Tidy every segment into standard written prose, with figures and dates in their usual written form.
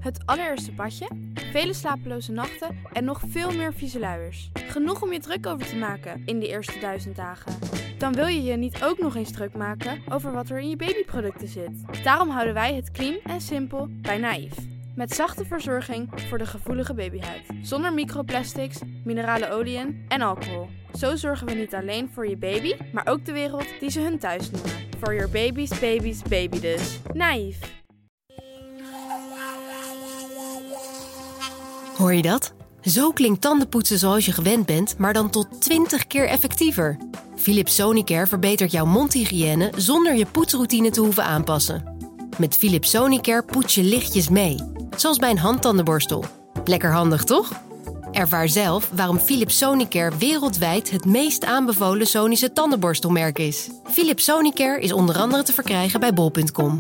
Het allereerste badje, vele slapeloze nachten en nog veel meer vieze luiers. Genoeg om je druk over te maken in die eerste 1000 dagen. Dan wil je je niet ook nog eens druk maken over wat er in je babyproducten zit. Daarom houden wij het clean en simpel bij Naïef. Met zachte verzorging voor de gevoelige babyhuid. Zonder microplastics, minerale oliën en alcohol. Zo zorgen we niet alleen voor je baby, maar ook de wereld die ze hun thuis noemen. For your baby's baby's baby dus. Naïef. Hoor je dat? Zo klinkt tandenpoetsen zoals je gewend bent, maar dan tot 20 keer effectiever. Philips Sonicare verbetert jouw mondhygiëne zonder je poetsroutine te hoeven aanpassen. Met Philips Sonicare poets je lichtjes mee. Zoals bij een handtandenborstel. Lekker handig, toch? Ervaar zelf waarom Philips Sonicare wereldwijd het meest aanbevolen Sonische tandenborstelmerk is. Philips Sonicare is onder andere te verkrijgen bij bol.com.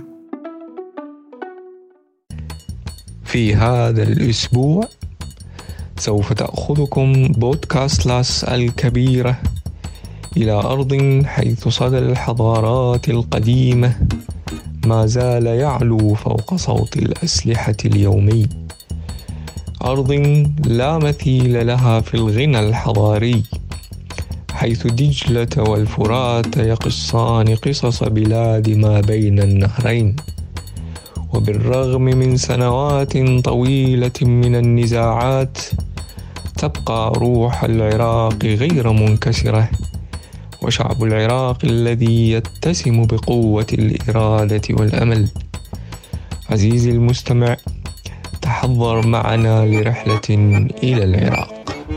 في هذا الأسبوع سوف تأخذكم بودكاستلاس الكبيرة إلى أرض حيث صدى الحضارات القديمة ما زال يعلو فوق صوت الأسلحة اليومي. أرض لا مثيل لها في الغنى الحضاري، حيث دجلة والفرات يقصان قصص بلاد ما بين النهرين. وبالرغم من سنوات طويلة من النزاعات تبقى روح العراق غير منكسرة، وشعب العراق الذي يتسم بقوة الإرادة والأمل. عزيزي المستمع، تحضر معنا لرحلة إلى العراق.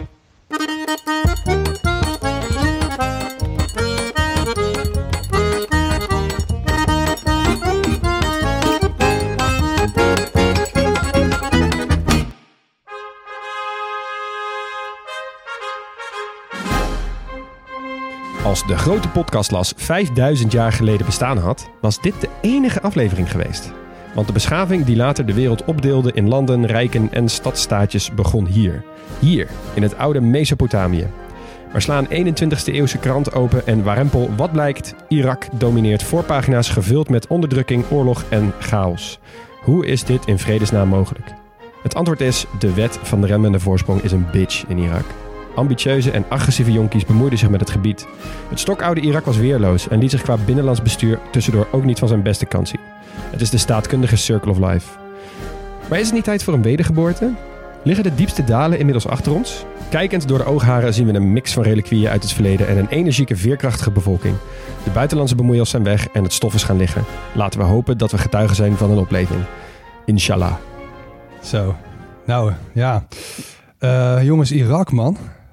Als de grote podcastlas 5000 jaar geleden bestaan had, was dit de enige aflevering geweest. Want de beschaving die later de wereld opdeelde in landen, rijken en stadstaatjes begon hier. Hier, in het oude Mesopotamië. We slaan 21ste eeuwse krant open en warempel, wat blijkt? Irak domineert voorpagina's gevuld met onderdrukking, oorlog en chaos. Hoe is dit in vredesnaam mogelijk? Het antwoord is, de wet van de remmende voorsprong is een bitch in Irak. Ambitieuze en agressieve jonkies bemoeiden zich met het gebied. Het stokoude Irak was weerloos en liet zich qua binnenlands bestuur tussendoor ook niet van zijn beste kant zien. Het is de staatkundige circle of life. Maar is het niet tijd voor een wedergeboorte? Liggen de diepste dalen inmiddels achter ons? Kijkend door de oogharen zien we een mix van reliquieën uit het verleden en een energieke, veerkrachtige bevolking. De buitenlandse bemoeials zijn weg en het stof is gaan liggen. Laten we hopen dat we getuigen zijn van een opleving. Inshallah. Zo, nou ja. Jongens, Irak, man.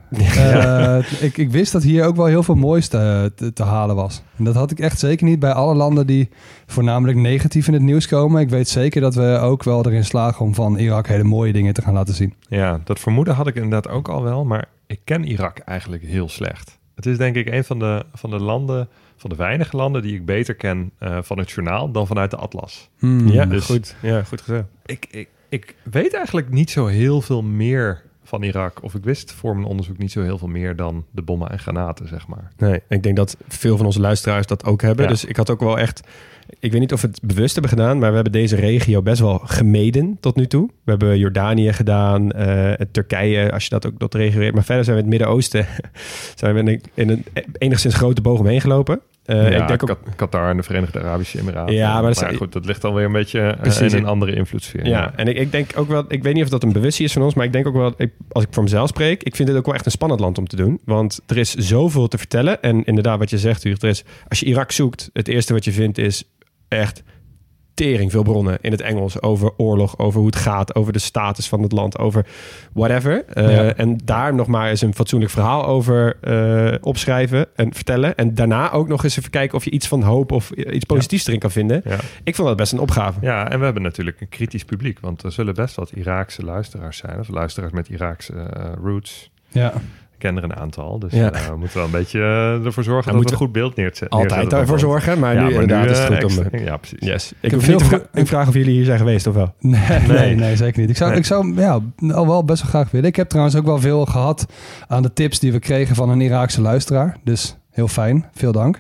Ik wist dat hier ook wel heel veel moois te halen was. En dat had ik echt zeker niet bij alle landen die voornamelijk negatief in het nieuws komen. Ik weet zeker dat we ook wel erin slagen om van Irak hele mooie dingen te gaan laten zien. Ja, dat vermoeden had ik inderdaad ook al wel, maar ik ken Irak eigenlijk heel slecht. Het is denk ik een van de landen, van de weinige landen die ik beter ken van het journaal dan vanuit de atlas. Ja, dus goed gezegd. Ik weet eigenlijk niet zo heel veel meer van Irak. Of ik wist voor mijn onderzoek niet zo heel veel meer dan de bommen en granaten, zeg maar. Nee, ik denk dat veel van onze luisteraars dat ook hebben. Ja. Dus ik had ook wel echt... Ik weet niet of we het bewust hebben gedaan, maar we hebben deze regio best wel gemeden tot nu toe. We hebben Jordanië gedaan, Turkije, als je dat ook tot regereert. Maar verder zijn we in het Midden-Oosten zijn we in een enigszins grote boog omheen gelopen. Ik denk ook Qatar en de Verenigde Arabische Emiraten. Ja, maar goed, dat ligt alweer een beetje in een andere invloedssfeer. Ja, en ik denk ook wel, ik weet niet of dat een bewustzijn is van ons, maar ik denk ook wel, als ik voor mezelf spreek, ik vind dit ook wel echt een spannend land om te doen. Want er is zoveel te vertellen. En inderdaad, wat je zegt, Hugo, als je Irak zoekt, het eerste wat je vindt is echt tering veel bronnen in het Engels over oorlog, over hoe het gaat, over de status van het land, over whatever. En daar nog maar eens een fatsoenlijk verhaal over opschrijven en vertellen. En daarna ook nog eens even kijken of je iets van hoop of iets positiefs erin kan vinden. Ja. Ik vond dat best een opgave. Ja, en we hebben natuurlijk een kritisch publiek, want er zullen best wat Iraakse luisteraars zijn, of luisteraars met Iraakse roots. Ja. Ik ken er een aantal, dus we moeten wel een beetje ervoor zorgen dat we een goed beeld neerzetten. Altijd daarvoor zorgen, maar nu inderdaad is het goed om... Ja, precies. Yes. Ik hoef niet te vragen of jullie hier zijn geweest, of wel? Nee, zeker niet. Ik zou al wel best wel graag willen. Ik heb trouwens ook wel veel gehad aan de tips die we kregen van een Iraakse luisteraar. Dus heel fijn, veel dank.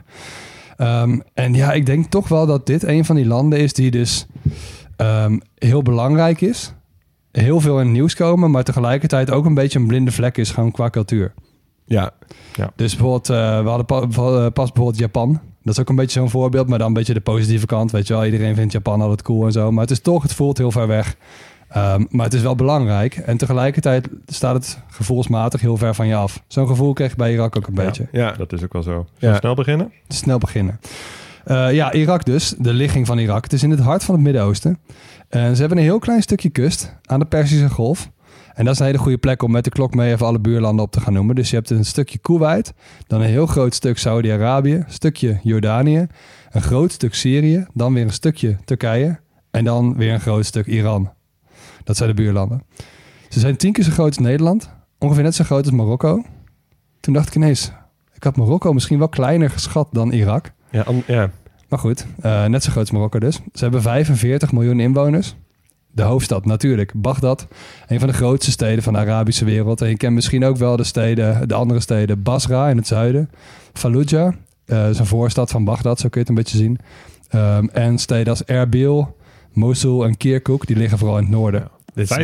En ja, ik denk toch wel dat dit een van die landen is die dus heel belangrijk is. heel veel in het nieuws komen, maar tegelijkertijd ook een beetje een blinde vlek is gewoon qua cultuur. Ja. Dus bijvoorbeeld, we hadden pas bijvoorbeeld Japan. Dat is ook een beetje zo'n voorbeeld, maar dan een beetje de positieve kant. Weet je wel, iedereen vindt Japan altijd cool en zo. Maar het voelt heel ver weg. Maar het is wel belangrijk. En tegelijkertijd staat het gevoelsmatig heel ver van je af. Zo'n gevoel kreeg ik bij Irak ook een beetje. Ja, dat is ook wel zo. Zullen we snel beginnen? Snel beginnen. Irak dus. De ligging van Irak. Het is in het hart van het Midden-Oosten. En ze hebben een heel klein stukje kust aan de Perzische Golf. En dat is een hele goede plek om met de klok mee even alle buurlanden op te gaan noemen. Dus je hebt een stukje Koeweit, dan een heel groot stuk Saudi-Arabië, een stukje Jordanië, een groot stuk Syrië, dan weer een stukje Turkije en dan weer een groot stuk Iran. Dat zijn de buurlanden. Ze zijn 10 keer zo groot als Nederland, ongeveer net zo groot als Marokko. Toen dacht ik ineens, ik had Marokko misschien wel kleiner geschat dan Irak. Ja. Maar goed, net zo groot als Marokko dus. Ze hebben 45 miljoen inwoners. De hoofdstad natuurlijk, Bagdad. Een van de grootste steden van de Arabische wereld. En je kent misschien ook wel de andere steden. Basra in het zuiden. Fallujah, is een voorstad van Bagdad, zo kun je het een beetje zien. En steden als Erbil, Mosul en Kirkuk, die liggen vooral in het noorden. Ja.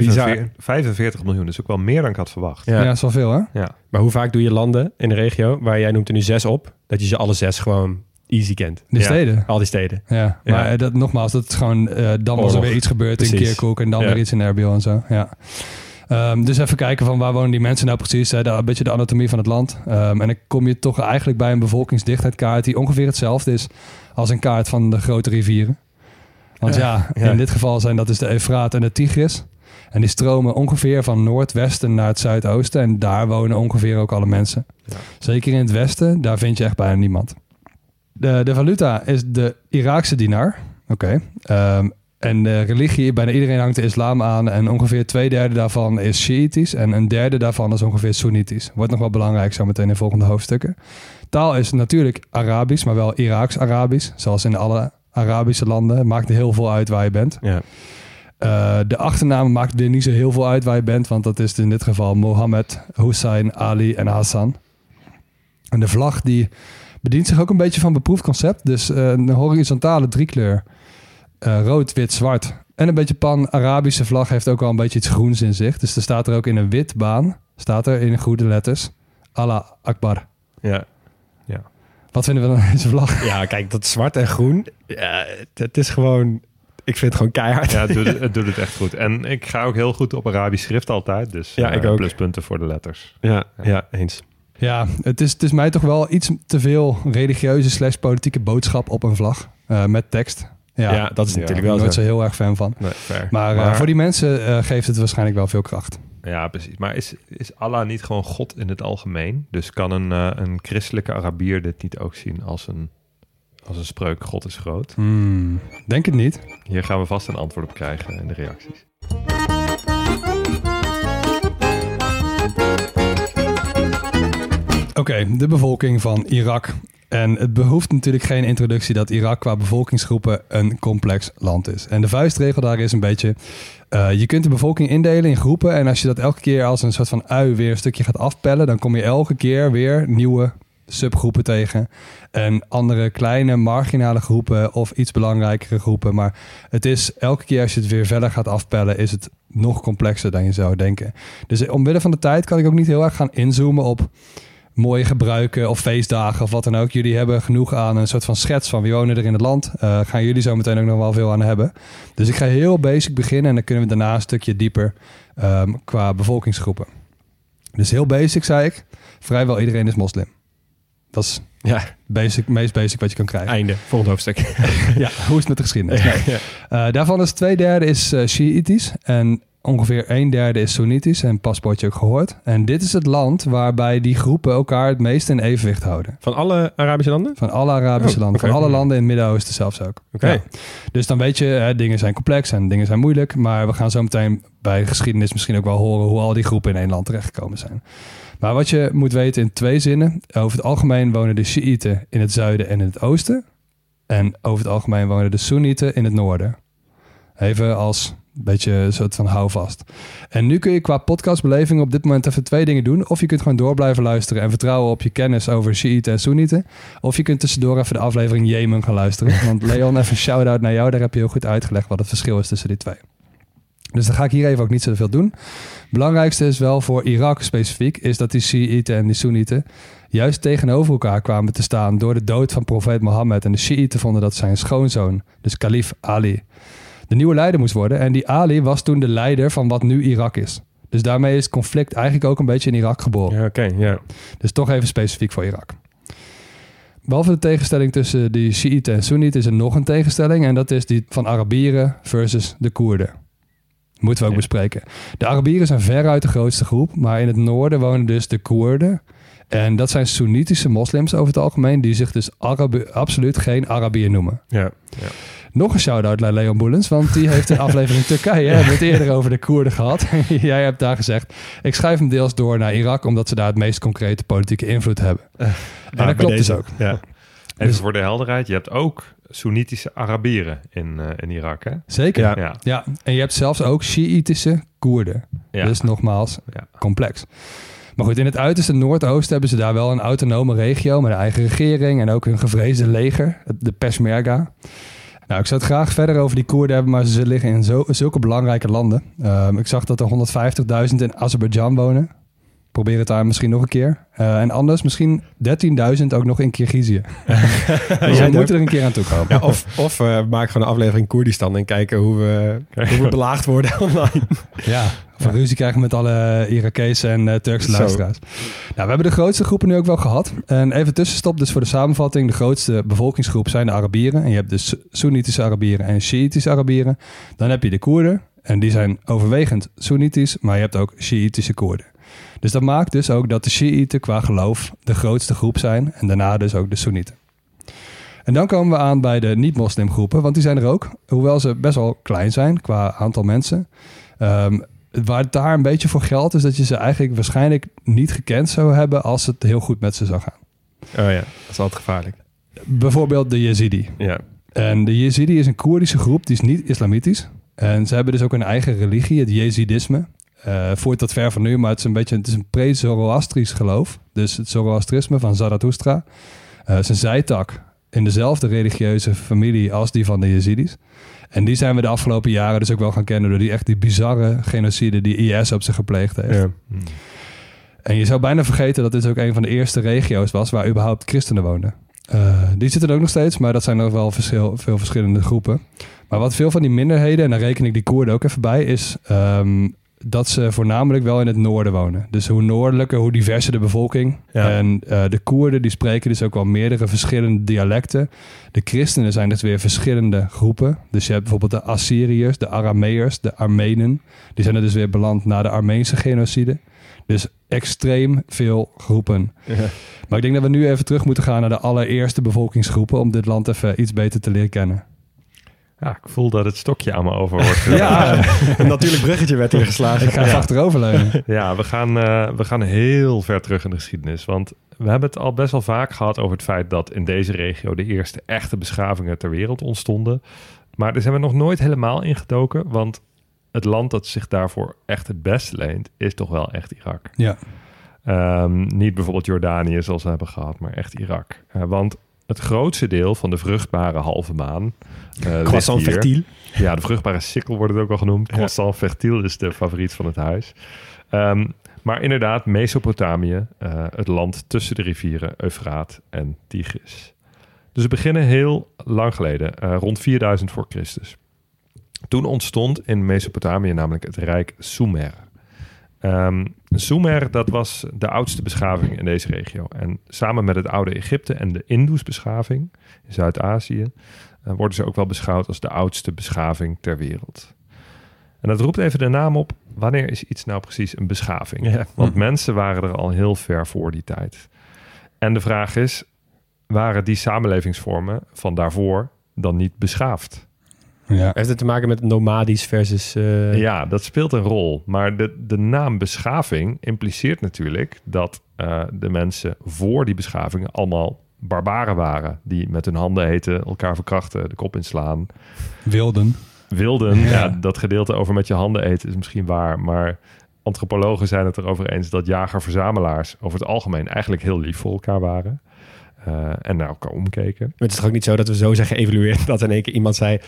45 miljoen, is ook wel meer dan ik had verwacht. Ja, dat is wel veel, hè? Ja. Maar hoe vaak doe je landen in de regio, waar jij noemt er nu 6 op, dat je ze alle 6 gewoon easy kent? De steden? Al die steden. Ja, maar nogmaals, dat is gewoon... dan was er weer iets gebeurd in Kirkuk en dan weer iets in Erbil en zo. Ja. Dus even kijken van waar wonen die mensen nou precies. Hè? Een beetje de anatomie van het land. En dan kom je toch eigenlijk bij een bevolkingsdichtheidkaart die ongeveer hetzelfde is als een kaart van de grote rivieren. Want in dit geval zijn dat dus de Eufraat en de Tigris. En die stromen ongeveer van noordwesten naar het zuidoosten. En daar wonen ongeveer ook alle mensen. Ja. Zeker in het westen, daar vind je echt bijna niemand. De valuta is de Iraakse dinar. Oké. En de religie, bijna iedereen hangt de islam aan. En ongeveer 2/3 daarvan is Shiïtisch. En 1/3 daarvan is ongeveer Soenitisch. Wordt nog wel belangrijk zo meteen in volgende hoofdstukken. Taal is natuurlijk Arabisch, maar wel Iraaks-Arabisch. Zoals in alle Arabische landen. Maakt er heel veel uit waar je bent. Ja. De achternaam maakt er niet zo heel veel uit waar je bent. Want dat is in dit geval Mohammed, Hussein, Ali en Hassan. En de vlag die bedient zich ook een beetje van beproefd concept. Dus een horizontale driekleur. Rood, wit, zwart. En een beetje pan-Arabische vlag heeft ook wel een beetje iets groens in zich. Dus er staat er ook in een wit baan. Staat er in goede letters. Allah Akbar. Ja. Wat vinden we dan deze vlag? Ja, kijk, dat zwart en groen. Ja, het is gewoon... Ik vind het gewoon keihard. Ja, het doet het echt goed. En ik ga ook heel goed op Arabisch schrift altijd. Dus ik ook. Pluspunten voor de letters. Ja, eens. Ja, het is mij toch wel iets te veel religieuze / politieke boodschap op een vlag. Met tekst. Ja, dat is natuurlijk wel nooit zo heel erg fan van. Nee, fair. Maar voor die mensen geeft het waarschijnlijk wel veel kracht. Ja, precies. Maar is Allah niet gewoon God in het algemeen? Dus kan een christelijke Arabier dit niet ook zien als een spreuk, God is groot? Denk het niet. Hier gaan we vast een antwoord op krijgen in de reacties. Oké, de bevolking van Irak. En het behoeft natuurlijk geen introductie dat Irak qua bevolkingsgroepen een complex land is. En de vuistregel daar is een beetje... je kunt de bevolking indelen in groepen. En als je dat elke keer als een soort van ui weer een stukje gaat afpellen... dan kom je elke keer weer nieuwe subgroepen tegen. En andere kleine marginale groepen of iets belangrijkere groepen. Maar het is elke keer als je het weer verder gaat afpellen... is het nog complexer dan je zou denken. Dus omwille van de tijd kan ik ook niet heel erg gaan inzoomen op... mooie gebruiken of feestdagen of wat dan ook. Jullie hebben genoeg aan een soort van schets van wie wonen er in het land. Gaan jullie zo meteen ook nog wel veel aan hebben. Dus ik ga heel basic beginnen en dan kunnen we daarna een stukje dieper qua bevolkingsgroepen. Dus heel basic zei ik. Vrijwel iedereen is moslim. Dat is meest basic wat je kan krijgen. Einde, volgende hoofdstuk. Ja, hoe is het met de geschiedenis? Nee. Daarvan is 2/3 is Shiïtisch en ongeveer 1/3 is Soenitisch en paspoortje ook gehoord. En dit is het land waarbij die groepen elkaar het meest in evenwicht houden. Van alle Arabische landen? Van alle Arabische landen. Okay. Van alle landen in het Midden-Oosten zelfs ook. Okay. Ja. Dus dan weet je, dingen zijn complex en dingen zijn moeilijk. Maar we gaan zo meteen bij de geschiedenis misschien ook wel horen hoe al die groepen in één land terechtgekomen zijn. Maar wat je moet weten in 2 zinnen. Over het algemeen wonen de Shiiten in het zuiden en in het oosten. En over het algemeen wonen de Soenieten in het noorden. Even als een beetje een soort van houvast. En nu kun je qua podcastbeleving op dit moment even 2 dingen doen. Of je kunt gewoon door blijven luisteren en vertrouwen op je kennis over Shiiten en Soenieten. Of je kunt tussendoor even de aflevering Jemen gaan luisteren. Want Leon, even een shout-out naar jou. Daar heb je heel goed uitgelegd wat het verschil is tussen die 2. Dus dan ga ik hier even ook niet zoveel doen. Belangrijkste is wel voor Irak specifiek, is dat die Shiiten en die Soenieten juist tegenover elkaar kwamen te staan door de dood van profeet Mohammed. En de Shiiten vonden dat zijn schoonzoon, dus kalif Ali, de nieuwe leider moest worden. En die Ali was toen de leider van wat nu Irak is. Dus daarmee is het conflict eigenlijk ook een beetje in Irak geboren. Ja, oké, ja. Dus toch even specifiek voor Irak. Behalve de tegenstelling tussen die Shiiten en Soenieten is er nog een tegenstelling. En dat is die van Arabieren versus de Koerden. Moeten we ook bespreken. De Arabieren zijn veruit de grootste groep. Maar in het noorden wonen dus de Koerden. En dat zijn Soenitische moslims over het algemeen. Die zich dus absoluut geen Arabier noemen. Ja. Nog een shout-out naar Leon Boelens. Want die heeft in aflevering Turkije... hebben we het eerder over de Koerden gehad. Jij hebt daar gezegd... ik schrijf hem deels door naar Irak... omdat ze daar het meest concrete politieke invloed hebben. En dat klopt dus ook. Ja. Even voor de helderheid. Je hebt ook Soenitische Arabieren in Irak, hè? Zeker. Ja. En je hebt zelfs ook Shiïtische Koerden. Ja. Dus nogmaals, complex. Maar goed, in het uiterste noordoosten hebben ze daar wel een autonome regio... met een eigen regering en ook een gevreesde leger. De Peshmerga. Nou, ik zou het graag verder over die Koerden hebben... maar ze liggen in zulke belangrijke landen. Ik zag dat er 150.000 in Azerbeidzjan wonen. Probeer het daar misschien nog een keer. En anders misschien 13.000 ook nog in Kirgizië. Dus we moeten er een keer aan toe komen. Ja, of maak gewoon een aflevering Koerdistan... en kijken hoe we belaagd worden online. Ja, of een ruzie krijgen met alle Irakese en Turkse luisteraars. Nou, we hebben de grootste groepen nu ook wel gehad. En even tussenstop, dus voor de samenvatting. De grootste bevolkingsgroep zijn de Arabieren. En je hebt dus Soenitische Arabieren en Shiïtische Arabieren. Dan heb je de Koerden. En die zijn overwegend Soenitisch, maar je hebt ook Shiïtische Koerden. Dus dat maakt dus ook dat de Shiiten qua geloof de grootste groep zijn. En daarna dus ook de Soenieten. En dan komen we aan bij de niet-moslimgroepen, want die zijn er ook. Hoewel ze best wel klein zijn qua aantal mensen. Waar het daar een beetje voor geldt, is dat je ze eigenlijk waarschijnlijk niet gekend zou hebben als het heel goed met ze zou gaan. Oh ja, dat is altijd gevaarlijk. Bijvoorbeeld de Yazidi. Ja. En de Yazidi is een Koerdische groep, die is niet islamitisch. En ze hebben dus ook een eigen religie, het Yazidisme. Voert dat ver van nu, maar het is een pre-Zoroastrisch geloof. Dus het Zoroastrisme van Zarathustra. Het is een zijtak in dezelfde religieuze familie als die van de Yazidis. En die zijn we de afgelopen jaren dus ook wel gaan kennen... door die bizarre genocide die IS op zich gepleegd heeft. Ja. En je zou bijna vergeten dat dit ook een van de eerste regio's was... waar überhaupt christenen woonden. Die zitten er ook nog steeds, maar dat zijn nog wel veel verschillende groepen. Maar wat veel van die minderheden, en daar reken ik die Koerden ook even bij... is dat ze voornamelijk wel in het noorden wonen. Dus hoe noordelijker, hoe diverser de bevolking. Ja. En de Koerden die spreken dus ook wel meerdere verschillende dialecten. De christenen zijn dus weer verschillende groepen. Dus je hebt bijvoorbeeld de Assyriërs, de Arameërs, de Armenen. Die zijn er dus weer beland na de Armeense genocide. Dus extreem veel groepen. Ja. Maar ik denk dat we nu even terug moeten gaan naar de allereerste bevolkingsgroepen... om dit land even iets beter te leren kennen. Ja, ik voel dat het stokje aan me over wordt. Ja, een natuurlijk bruggetje werd hier geslagen. Ik ga even achteroverleunen. Ja, we gaan heel ver terug in de geschiedenis. Want we hebben het al best wel vaak gehad over het feit... dat in deze regio de eerste echte beschavingen ter wereld ontstonden. Maar daar zijn we nog nooit helemaal ingedoken. Want het land dat zich daarvoor echt het best leent... is toch wel echt Irak. Ja. Niet bijvoorbeeld Jordanië zoals we hebben gehad, maar echt Irak. Want het grootste deel van de vruchtbare halve maan... croissant fertiel. Ja, de vruchtbare sikkel wordt het ook al genoemd. Croissant fertiel is de favoriet van het huis. Maar inderdaad, Mesopotamië, het land tussen de rivieren Eufraat en Tigris. Dus we beginnen heel lang geleden, rond 4000 voor Christus. Toen ontstond in Mesopotamië namelijk het rijk Sumer. Sumer, dat was de oudste beschaving in deze regio. En samen met het oude Egypte en de Indus-beschaving in Zuid-Azië... worden ze ook wel beschouwd als de oudste beschaving ter wereld. En dat roept even de naam op, wanneer is iets nou precies een beschaving? Ja. Want mensen waren er al heel ver voor die tijd. En de vraag is, waren die samenlevingsvormen van daarvoor dan niet beschaafd? Ja. Heeft het te maken met nomadisch versus... Ja, dat speelt een rol. Maar de naam beschaving impliceert natuurlijk dat de mensen voor die beschavingen allemaal barbaren waren. Die met hun handen heten, elkaar verkrachten, de kop inslaan. Wilden, ja, dat gedeelte over met je handen eten is misschien waar. Maar antropologen zijn het erover eens dat jager-verzamelaars over het algemeen eigenlijk heel lief voor elkaar waren. En naar elkaar omkeken. Maar het is toch ook niet zo dat we zo zijn geëvalueerd dat in één keer iemand zei...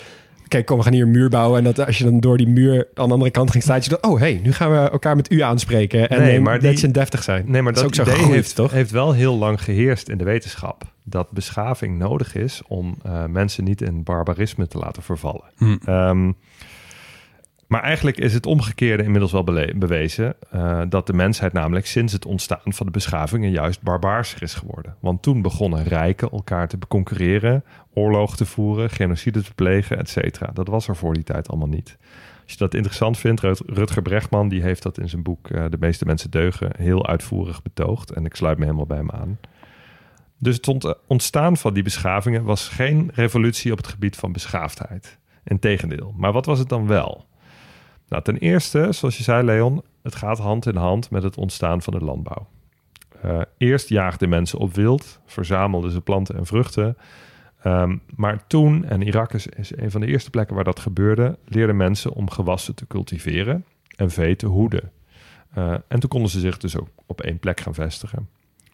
kijk, kom, we gaan hier een muur bouwen. En dat als je dan door die muur aan de andere kant ging staan, je dacht, nu gaan we elkaar met u aanspreken. En maar dat ze deftig zijn. Nee, maar dat is ook idee zo goed, toch? heeft wel heel lang geheerst in de wetenschap. Dat beschaving nodig is om mensen niet in barbarisme te laten vervallen. Maar eigenlijk is het omgekeerde inmiddels wel bewezen. Dat de mensheid namelijk sinds het ontstaan van de beschavingen juist barbaarser is geworden. Want toen begonnen rijken elkaar te concurreren, oorlog te voeren, genocide te plegen, et cetera. Dat was er voor die tijd allemaal niet. Als je dat interessant vindt, Rutger Bregman, die heeft dat in zijn boek De meeste mensen deugen heel uitvoerig betoogd. En ik sluit me helemaal bij hem aan. Dus het ontstaan van die beschavingen was geen revolutie op het gebied van beschaafdheid. Integendeel. Maar wat was het dan wel? Nou, ten eerste, zoals je zei, Leon, het gaat hand in hand met het ontstaan van de landbouw. Eerst jaagden mensen op wild, verzamelden ze planten en vruchten. Maar toen, en Irak is een van de eerste plekken waar dat gebeurde, leerden mensen om gewassen te cultiveren en vee te hoeden. En toen konden ze zich dus ook op één plek gaan vestigen.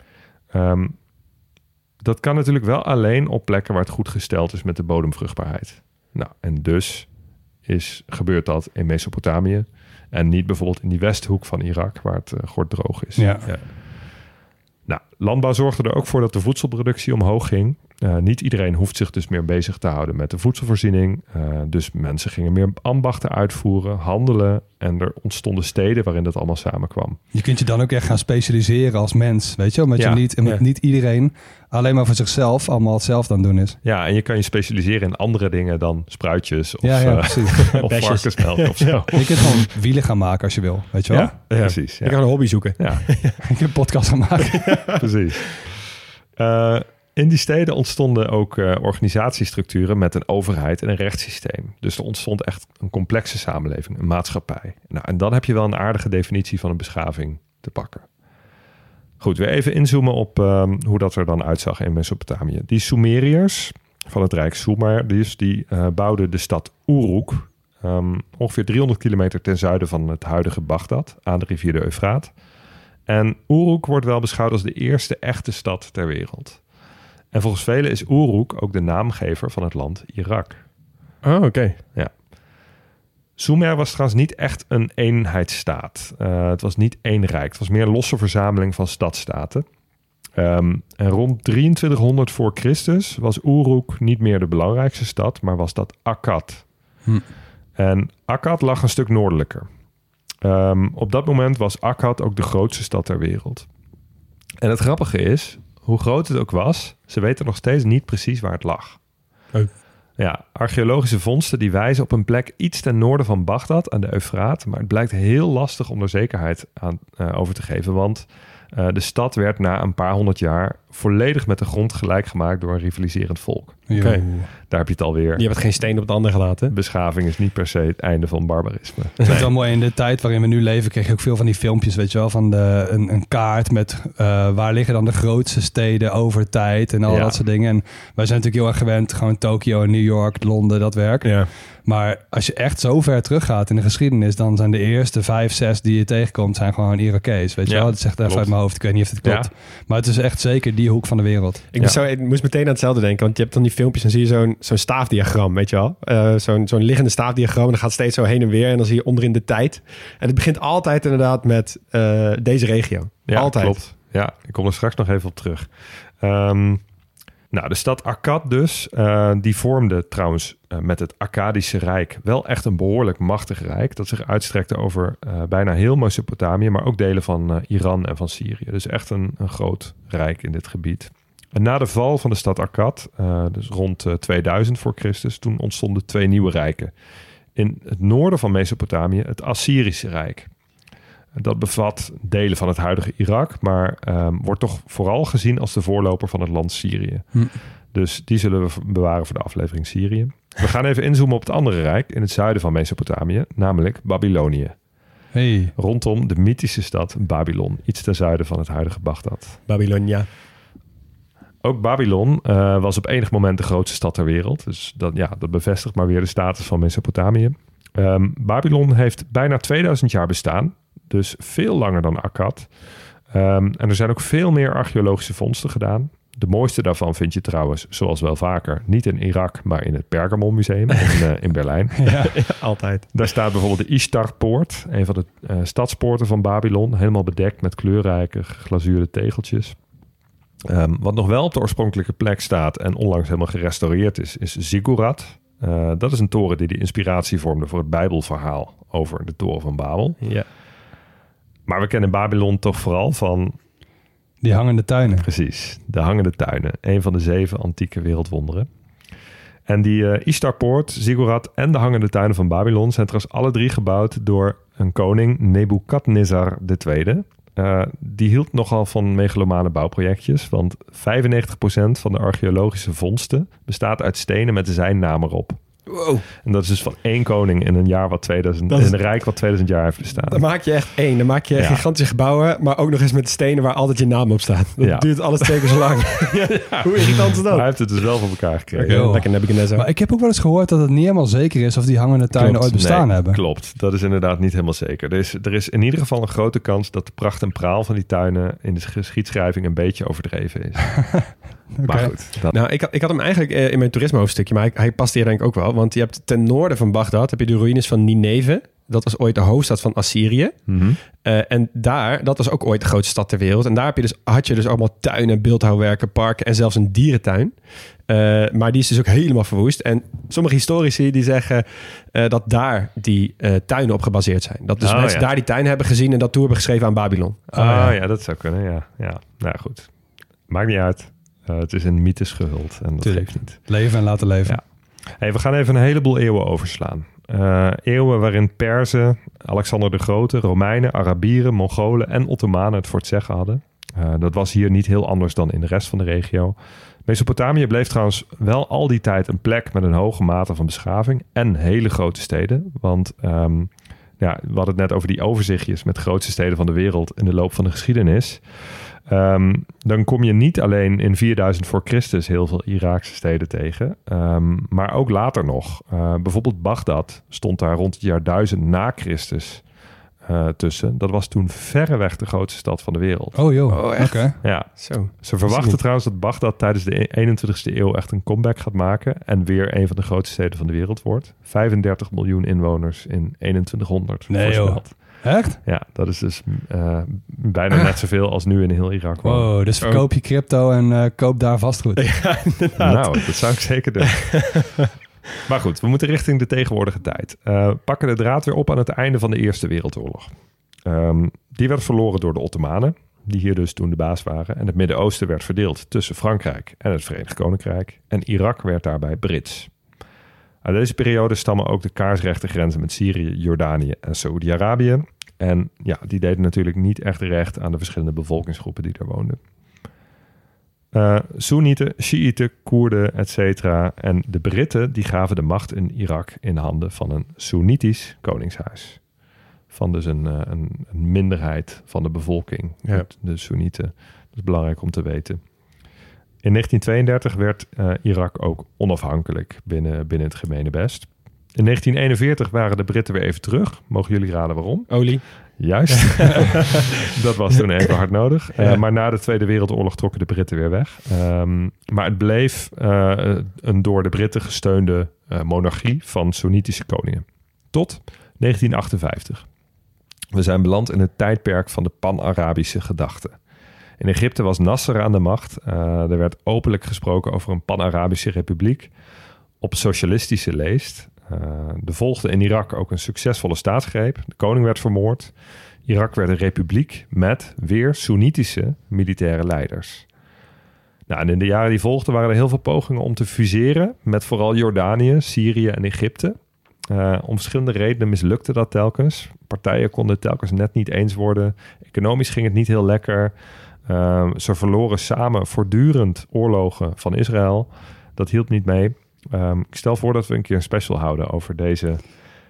Dat kan natuurlijk wel alleen op plekken waar het goed gesteld is met de bodemvruchtbaarheid. Nou, en dus gebeurt dat in Mesopotamië en niet bijvoorbeeld in die westhoek van Irak, waar het gorddroog is. Ja. Nou, landbouw zorgde er ook voor dat de voedselproductie omhoog ging. Niet iedereen hoeft zich dus meer bezig te houden met de voedselvoorziening. Dus mensen gingen meer ambachten uitvoeren, handelen. En er ontstonden steden waarin dat allemaal samenkwam. Je kunt je dan ook echt gaan specialiseren als mens, weet je? Omdat je niet iedereen alleen maar voor zichzelf allemaal hetzelfde aan doen is. Ja, en je kan je specialiseren in andere dingen dan spruitjes of, of varkensmelk of zo. Je kunt gewoon wielen gaan maken als je wil, weet je wel? Ja, precies. Ja. Ik ga een hobby zoeken. Ja. Ik heb een podcast gaan maken. Precies. In die steden ontstonden ook organisatiestructuren met een overheid en een rechtssysteem. Dus er ontstond echt een complexe samenleving, een maatschappij. Nou, en dan heb je wel een aardige definitie van een beschaving te pakken. Goed, weer even inzoomen op hoe dat er dan uitzag in Mesopotamië. Die Sumeriërs van het Rijk Sumer, die bouwden de stad Uruk, ongeveer 300 kilometer ten zuiden van het huidige Bagdad, aan de rivier de Eufraat. En Uruk wordt wel beschouwd als de eerste echte stad ter wereld. En volgens velen is Uruk ook de naamgever van het land Irak. Oh, oké. Ja. Sumer was trouwens niet echt een eenheidsstaat. Het was niet één rijk. Het was meer een losse verzameling van stadstaten. En rond 2300 voor Christus was Uruk niet meer de belangrijkste stad, maar was dat Akkad. En Akkad lag een stuk noordelijker. Op dat moment was Akkad ook de grootste stad ter wereld. En het grappige is, hoe groot het ook was, ze weten nog steeds niet precies waar het lag. Oh. Ja, archeologische vondsten die wijzen op een plek iets ten noorden van Bagdad aan de Eufraat, maar het blijkt heel lastig om er zekerheid over te geven, want de stad werd na een paar honderd jaar volledig met de grond gelijk gemaakt door een rivaliserend volk. Okay. Daar heb je het alweer. Je hebt geen steen op het ander gelaten. Beschaving is niet per se het einde van barbarisme. Het is wel mooi, in de tijd waarin we nu leven kreeg je ook veel van die filmpjes, weet je wel, van een kaart met waar liggen dan de grootste steden over tijd en al dat soort dingen. En wij zijn natuurlijk heel erg gewend, gewoon Tokio, New York, Londen, dat werk. Ja. Maar als je echt zo ver teruggaat in de geschiedenis, dan zijn de eerste 5, 6 die je tegenkomt, zijn gewoon Irakees. Weet je wel? Dat zegt even uit mijn hoofd. Ik weet niet of het klopt. Ja. Maar het is echt zeker die hoek van de wereld. Ik moest meteen aan hetzelfde denken. Want je hebt dan die filmpjes en zie je zo'n staafdiagram, weet je wel? Zo'n liggende staafdiagram. En dan gaat steeds zo heen en weer. En dan zie je onderin de tijd. En het begint altijd inderdaad met deze regio. Ja, altijd. Klopt. Ja, ik kom er straks nog even op terug. Nou, de stad Akkad dus, die vormde trouwens met het Akkadische Rijk wel echt een behoorlijk machtig rijk. Dat zich uitstrekte over bijna heel Mesopotamië, maar ook delen van Iran en van Syrië. Dus echt een groot rijk in dit gebied. En na de val van de stad Akkad, dus rond 2000 voor Christus, toen ontstonden 2 nieuwe rijken. In het noorden van Mesopotamië het Assyrische Rijk. Dat bevat delen van het huidige Irak, maar wordt toch vooral gezien als de voorloper van het land Syrië. Dus die zullen we bewaren voor de aflevering Syrië. We gaan even inzoomen op het andere rijk in het zuiden van Mesopotamië, namelijk Babylonië. Hey. Rondom de mythische stad Babylon, iets ten zuiden van het huidige Bagdad. Babylonia. Ook Babylon was op enig moment de grootste stad ter wereld. Dus dat bevestigt maar weer de status van Mesopotamië. Babylon heeft bijna 2000 jaar bestaan. Dus veel langer dan Akkad. En er zijn ook veel meer archeologische vondsten gedaan. De mooiste daarvan vind je trouwens, zoals wel vaker, niet in Irak, maar in het Pergamon Museum in Berlijn. Ja, altijd. Daar staat bijvoorbeeld de Ishtar-poort, een van de stadspoorten van Babylon, helemaal bedekt met kleurrijke geglazuurde tegeltjes. Wat nog wel op de oorspronkelijke plek staat en onlangs helemaal gerestaureerd is Ziggurat. Dat is een toren die de inspiratie vormde voor het Bijbelverhaal over de toren van Babel. Ja. Maar we kennen Babylon toch vooral van... Die hangende tuinen. Precies, de hangende tuinen. Een van de 7 antieke wereldwonderen. En die Ishtarpoort, Ziggurat en de hangende tuinen van Babylon... zijn trouwens alle 3 gebouwd door een koning, Nebukadnezar II. Die hield nogal van megalomane bouwprojectjes... want 95% van de archeologische vondsten bestaat uit stenen met zijn naam erop. Wow. En dat is dus van 1 koning in een jaar wat 2000... in een rijk wat 2000 jaar heeft bestaan. Dan maak je echt 1. Dan maak je gigantische gebouwen, maar ook nog eens met stenen waar altijd je naam op staat. Dat duurt alles 2 keer zo lang. Hoe irritant is dat? Maar hij heeft het dus wel voor elkaar gekregen. Okay, lekker Nebuchadnezzar. Maar ik heb ook wel eens gehoord dat het niet helemaal zeker is of die hangende tuinen ooit bestaan hebben. Klopt, dat is inderdaad niet helemaal zeker. Er is in ieder geval een grote kans dat de pracht en praal van die tuinen in de geschiedschrijving een beetje overdreven is. Okay. Maar goed. Nou, ik had hem eigenlijk in mijn toerisme-hoofdstukje, maar hij past hier denk ik ook wel. Want je hebt ten noorden van Bagdad heb je de ruïnes van Nineve. Dat was ooit de hoofdstad van Assyrië. Mm-hmm. En dat was ook ooit de grootste stad ter wereld. En daar had je dus allemaal tuinen, beeldhouwwerken, parken en zelfs een dierentuin. Maar die is dus ook helemaal verwoest. En sommige historici die zeggen dat daar die tuinen op gebaseerd zijn. Dat dus mensen daar die tuin hebben gezien en dat toe hebben geschreven aan Babylon. Ja, dat zou kunnen, ja. Nou goed, maakt niet uit. Het is in mythes gehuld en dat geeft niet. Leven en laten leven. Ja. Hey, we gaan even een heleboel eeuwen overslaan. Eeuwen waarin Perzen, Alexander de Grote, Romeinen, Arabieren, Mongolen en Ottomanen het voor het zeggen hadden. Dat was hier niet heel anders dan in de rest van de regio. Mesopotamië bleef trouwens wel al die tijd een plek met een hoge mate van beschaving en hele grote steden. Want we hadden het net over die overzichtjes met de grootste steden van de wereld in de loop van de geschiedenis. Dan kom je niet alleen in 4000 voor Christus heel veel Iraakse steden tegen, maar ook later nog. Bijvoorbeeld Bagdad stond daar rond het jaar 1000 na Christus tussen. Dat was toen verreweg de grootste stad van de wereld. Oh joh, echt? Okay. Ja. Zo. Ze verwachten trouwens dat Bagdad tijdens de 21ste eeuw echt een comeback gaat maken en weer een van de grootste steden van de wereld wordt. 35 miljoen inwoners in 2100 voorspeld. Echt? Ja, dat is dus bijna net zoveel als nu in heel Irak. Wow, dus verkoop je crypto en koop daar vastgoed. Ja, inderdaad. Nou, dat zou ik zeker doen. Maar goed, we moeten richting de tegenwoordige tijd. Pakken de draad weer op aan het einde van de Eerste Wereldoorlog. Die werd verloren door de Ottomanen, die hier dus toen de baas waren. En het Midden-Oosten werd verdeeld tussen Frankrijk en het Verenigd Koninkrijk. En Irak werd daarbij Brits. Uit deze periode stammen ook de kaarsrechte grenzen met Syrië, Jordanië en Saoedi-Arabië. En ja, die deden natuurlijk niet echt recht aan de verschillende bevolkingsgroepen die daar woonden. Soenieten, Shiiten, Koerden, etc. En de Britten die gaven de macht in Irak in handen van een Soenitisch koningshuis. Van dus een minderheid van de bevolking, de Soenieten. Dat is belangrijk om te weten. In 1932 werd Irak ook onafhankelijk binnen het gemenebest. In 1941 waren de Britten weer even terug. Mogen jullie raden waarom? Olie. Juist. Dat was toen even hard nodig. Maar na de Tweede Wereldoorlog trokken de Britten weer weg. Maar het bleef een door de Britten gesteunde monarchie van Soenitische koningen. Tot 1958. We zijn beland in het tijdperk van de pan-Arabische gedachte. In Egypte was Nasser aan de macht. Er werd openlijk gesproken over een pan-Arabische republiek op socialistische leest. Er volgde in Irak ook een succesvolle staatsgreep. De koning werd vermoord. Irak werd een republiek met weer Soenitische militaire leiders. Nou, en in de jaren die volgden waren er heel veel pogingen om te fuseren met vooral Jordanië, Syrië en Egypte. Om verschillende redenen mislukte dat telkens. Partijen konden het telkens net niet eens worden. Economisch ging het niet heel lekker. Ze verloren samen voortdurend oorlogen van Israël. Dat hielp niet mee. Ik stel voor dat we een keer een special houden over deze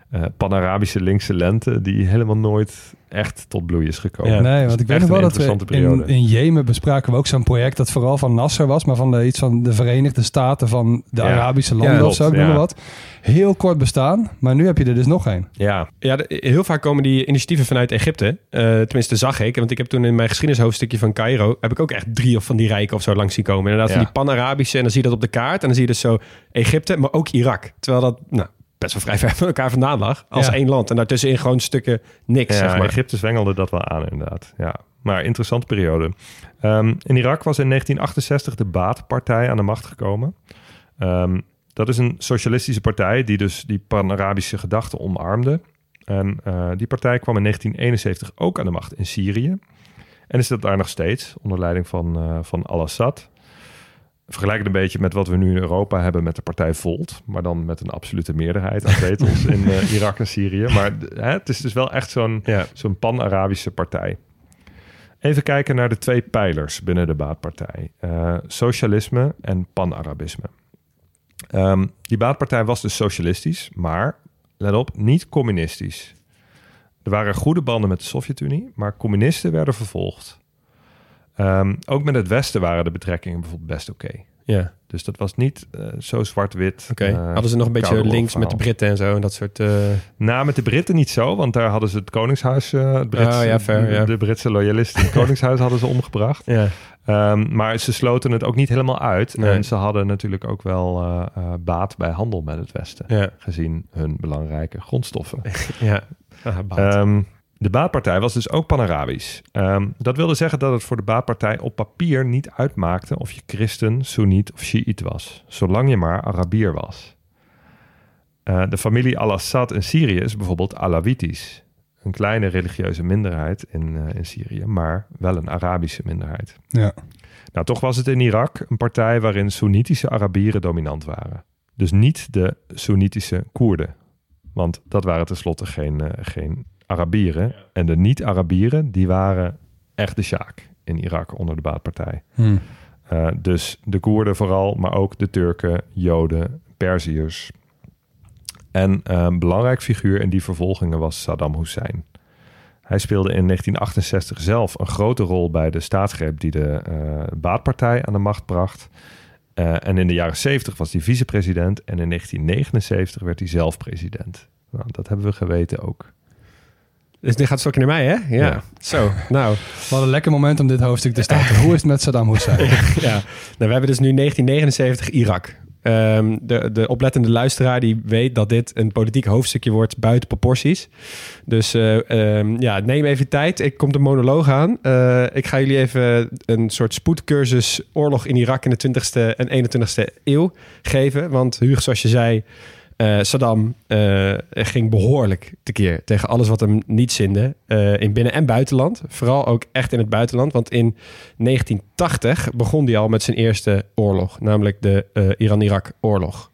Pan-Arabische linkse lente die helemaal nooit echt tot bloei is gekomen. Ja, nee, want ik weet nog wel dat we in Jemen bespraken we ook zo'n project dat vooral van Nasser was, maar van iets van de Verenigde Staten van de Arabische landen of zo, ik noem maar wat. Heel kort bestaan, maar nu heb je er dus nog een. Ja, heel vaak komen die initiatieven vanuit Egypte. Tenminste, zag ik. Want ik heb toen in mijn geschiedenishoofdstukje van Cairo heb ik ook echt 3 of van die rijken of zo langs zien komen. Inderdaad, van die Pan-Arabische. En dan zie je dat op de kaart. En dan zie je dus zo Egypte, maar ook Irak. Terwijl dat best wel vrij ver van elkaar vandaan lag. Als één land. En daartussenin gewoon stukken niks, zeg maar. Egypte zwengelde dat wel aan, inderdaad. Ja, maar interessante periode. In Irak was in 1968 de Baath-partij aan de macht gekomen. Dat is een socialistische partij die dus die pan-Arabische gedachten omarmde. En die partij kwam in 1971 ook aan de macht in Syrië. En is dat daar nog steeds, onder leiding van al-Assad. Vergelijk het een beetje met wat we nu in Europa hebben met de partij Volt. Maar dan met een absolute meerderheid aan zetels in Irak en Syrië. Maar het is dus wel echt zo'n pan-Arabische partij. Even kijken naar de 2 pijlers binnen de Baath-partij. Socialisme en pan-Arabisme. Die Baath-partij was dus socialistisch, maar, let op, niet communistisch. Er waren goede banden met de Sovjet-Unie, maar communisten werden vervolgd. Ook met het Westen waren de betrekkingen bijvoorbeeld best oké. Ja. Dus dat was niet zo zwart-wit. Hadden ze nog een beetje links met de Britten en zo en dat soort... Nou, met de Britten niet zo, want daar hadden ze het Koningshuis... De Britse loyalisten in het Koningshuis hadden ze omgebracht. Ja. Maar ze sloten het ook niet helemaal uit. Nee. En ze hadden natuurlijk ook wel baat bij handel met het Westen. Gezien hun belangrijke grondstoffen. De Baath-partij was dus ook pan-Arabisch. Dat wilde zeggen dat het voor de Baath-partij op papier niet uitmaakte of je christen, soeniet of shiït was. Zolang je maar Arabier was. De familie al-Assad in Syrië is bijvoorbeeld Alawitisch. Een kleine religieuze minderheid in Syrië, maar wel een Arabische minderheid. Ja. Nou, toch was het in Irak een partij waarin Soenitische Arabieren dominant waren. Dus niet de Soenitische Koerden. Want dat waren tenslotte geen Arabieren. Ja. En de niet-Arabieren, die waren echt de Sjaak in Irak onder de Baath-partij. Dus de Koerden vooral, maar ook de Turken, Joden, Perziërs. En een belangrijk figuur in die vervolgingen was Saddam Hussein. Hij speelde in 1968 zelf een grote rol bij de staatsgreep die de Baath-partij aan de macht bracht. En in de jaren 70 was hij vicepresident en in 1979 werd hij zelf president. Nou, dat hebben we geweten ook. Dus dit gaat een stokje naar mij, hè? Ja. Zo, nou. Wat een lekker moment om dit hoofdstuk te starten. Hoe is het met Saddam Hussein? Ja, nou, we hebben dus nu 1979 Irak. De oplettende luisteraar die weet dat dit een politiek hoofdstukje wordt buiten proporties. Dus neem even tijd. Ik kom de monoloog aan. Ik ga jullie even een soort spoedcursus oorlog in Irak in de 20e en 21e eeuw geven. Want Huug, zoals je zei, Saddam ging behoorlijk tekeer tegen alles wat hem niet zinde in binnen- en buitenland. Vooral ook echt in het buitenland. Want in 1980 begon hij al met zijn eerste oorlog. Namelijk de Iran-Irak-oorlog.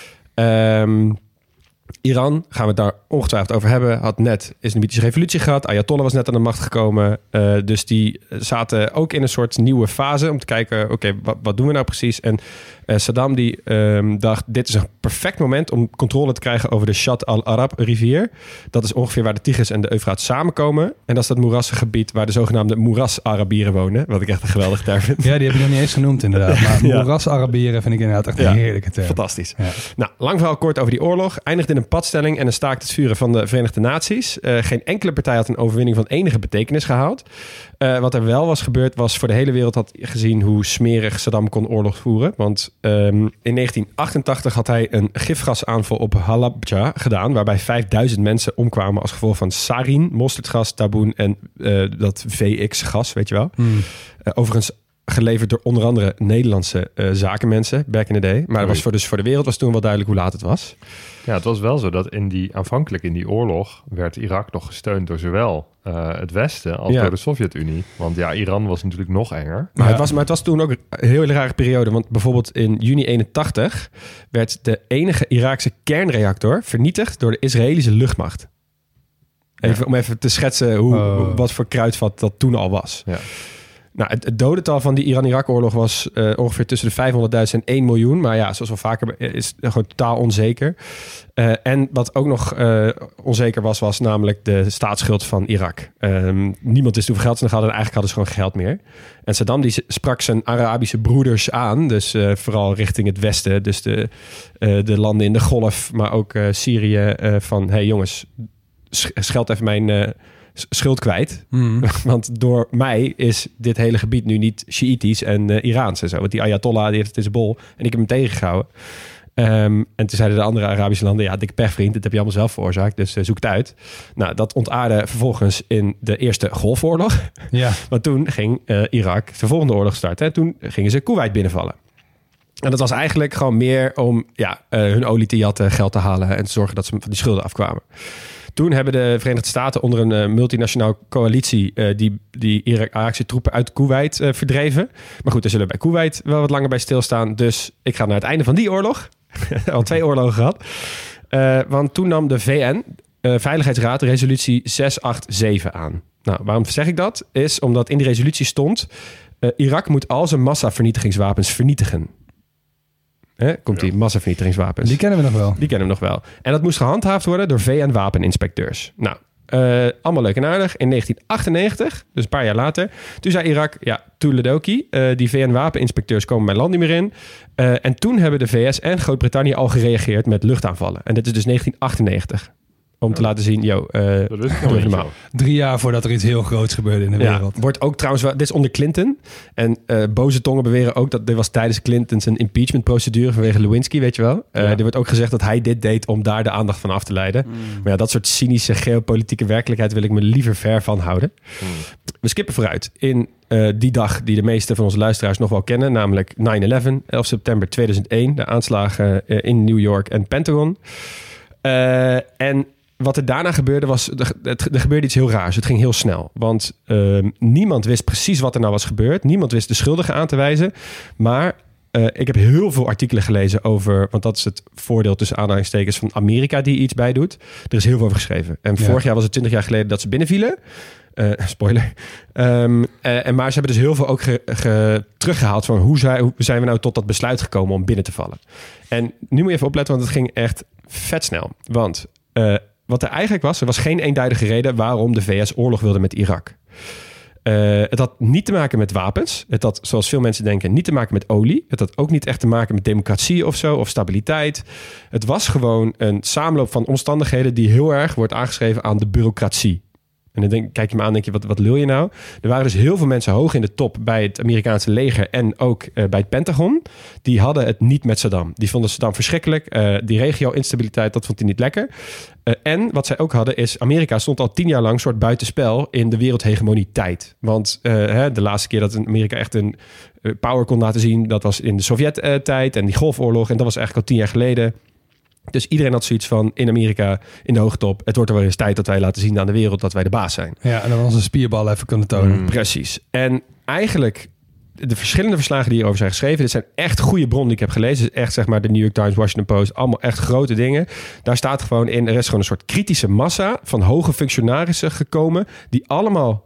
Iran, gaan we het daar ongetwijfeld over hebben, had net de Islamitische revolutie gehad. Ayatollah was net aan de macht gekomen. Dus die zaten ook in een soort nieuwe fase om te kijken, oké, wat doen we nou precies? En Saddam die dacht, dit is een perfect moment om controle te krijgen over de Shatt al-Arab rivier. Dat is ongeveer waar de Tigris en de Eufraat samenkomen. En dat is dat moerassige gebied waar de zogenaamde moeras-Arabieren wonen. Wat ik echt een geweldige term vind. Ja, die heb ik nog niet eens genoemd inderdaad. Maar moeras-Arabieren vind ik inderdaad echt een heerlijke term. Fantastisch. Ja. Nou, lang verhaal kort over die oorlog. Eindigde in een padstelling en een staakt het vuren van de Verenigde Naties. Geen enkele partij had een overwinning van enige betekenis gehaald. Wat er wel was gebeurd was, voor de hele wereld had gezien hoe smerig Saddam kon oorlog voeren. Want in 1988 had hij een gifgasaanval op Halabja gedaan, waarbij 5000 mensen omkwamen als gevolg van sarin, mosterdgas, taboen en dat VX-gas, weet je wel. Overigens geleverd door onder andere Nederlandse zakenmensen back in the day. Maar het was voor de wereld was toen wel duidelijk hoe laat het was. Ja, het was wel zo dat aanvankelijk in die oorlog werd Irak nog gesteund door zowel het Westen als door de Sovjet-Unie. Want ja, Iran was natuurlijk nog enger. Maar het was toen ook een heel rare periode. Want bijvoorbeeld in juni 81 werd de enige Iraakse kernreactor vernietigd door de Israëlische luchtmacht. Om even te schetsen wat voor kruidvat dat toen al was. Ja. Nou, het dodental van die Iran-Irak-oorlog was ongeveer tussen de 500.000 en 1 miljoen. Maar ja, zoals wel vaker is het gewoon totaal onzeker. En wat ook nog onzeker was namelijk de staatsschuld van Irak. Niemand wist hoeveel geld ze nog hadden en eigenlijk hadden ze gewoon geen geld meer. En Saddam die sprak zijn Arabische broeders aan, dus vooral richting het westen. Dus de landen in de Golf, maar ook Syrië. Van, hey jongens, scheld even mijn schuld kwijt. Want door mij is dit hele gebied nu niet Sjiïtisch en Iraans en zo. Want die Ayatollah die heeft het in zijn bol en ik heb hem tegengehouden. En toen zeiden de andere Arabische landen, ja, dikke pech vriend, dat heb je allemaal zelf veroorzaakt, dus zoek het uit. Nou, dat ontaarde vervolgens in de Eerste Golfoorlog. Ja. Want toen ging Irak de volgende oorlog starten. En toen gingen ze Koeweit binnenvallen. En dat was eigenlijk gewoon meer om hun olie te jatten, geld te halen en te zorgen dat ze van die schulden afkwamen. Toen hebben de Verenigde Staten onder een multinationale coalitie die Iraakse troepen uit Koeweit verdreven. Maar goed, er zullen bij Koeweit wel wat langer bij stilstaan. Dus ik ga naar het einde van die oorlog. Al 2 oorlogen gehad. Want toen nam de VN, Veiligheidsraad, resolutie 687 aan. Nou, waarom zeg ik dat? Is omdat in die resolutie stond, Irak moet al zijn massavernietigingswapens vernietigen. Komt die massavernietigingswapens. Die kennen we nog wel. En dat moest gehandhaafd worden door VN-wapeninspecteurs. Nou, allemaal leuk en aardig. In 1998, dus een paar jaar later, toen zei Irak, ja, toedeledokie, die VN-wapeninspecteurs komen mijn land niet meer in. En toen hebben de VS en Groot-Brittannië al gereageerd met luchtaanvallen. En dit is dus 1998. Om te laten zien, dat is normaal. 3 jaar voordat er iets heel groots gebeurde in de wereld. Wordt ook trouwens, dit is onder Clinton. En boze tongen beweren ook dat dit was tijdens Clintons een impeachment-procedure vanwege Lewinsky, weet je wel. Er wordt ook gezegd dat hij dit deed om daar de aandacht van af te leiden. Maar ja, dat soort cynische geopolitieke werkelijkheid wil ik me liever ver van houden. We skippen vooruit. In die dag die de meeste van onze luisteraars nog wel kennen, namelijk 9/11, 11 september 2001. De aanslagen in New York en Pentagon. En wat er daarna gebeurde was, er gebeurde iets heel raars. Het ging heel snel. Want niemand wist precies wat er nou was gebeurd. Niemand wist de schuldigen aan te wijzen. Maar ik heb heel veel artikelen gelezen over, want dat is het voordeel tussen aanhalingstekens van Amerika die iets bij doet. Er is heel veel over geschreven. En vorig jaar was het 20 jaar geleden dat ze binnenvielen. Spoiler. Maar ze hebben dus heel veel ook teruggehaald van hoe zijn we nou tot dat besluit gekomen om binnen te vallen. En nu moet je even opletten, want het ging echt vet snel. Want wat er eigenlijk was, er was geen eenduidige reden waarom de VS oorlog wilde met Irak. Het had niet te maken met wapens. Het had, zoals veel mensen denken, niet te maken met olie. Het had ook niet echt te maken met democratie of zo, of stabiliteit. Het was gewoon een samenloop van omstandigheden die heel erg wordt aangeschreven aan de bureaucratie. En dan kijk je me aan en denk je, wat lul je nou? Er waren dus heel veel mensen hoog in de top bij het Amerikaanse leger en ook bij het Pentagon. Die hadden het niet met Saddam. Die vonden Saddam verschrikkelijk. Die regio-instabiliteit, dat vond hij niet lekker. En wat zij ook hadden is, Amerika stond al 10 jaar lang soort buitenspel in de wereldhegemonietijd. Want de laatste keer dat Amerika echt een power kon laten zien, dat was in de Sovjet-tijd en die Golfoorlog. En dat was eigenlijk al 10 jaar geleden. Dus iedereen had zoiets van in Amerika, in de hoogtop, het wordt er wel eens tijd dat wij laten zien aan de wereld dat wij de baas zijn. Ja, en dan onze spierbal even kunnen tonen. Precies. En eigenlijk, de verschillende verslagen die hierover zijn geschreven, dit zijn echt goede bronnen die ik heb gelezen. Echt zeg maar de New York Times, Washington Post, allemaal echt grote dingen. Daar staat gewoon in, er is gewoon een soort kritische massa van hoge functionarissen gekomen, die allemaal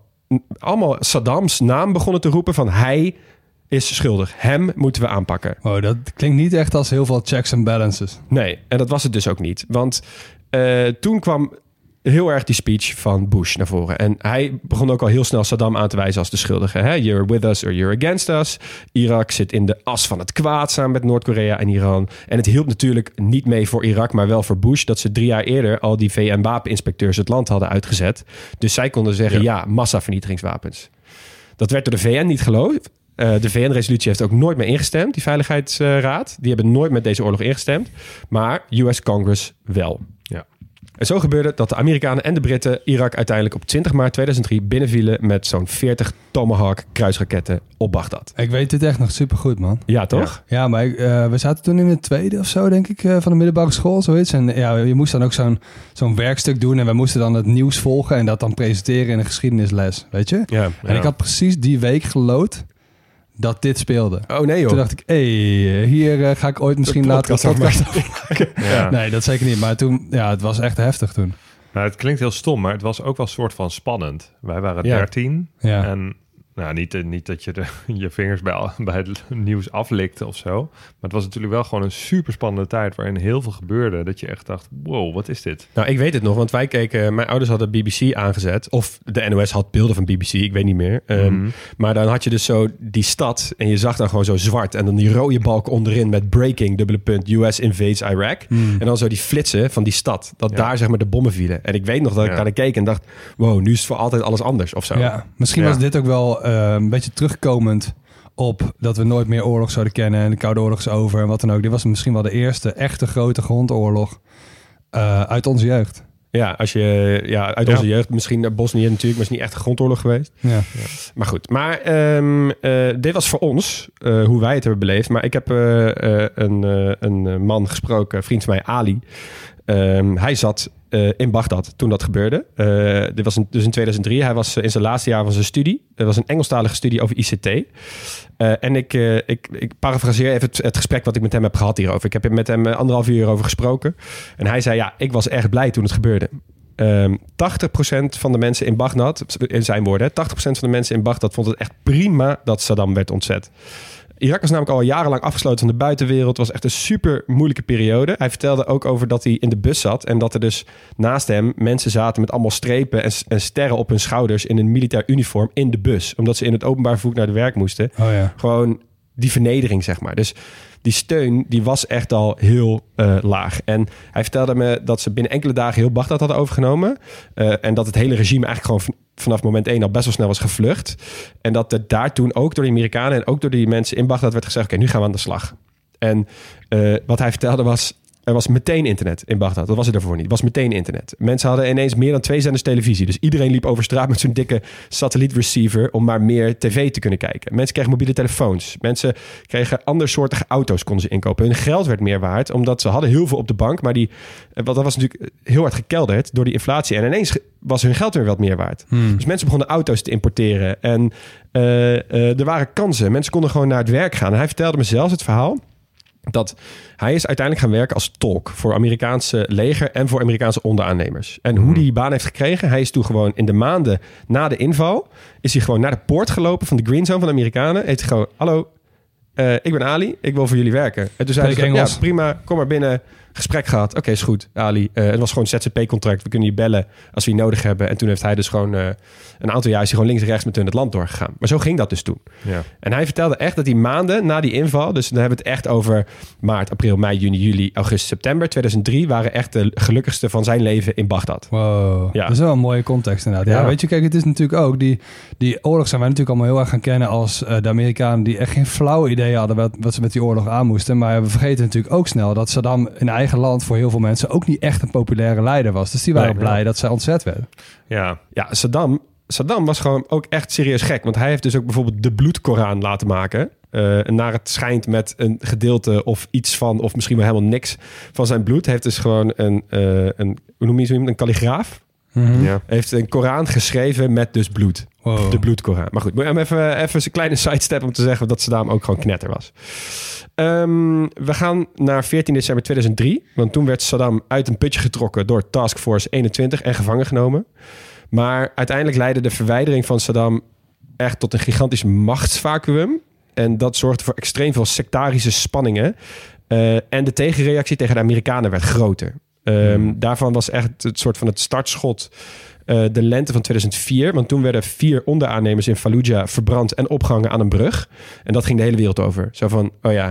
Saddams naam begonnen te roepen van hij is schuldig. Hem moeten we aanpakken. Oh, dat klinkt niet echt als heel veel checks en balances. Nee, en dat was het dus ook niet. Want toen kwam heel erg die speech van Bush naar voren. En hij begon ook al heel snel Saddam aan te wijzen als de schuldige. Hè? You're with us or you're against us. Irak zit in de as van het kwaad samen met Noord-Korea en Iran. En het hielp natuurlijk niet mee voor Irak, maar wel voor Bush, dat ze 3 jaar eerder al die VN-wapeninspecteurs het land hadden uitgezet. Dus zij konden zeggen, ja massavernietigingswapens. Dat werd door de VN niet geloofd. De VN-resolutie heeft ook nooit meer ingestemd, die Veiligheidsraad. Die hebben nooit met deze oorlog ingestemd. Maar US Congress wel. Ja. En zo gebeurde dat de Amerikanen en de Britten Irak uiteindelijk op 20 maart 2003 binnenvielen met zo'n 40 Tomahawk kruisraketten op Bagdad. Ik weet dit echt nog supergoed, man. Ja, toch? Ja, maar we zaten toen in de 2e of zo, denk ik, van de middelbare school, zoiets. En ja, je moest dan ook zo'n werkstuk doen en wij moesten dan het nieuws volgen en dat dan presenteren in een geschiedenisles, weet je? Ja. En ik had precies die week geloot dat dit speelde. Oh nee joh. Toen dacht ik, hier ga ik ooit misschien later een podcast over maken. Ja. Nee, dat zeker niet. Maar toen, het was echt heftig toen. Nou, het klinkt heel stom, maar het was ook wel een soort van spannend. Wij waren 13 en Nou, niet dat je je vingers bij het nieuws aflikte of zo. Maar het was natuurlijk wel gewoon een super spannende tijd waarin heel veel gebeurde. Dat je echt dacht, wow, wat is dit? Nou, ik weet het nog, want wij keken... Mijn ouders hadden BBC aangezet. Of de NOS had beelden van BBC, ik weet niet meer. Maar dan had je dus zo die stad en je zag dan gewoon zo zwart. En dan die rode balk onderin met breaking, US invades Iraq. En dan zo die flitsen van die stad. Dat daar zeg maar de bommen vielen. En ik weet nog dat ik daar keek en dacht... wow, nu is het voor altijd alles anders of zo. Ja, misschien was dit ook wel een beetje terugkomend op dat we nooit meer oorlog zouden kennen en de Koude Oorlog is over en wat dan ook. Dit was misschien wel de eerste echte grote grondoorlog uit onze jeugd. Ja, uit onze jeugd. Misschien Bosnië natuurlijk, maar is niet echt een grondoorlog geweest. Ja. Maar goed. Maar dit was voor ons, hoe wij het hebben beleefd. Maar ik heb een man gesproken, een vriend van mij, Ali. Hij zat in Bagdad toen dat gebeurde. Dit was dus in 2003. Hij was in zijn laatste jaar van zijn studie. Het was een Engelstalige studie over ICT. En ik parafraseer even het gesprek wat ik met hem heb gehad hierover. Ik heb met hem 1,5 uur over gesproken. En hij zei, ja, ik was erg blij toen het gebeurde. 80% van de mensen in Bagdad, in zijn woorden, 80% van de mensen in Bagdad vond het echt prima dat Saddam werd ontzet. Irak was namelijk al jarenlang afgesloten van de buitenwereld. Het was echt een super moeilijke periode. Hij vertelde ook over dat hij in de bus zat en dat er dus naast hem mensen zaten met allemaal strepen en sterren op hun schouders in een militair uniform in de bus. Omdat ze in het openbaar vervoer naar de werk moesten. Oh ja. Gewoon die vernedering, zeg maar. Dus die steun, die was echt al heel laag. En hij vertelde me dat ze binnen enkele dagen heel Bagdad hadden overgenomen. En dat het hele regime eigenlijk gewoon vanaf moment 1 al best wel snel was gevlucht. En dat er daar toen ook door de Amerikanen en ook door die mensen in Bagdad werd gezegd, oké, nu gaan we aan de slag. En wat hij vertelde was, er was meteen internet in Bagdad. Dat was er daarvoor niet. Het was meteen internet. Mensen hadden ineens meer dan 2 zenders televisie. Dus iedereen liep over straat met zo'n dikke satellietreceiver om maar meer tv te kunnen kijken. Mensen kregen mobiele telefoons. Mensen kregen andersoortige auto's, konden ze inkopen. Hun geld werd meer waard, omdat ze hadden heel veel op de bank. Maar dat was natuurlijk heel hard gekelderd door die inflatie. En ineens was hun geld weer wat meer waard. Dus mensen begonnen auto's te importeren. En er waren kansen. Mensen konden gewoon naar het werk gaan. En hij vertelde me zelfs het verhaal dat hij is uiteindelijk gaan werken als tolk voor Amerikaanse leger en voor Amerikaanse onderaannemers. En hoe die baan heeft gekregen, hij is toen gewoon in de maanden na de inval, is hij gewoon naar de poort gelopen van de Green Zone van de Amerikanen. Heeft hij gewoon, hallo, ik ben Ali, ik wil voor jullie werken. En toen zei hij, ja prima, kom maar binnen. Gesprek gehad. Oké, is goed, Ali. Het was gewoon een ZZP-contract. We kunnen je bellen als we je nodig hebben. En toen heeft hij dus gewoon een aantal jaar is hij gewoon links en rechts met hun het land doorgegaan. Maar zo ging dat dus toen. Ja. En hij vertelde echt dat die maanden na die inval, dus dan hebben we het echt over maart, april, mei, juni, juli, augustus, september 2003, waren echt de gelukkigste van zijn leven in Bagdad. Wow, ja. Dat is wel een mooie context inderdaad. Ja, weet je, kijk, het is natuurlijk ook, die oorlog zijn wij natuurlijk allemaal heel erg gaan kennen als de Amerikanen die echt geen flauw idee hadden wat ze met die oorlog aan moesten. Maar we vergeten natuurlijk ook snel dat Saddam in eigen land voor heel veel mensen ook niet echt een populaire leider was. Dus die waren blij dat zij ontzet werden. Ja, Saddam was gewoon ook echt serieus gek. Want hij heeft dus ook bijvoorbeeld de bloedkoran laten maken. Naar het schijnt met een gedeelte of iets van, of misschien wel helemaal niks van zijn bloed. Heeft dus gewoon een hoe noem je zo iemand? Een kalligraaf. Mm-hmm. Ja. Heeft een Koran geschreven met dus bloed. Wow. De bloedkoran. Maar goed, even een kleine sidestep om te zeggen dat Saddam ook gewoon knetter was. We gaan naar 14 december 2003. Want toen werd Saddam uit een putje getrokken door Task Force 21 en gevangen genomen. Maar uiteindelijk leidde de verwijdering van Saddam echt tot een gigantisch machtsvacuüm. En dat zorgde voor extreem veel sectarische spanningen. En de tegenreactie tegen de Amerikanen werd groter. Daarvan was echt het soort van het startschot de lente van 2004. Want toen werden 4 onderaannemers in Fallujah verbrand en opgehangen aan een brug. En dat ging de hele wereld over. Zo van,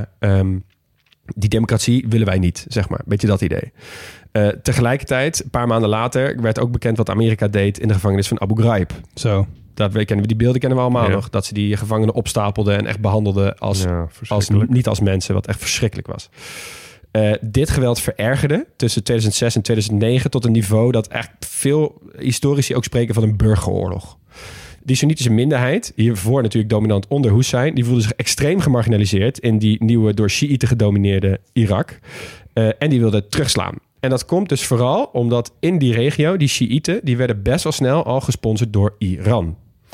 die democratie willen wij niet, zeg maar. Beetje dat idee. Tegelijkertijd, een paar maanden later, werd ook bekend wat Amerika deed in de gevangenis van Abu Ghraib. Zo. Die beelden kennen we allemaal nog. Dat ze die gevangenen opstapelden en echt behandelden niet als mensen, wat echt verschrikkelijk was. Dit geweld verergerde tussen 2006 en 2009 tot een niveau dat echt veel historici ook spreken van een burgeroorlog. Die Soenitische minderheid, hiervoor natuurlijk dominant onder Hussein, die voelde zich extreem gemarginaliseerd in die nieuwe door Sjiïten gedomineerde Irak. En die wilde terugslaan. En dat komt dus vooral omdat in die regio, die Sjiïten, die werden best wel snel al gesponsord door Iran.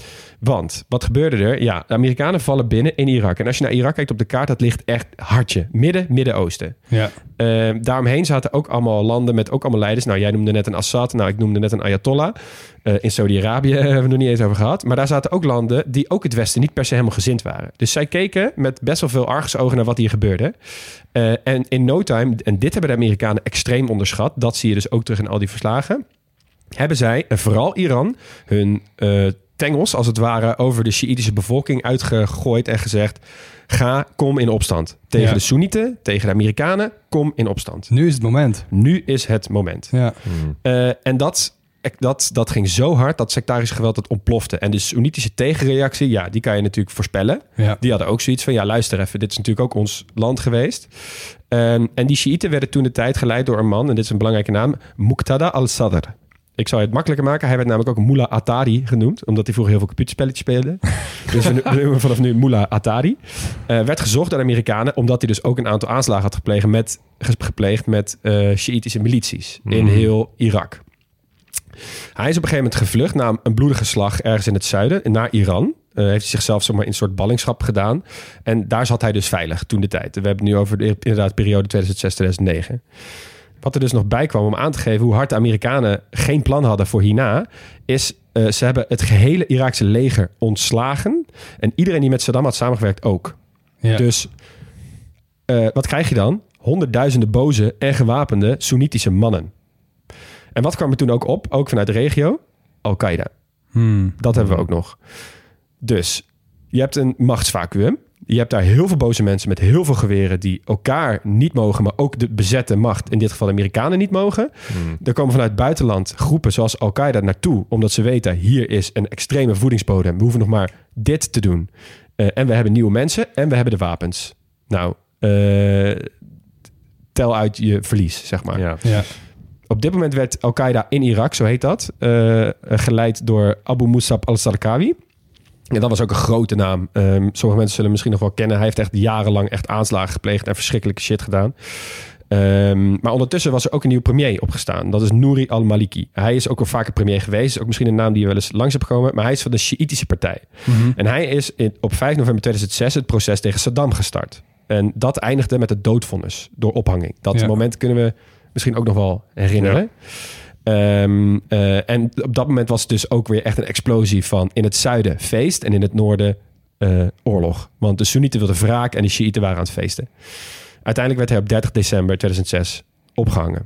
Want, wat gebeurde er? Ja, de Amerikanen vallen binnen in Irak. En als je naar Irak kijkt op de kaart, dat ligt echt hartje. Midden-Oosten. Ja. Daaromheen zaten ook allemaal landen met ook allemaal leiders. Nou, jij noemde net een Assad. Nou, ik noemde net een Ayatollah. In Saudi-Arabië hebben we het nog niet eens over gehad. Maar daar zaten ook landen die ook het Westen niet per se helemaal gezind waren. Dus zij keken met best wel veel argusogen naar wat hier gebeurde. En in no time, en dit hebben de Amerikanen extreem onderschat. Dat zie je dus ook terug in al die verslagen. Hebben zij, en vooral Iran, hun tengels als het ware over de Sjiïtische bevolking uitgegooid en gezegd: kom in opstand. Tegen de Soenieten, tegen de Amerikanen, kom in opstand. Nu is het moment. Nu is het moment. Ja. En dat ging zo hard, dat sectarisch geweld, dat ontplofte. En de Soenitische tegenreactie, ja, die kan je natuurlijk voorspellen. Ja. Die hadden ook zoiets van, ja, luister even, dit is natuurlijk ook ons land geweest. En die Sjiïten werden toen de tijd geleid door een man, en dit is een belangrijke naam, Muqtada al-Sadr. Ik zal het makkelijker maken. Hij werd namelijk ook Mullah Atari genoemd, omdat hij vroeger heel veel computerspelletjes speelde. Dus we noemen vanaf nu Mullah Atari. Werd gezocht door de Amerikanen, omdat hij dus ook een aantal aanslagen had gepleegd met Sjiïtische milities in heel Irak. Hij is op een gegeven moment gevlucht na een bloedige slag ergens in het zuiden, naar Iran. Heeft hij zichzelf zomaar in een soort ballingschap gedaan. En daar zat hij dus veilig toen de tijd. We hebben het nu over de periode 2006-2009. Wat er dus nog bij kwam om aan te geven hoe hard de Amerikanen geen plan hadden voor hierna, is ze hebben het gehele Iraakse leger ontslagen. En iedereen die met Saddam had samengewerkt ook. Ja. Dus wat krijg je dan? Honderdduizenden boze en gewapende Soenitische mannen. En wat kwam er toen ook op? Ook vanuit de regio? Al-Qaeda. Dat hebben we ook nog. Dus je hebt een machtsvacuüm. Je hebt daar heel veel boze mensen met heel veel geweren die elkaar niet mogen, maar ook de bezette macht, in dit geval de Amerikanen, niet mogen. Er komen vanuit het buitenland groepen zoals Al-Qaeda naartoe, omdat ze weten, hier is een extreme voedingsbodem. We hoeven nog maar dit te doen. En we hebben nieuwe mensen en we hebben de wapens. Nou, tel uit je verlies, zeg maar. Ja. Ja. Op dit moment werd Al-Qaeda in Irak, zo heet dat, geleid door Abu Musab al-Zarqawi. Ja, dat was ook een grote naam. Sommige mensen zullen misschien nog wel kennen. Hij heeft echt jarenlang echt aanslagen gepleegd en verschrikkelijke shit gedaan. Maar ondertussen was er ook een nieuwe premier opgestaan. Dat is Nouri al-Maliki. Hij is ook al vaker premier geweest. Is ook misschien een naam die je wel eens langs hebt gekomen. Maar hij is van de Sjiïtische partij. En hij is op 5 november 2006 het proces tegen Saddam gestart. En dat eindigde met het doodvonnis door ophanging. Dat moment kunnen we misschien ook nog wel herinneren. Ja. En op dat moment was het dus ook weer echt een explosie van in het zuiden feest en in het noorden oorlog. Want de Soenieten wilden wraak en de Sjiïten waren aan het feesten. Uiteindelijk werd hij op 30 december 2006 opgehangen.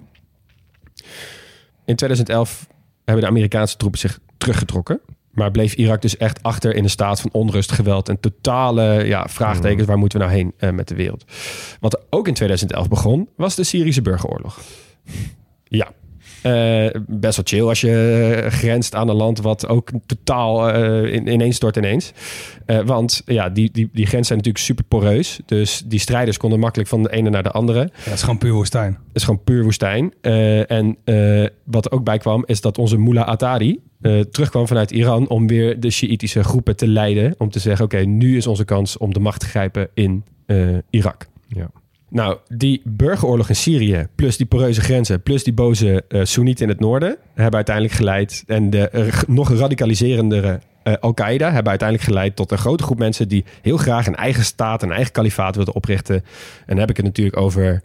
In 2011 hebben de Amerikaanse troepen zich teruggetrokken. Maar bleef Irak dus echt achter in een staat van onrust, geweld en totale vraagtekens. Waar moeten we nou heen met de wereld? Wat er ook in 2011 begon, was de Syrische burgeroorlog. Ja. Best wel chill als je grenst aan een land wat ook totaal ineens stort ineens. Want ja, die grenzen zijn natuurlijk super poreus. Dus die strijders konden makkelijk van de ene naar de andere. Ja, het is gewoon puur woestijn. Het is gewoon puur woestijn. En wat er ook bij kwam is dat onze Mullah Atari terugkwam vanuit Iran om weer de Sjiïtische groepen te leiden. Om te zeggen, oké, nu is onze kans om de macht te grijpen in Irak. Ja. Nou, die burgeroorlog in Syrië, plus die poreuze grenzen, plus die boze Soenieten in het noorden, hebben uiteindelijk geleid, en de nog radicaliserendere Al-Qaeda hebben uiteindelijk geleid tot een grote groep mensen die heel graag een eigen staat, een eigen kalifaat wilden oprichten. En dan heb ik het natuurlijk over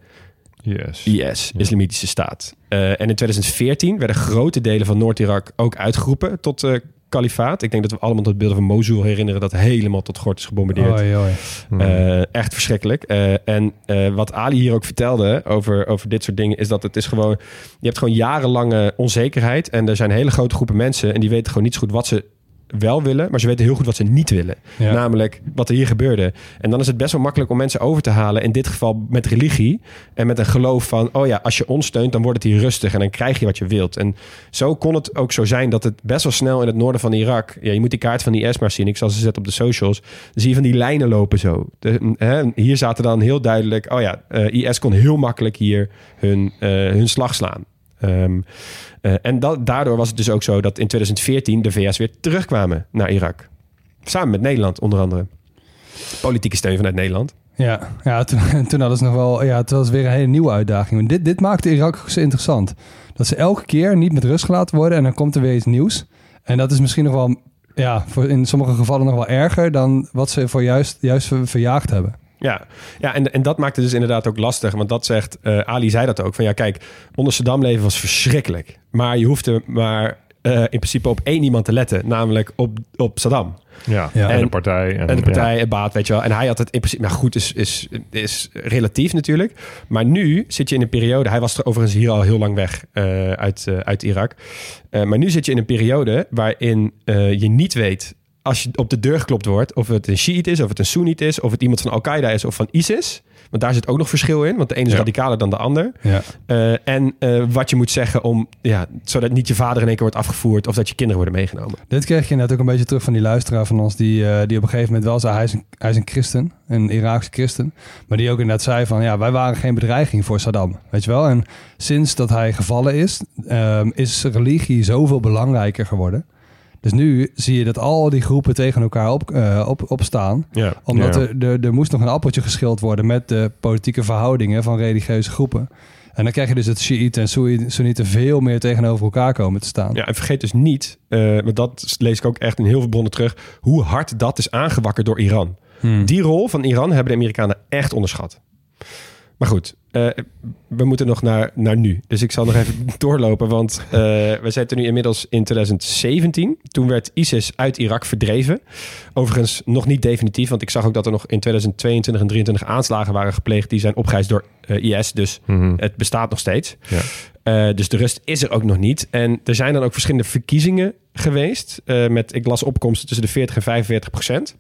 IS, Islamitische Staat. En in 2014 werden grote delen van Noord-Irak ook uitgeroepen tot kalifaat. Ik denk dat we allemaal het beeld van Mosul herinneren dat helemaal tot gort is gebombardeerd. Echt verschrikkelijk. En wat Ali hier ook vertelde over dit soort dingen is dat het is gewoon, je hebt gewoon jarenlange onzekerheid en er zijn hele grote groepen mensen en die weten gewoon niet zo goed wat ze wel willen, maar ze weten heel goed wat ze niet willen. Ja. Namelijk wat er hier gebeurde. En dan is het best wel makkelijk om mensen over te halen. In dit geval met religie en met een geloof van, oh ja, als je ons steunt, dan wordt het hier rustig en dan krijg je wat je wilt. En zo kon het ook zo zijn dat het best wel snel in het noorden van Irak, ja, je moet die kaart van IS maar zien. Ik zal ze zetten op de socials. Dan zie je van die lijnen lopen zo. Hier zaten dan heel duidelijk, oh ja, IS kon heel makkelijk hier hun slag slaan. En daardoor was het dus ook zo dat in 2014 de VS weer terugkwamen naar Irak. Samen met Nederland onder andere. Politieke steun vanuit Nederland. Ja, toen hadden ze nog wel. Ja, het was weer een hele nieuwe uitdaging. Dit maakte Irak zo interessant. Dat ze elke keer niet met rust gelaten worden en dan komt er weer iets nieuws. En dat is misschien nog wel in sommige gevallen nog wel erger dan wat ze voor juist verjaagd hebben. Ja, en dat maakt het dus inderdaad ook lastig. Want dat zegt, Ali zei dat ook. Van ja, kijk, onder Saddam leven was verschrikkelijk. Maar je hoefde maar in principe op één iemand te letten. Namelijk op Saddam. Ja, en de partij. En de partij, en baat, weet je wel. En hij had het in principe... Nou goed, is relatief natuurlijk. Maar nu zit je in een periode... Hij was er overigens hier al heel lang weg uit Irak. Maar nu zit je in een periode waarin je niet weet... Als je op de deur geklopt wordt, of het een Shiït is, of het een Soeniet is, of het iemand van Al-Qaeda is of van ISIS. Want daar zit ook nog verschil in, want de ene is radicaler dan de ander. Ja. En wat je moet zeggen om, zodat niet je vader in één keer wordt afgevoerd of dat je kinderen worden meegenomen. Dit kreeg je net ook een beetje terug van die luisteraar van ons, die op een gegeven moment wel zei, hij is een christen, een Iraakse christen. Maar die ook inderdaad zei van, wij waren geen bedreiging voor Saddam, weet je wel. En sinds dat hij gevallen is religie zoveel belangrijker geworden. Dus nu zie je dat al die groepen tegen elkaar opstaan. Ja, omdat er moest nog een appeltje geschild worden met de politieke verhoudingen van religieuze groepen. En dan krijg je dus dat Shiiten en Soenieten veel meer tegenover elkaar komen te staan. Ja, en vergeet dus niet, want dat lees ik ook echt in heel veel bronnen terug, hoe hard dat is aangewakkerd door Iran. Die rol van Iran hebben de Amerikanen echt onderschat. Maar goed, we moeten nog naar nu. Dus ik zal nog even doorlopen, want we zitten nu inmiddels in 2017. Toen werd ISIS uit Irak verdreven. Overigens nog niet definitief, want ik zag ook dat er nog in 2022 en 2023 aanslagen waren gepleegd. Die zijn opgeëist door IS, dus het bestaat nog steeds. Ja. Dus de rust is er ook nog niet. En er zijn dan ook verschillende verkiezingen geweest. Ik las opkomsten tussen de 40 en 45%.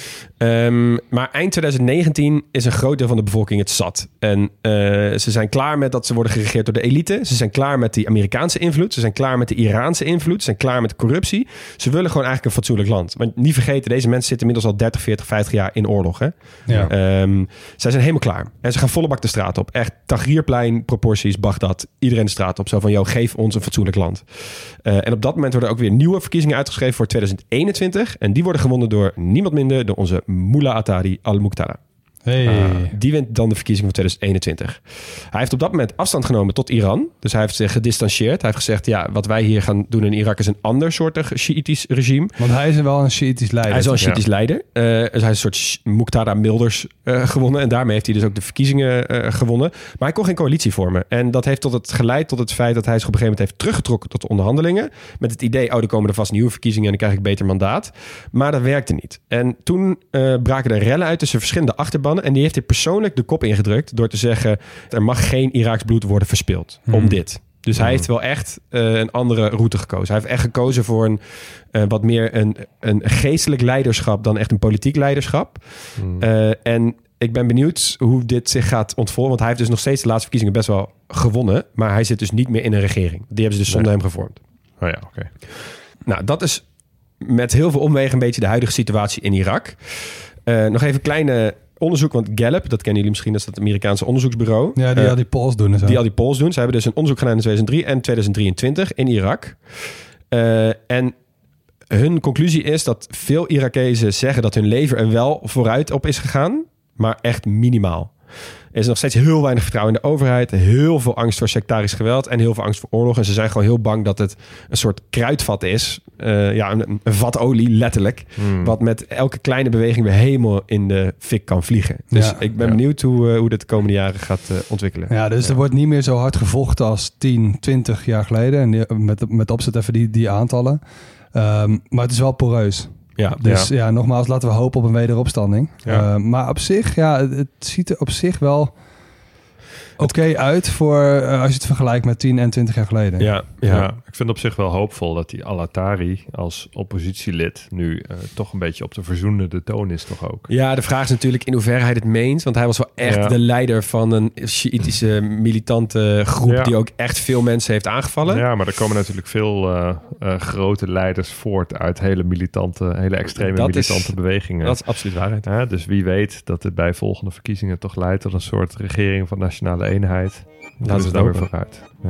Maar eind 2019 is een groot deel van de bevolking het zat. En ze zijn klaar met dat ze worden geregeerd door de elite. Ze zijn klaar met die Amerikaanse invloed. Ze zijn klaar met de Iraanse invloed. Ze zijn klaar met corruptie. Ze willen gewoon eigenlijk een fatsoenlijk land. Want niet vergeten, deze mensen zitten inmiddels al 30, 40, 50 jaar in oorlog. Hè? Ja. Zij zijn helemaal klaar. En ze gaan volle bak de straat op. Echt Tahrirplein proporties, Bagdad. Iedereen de straat op. Zo van, geef ons een fatsoenlijk land. En op dat moment worden ook weer nieuwe verkiezingen uitgeschreven voor 2021. En die worden gewonnen door niemand minder dan onze Mullah Atari al-Muqtada. Die wint dan de verkiezingen van 2021. Hij heeft op dat moment afstand genomen tot Iran. Dus hij heeft zich gedistanceerd. Hij heeft gezegd, wat wij hier gaan doen in Irak is een ander soortig Shiïtisch regime. Want hij is wel een Shiïtisch leider. Hij is wel een Shiïtisch leider. Dus hij is een soort Muqtada Milders gewonnen. En daarmee heeft hij dus ook de verkiezingen gewonnen. Maar hij kon geen coalitie vormen. En dat heeft geleid tot het feit dat hij zich op een gegeven moment heeft teruggetrokken tot de onderhandelingen. Met het idee, er komen er vast nieuwe verkiezingen en dan krijg ik beter mandaat. Maar dat werkte niet. En toen braken er rellen uit tussen verschillende achterbannen. En die heeft hij persoonlijk de kop ingedrukt door te zeggen, er mag geen Iraaks bloed worden verspild om dit. Dus hij heeft wel echt een andere route gekozen. Hij heeft echt gekozen voor wat meer een geestelijk leiderschap dan echt een politiek leiderschap. En ik ben benieuwd hoe dit zich gaat ontvollen. Want hij heeft dus nog steeds de laatste verkiezingen best wel gewonnen. Maar hij zit dus niet meer in een regering. Die hebben ze dus zonder hem gevormd. Oh ja, oké. Nou, dat is met heel veel omwegen een beetje de huidige situatie in Irak. Nog even kleine onderzoek, want Gallup, dat kennen jullie misschien, dat is dat Amerikaanse onderzoeksbureau. Ja, die al die polls doen en zo. Die al die polls doen. Ze hebben dus een onderzoek gedaan in 2003 en 2023 in Irak. En hun conclusie is dat veel Irakezen zeggen dat hun leven er wel vooruit op is gegaan, maar echt minimaal. Er is nog steeds heel weinig vertrouwen in de overheid. Heel veel angst voor sectarisch geweld en heel veel angst voor oorlog. En ze zijn gewoon heel bang dat het een soort kruidvat is. Een vat olie, letterlijk. Wat met elke kleine beweging weer helemaal in de fik kan vliegen. Dus ik ben benieuwd hoe dit de komende jaren gaat ontwikkelen. Ja, dus er wordt niet meer zo hard gevochten als 10, 20 jaar geleden. En met opzet even die aantallen. Maar het is wel poreus. Dus nogmaals, laten we hopen op een wederopstanding. Ja. Maar op zich, het ziet er op zich wel oké uit voor als je het vergelijkt met 10 en 20 jaar geleden. Ja, ik vind op zich wel hoopvol dat die al-Attari als oppositielid nu toch een beetje op de verzoenende toon is toch ook. Ja, de vraag is natuurlijk in hoeverre hij het meent. Want hij was wel echt de leider van een Sjiïtische militante groep die ook echt veel mensen heeft aangevallen. Ja, maar er komen natuurlijk veel grote leiders voort uit hele extreme militante bewegingen. Dat is absoluut waarheid. Ja, dus wie weet dat het bij volgende verkiezingen toch leidt tot een soort regering van nationale eenheid. Laten we het daar weer vooruit. Ja.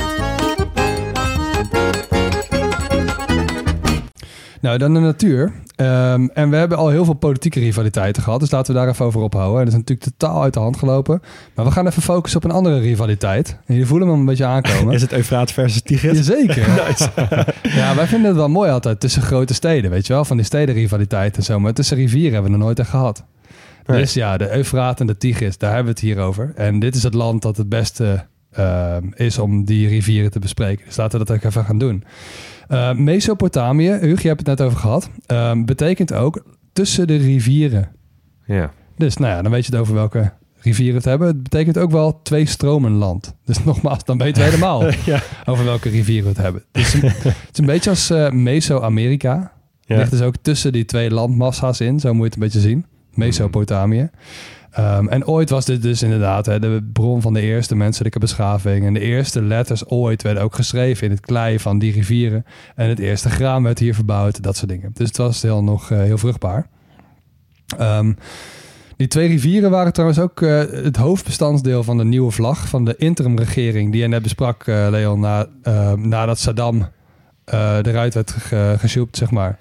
Nou, dan de natuur. En we hebben al heel veel politieke rivaliteiten gehad. Dus laten we daar even over ophouden. En dat is natuurlijk totaal uit de hand gelopen. Maar we gaan even focussen op een andere rivaliteit. En jullie voelen hem een beetje aankomen. Is het Eufraat versus Tigris? Jazeker. Nice. Ja, wij vinden het wel mooi altijd tussen grote steden. Weet je wel, van die stedenrivaliteit en zo. Maar tussen rivieren hebben we nog nooit echt gehad. Nee. Dus ja, de Eufraat en de Tigris, daar hebben we het hier over. En dit is het land dat het beste is om die rivieren te bespreken. Dus laten we dat ook even gaan doen. Mesopotamië, Huug, je hebt het net over gehad, betekent ook tussen de rivieren. Ja. Dus nou ja, dan weet je het over welke rivieren het hebben. Het betekent ook wel 2 stromen land. Dus nogmaals, dan weten we helemaal over welke rivieren we het hebben. Dus het is een beetje als Meso-Amerika. Ja. Ligt dus ook tussen die 2 landmassa's in. Zo moet je het een beetje zien. Mesopotamië. En ooit was dit dus inderdaad de bron van de eerste menselijke beschaving. En de eerste letters ooit werden ook geschreven in het klei van die rivieren. En het eerste graan werd hier verbouwd, dat soort dingen. Dus het was nog heel vruchtbaar. Die 2 rivieren waren trouwens ook het hoofdbestandsdeel van de nieuwe vlag van de interimregering die je net besprak, Leon, nadat Saddam eruit werd gesjoept, zeg maar.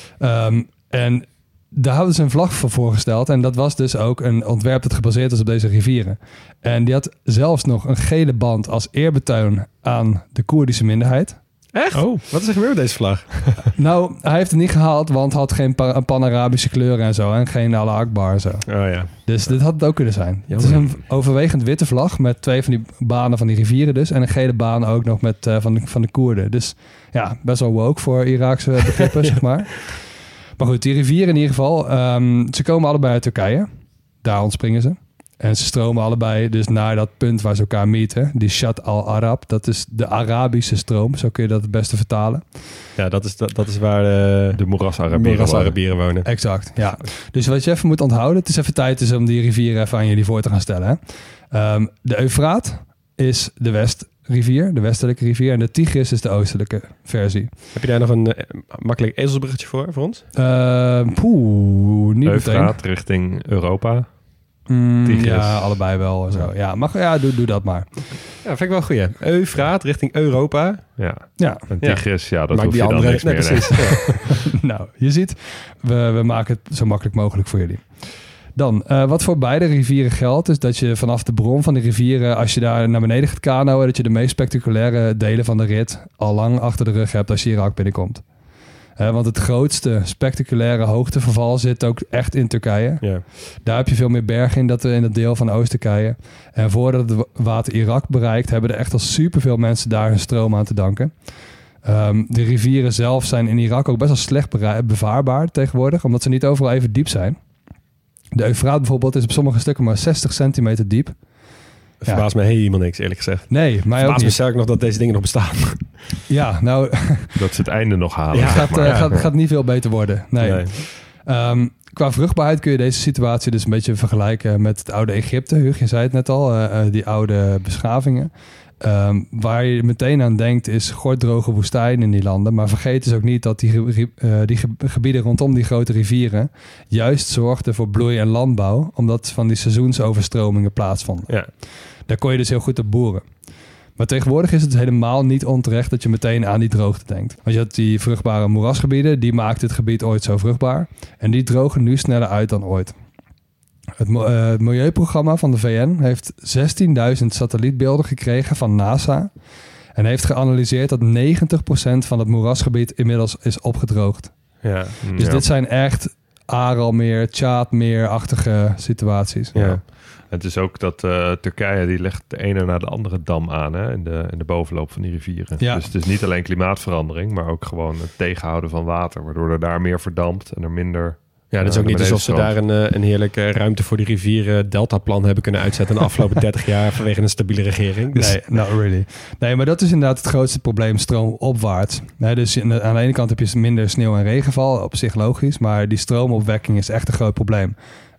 En daar hadden ze een vlag voor voorgesteld. En dat was dus ook een ontwerp dat gebaseerd was op deze rivieren. En die had zelfs nog een gele band als eerbetoon aan de Koerdische minderheid. Echt? Oh, wat is er gebeurd met deze vlag? Nou, hij heeft het niet gehaald, want het had geen pan-Arabische kleuren en zo. En geen Allah Akbar en zo. Oh ja. Dus dit had het ook kunnen zijn. Jammer. Het is een overwegend witte vlag met 2 van die banen van die rivieren dus. En een gele baan ook nog met van de Koerden. Dus ja, best wel woke voor Iraakse begrippen, zeg maar. Maar goed, die rivieren in ieder geval, ze komen allebei uit Turkije. Daar ontspringen ze. En ze stromen allebei dus naar dat punt waar ze elkaar meten. Die Shat al-Arab, dat is de Arabische stroom. Zo kun je dat het beste vertalen. Ja, dat is waar De Moeras-Arabieren wonen. Exact, ja. Dus wat je even moet onthouden, het is even tijd dus om die rivieren even aan jullie voor te gaan stellen. Hè. De Eufraat is de Westrivier, de westelijke rivier. En de Tigris is de oostelijke versie. Heb je daar nog een makkelijk ezelsbruggetje voor ons? Niet Eufraat meteen. richting Europa. Tigris. Ja, allebei wel. En zo. Ja, doe dat maar. Ja, vind ik wel goed. Eufraat richting Europa. Ja. En Tigris, dat hoef je dan niks meer. Precies. Nou, je ziet, we maken het zo makkelijk mogelijk voor jullie. Dan, wat voor beide rivieren geldt, is dat je vanaf de bron van de rivieren, als je daar naar beneden gaat kanoën, dat je de meest spectaculaire delen van de rit al lang achter de rug hebt als je Irak binnenkomt. Want het grootste spectaculaire hoogteverval zit ook echt in Turkije. Ja. Daar heb je veel meer bergen in dat deel van Oost-Turkije. En voordat het water Irak bereikt, hebben er echt al superveel mensen daar hun stroom aan te danken. De rivieren zelf zijn in Irak ook best wel slecht bevaarbaar tegenwoordig, omdat ze niet overal even diep zijn. De Eufraat bijvoorbeeld is op sommige stukken maar 60 centimeter diep. Verbaast me helemaal niks, eerlijk gezegd. Nee, maar ook verbaast me niet. sterk nog dat deze dingen nog bestaan. Ja, nou, Dat ze het einde nog halen. het gaat niet veel beter worden. Nee. Qua vruchtbaarheid kun je deze situatie dus een beetje vergelijken met het oude Egypte. Huug, je zei het net al, die oude beschavingen. Waar je meteen aan denkt is gorddroge woestijn in die landen. Maar vergeet dus ook niet dat die gebieden rondom die grote rivieren juist zorgden voor bloei en landbouw, omdat van die seizoensoverstromingen plaatsvonden. Ja. Daar kon je dus heel goed op boeren. Maar tegenwoordig is het helemaal niet onterecht dat je meteen aan die droogte denkt. Want je had die vruchtbare moerasgebieden, die maakten het gebied ooit zo vruchtbaar. En die drogen nu sneller uit dan ooit. Het milieuprogramma van de VN heeft 16.000 satellietbeelden gekregen van NASA. En heeft geanalyseerd dat 90% van het moerasgebied inmiddels is opgedroogd. Ja. Dus dit zijn echt Aralmeer, Tjaadmeer-achtige situaties. Ja. Het is ook dat Turkije die legt de ene na de andere dam aan, hè, in de bovenloop van die rivieren. Ja. Dus het is niet alleen klimaatverandering, maar ook gewoon het tegenhouden van water, waardoor er daar meer verdampt en er minder. Ja, dat is ook niet alsof ze daar een heerlijke ruimte voor die rivieren deltaplan hebben kunnen uitzetten de afgelopen 30 jaar vanwege een stabiele regering. Dus. Nee, not really. Nee, maar dat is inderdaad het grootste probleem, stroomopwaarts. Dus aan de ene kant heb je minder sneeuw en regenval, op zich logisch, maar die stroomopwekking is echt een groot probleem.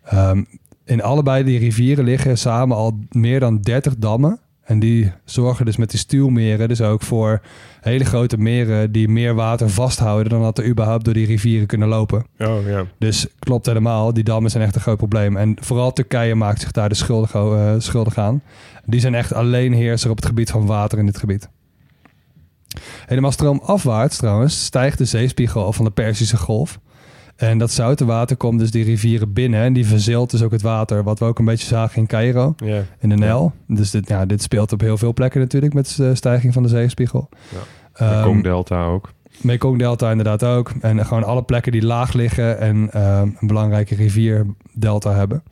In allebei die rivieren liggen samen al meer dan 30 dammen. En die zorgen dus met die stuwmeren dus ook voor hele grote meren die meer water vasthouden dan dat er überhaupt door die rivieren kunnen lopen. Oh, ja. Dus klopt helemaal, die dammen zijn echt een groot probleem. En vooral Turkije maakt zich daar de schuldig aan. Die zijn echt alleenheerser op het gebied van water in dit gebied. Helemaal stroomafwaarts trouwens stijgt de zeespiegel van de Perzische Golf. En dat zoute water komt dus die rivieren binnen en die verzeelt dus ook het water, wat we ook een beetje zagen in Caïro, in de Nijl. Dus dit speelt op heel veel plekken natuurlijk met de stijging van de zeespiegel. Ja. Mekong-delta ook. Mekong-delta inderdaad ook. En gewoon alle plekken die laag liggen en een belangrijke rivierdelta hebben.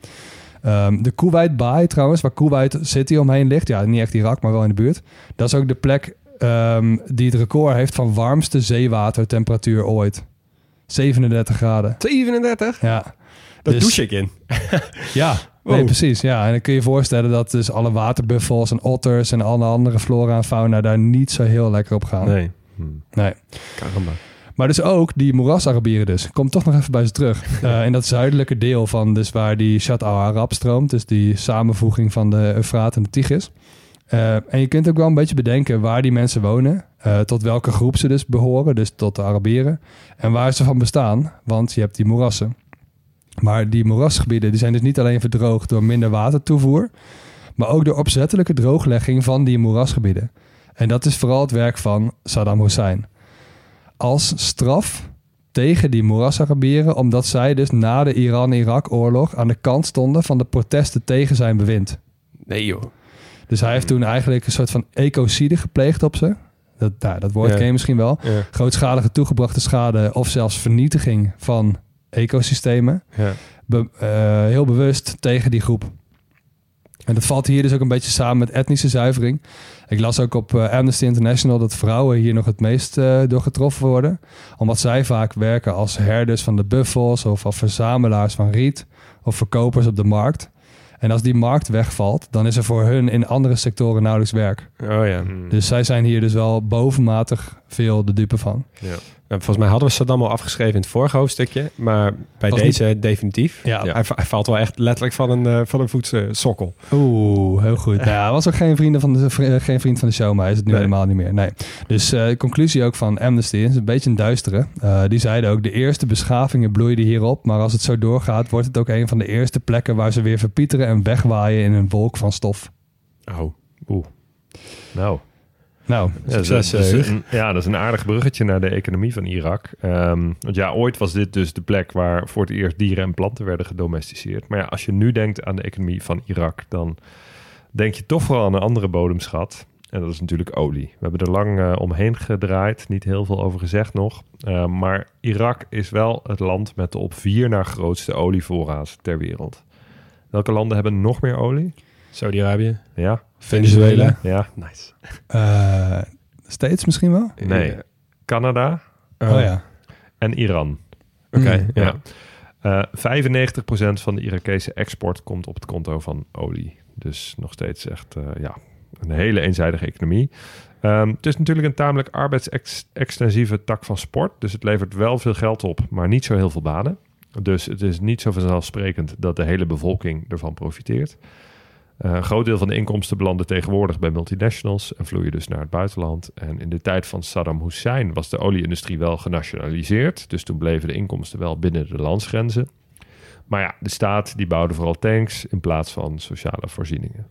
De Kuwait-baai trouwens, waar Kuwait City omheen ligt. Ja, niet echt Irak, maar wel in de buurt. Dat is ook de plek die het record heeft van warmste zeewatertemperatuur ooit. 37 graden. 37? Ja. Daar douche ik in. Ja, nee, precies. Ja. En dan kun je je voorstellen dat dus alle waterbuffels en otters en alle andere flora en fauna daar niet zo heel lekker op gaan. Nee. Caramba. Maar dus ook die moerasarabieren dus. Ik kom toch nog even bij ze terug. In dat zuidelijke deel van dus waar die Shatt al-Arab stroomt. Dus die samenvoeging van de Eufraat en de Tigris. En je kunt ook wel een beetje bedenken waar die mensen wonen. Tot welke groep ze dus behoren. Dus tot de Arabieren. En waar ze van bestaan. Want je hebt die moerassen. Maar die moerasgebieden die zijn dus niet alleen verdroogd door minder watertoevoer. Maar ook door opzettelijke drooglegging van die moerasgebieden. En dat is vooral het werk van Saddam Hussein. Als straf tegen die moerasarabieren, omdat zij dus na de Iran-Irak-oorlog aan de kant stonden van de protesten tegen zijn bewind. Nee joh. Dus hij heeft toen eigenlijk een soort van ecocide gepleegd op ze. Dat woord ken je misschien wel. Ja. Grootschalige toegebrachte schade of zelfs vernietiging van ecosystemen. Ja. Heel bewust tegen die groep. En dat valt hier dus ook een beetje samen met etnische zuivering. Ik las ook op Amnesty International dat vrouwen hier nog het meest door getroffen worden. Omdat zij vaak werken als herders van de buffels of als verzamelaars van riet of verkopers op de markt. En als die markt wegvalt, dan is er voor hun in andere sectoren nauwelijks werk. Oh ja. Dus zij zijn hier dus wel bovenmatig veel de dupe van. Ja. Volgens mij hadden we Saddam al afgeschreven in het vorige hoofdstukje. Maar bij deze definitief. Ja. Hij valt wel echt letterlijk van een voetsokkel. Oeh, heel goed. Nou ja, hij was ook geen vriend van de show, maar hij is het nu helemaal niet meer. Nee. Dus de conclusie ook van Amnesty is een beetje een duistere. Die zeiden ook, de eerste beschavingen bloeiden hierop. Maar als het zo doorgaat, wordt het ook een van de eerste plekken waar ze weer verpieteren en wegwaaien in een wolk van stof. Oh, Nou, succes, dat is een aardig bruggetje naar de economie van Irak. Want ja, ooit was dit dus de plek waar voor het eerst dieren en planten werden gedomesticeerd. Maar ja, als je nu denkt aan de economie van Irak, dan denk je toch vooral aan een andere bodemschat. En dat is natuurlijk olie. We hebben er lang omheen gedraaid, niet heel veel over gezegd nog. Maar Irak is wel het land met de op 4 na grootste olievoorraad ter wereld. Welke landen hebben nog meer olie? Saudi-Arabië. Ja. Venezuela. Ja. Nice. States misschien wel? Nee. Canada. Oh ja. En Iran. Oké, Ja. 95% van de Irakese export komt op het konto van olie. Dus nog steeds echt een hele eenzijdige economie. Het is natuurlijk een tamelijk arbeidsextensieve tak van sport. Dus het levert wel veel geld op, maar niet zo heel veel banen. Dus het is niet zo vanzelfsprekend dat de hele bevolking ervan profiteert. Een groot deel van de inkomsten belanden tegenwoordig bij multinationals en vloeien dus naar het buitenland. En in de tijd van Saddam Hussein was de olieindustrie wel genationaliseerd. Dus toen bleven de inkomsten wel binnen de landsgrenzen. Maar ja, de staat die bouwde vooral tanks in plaats van sociale voorzieningen.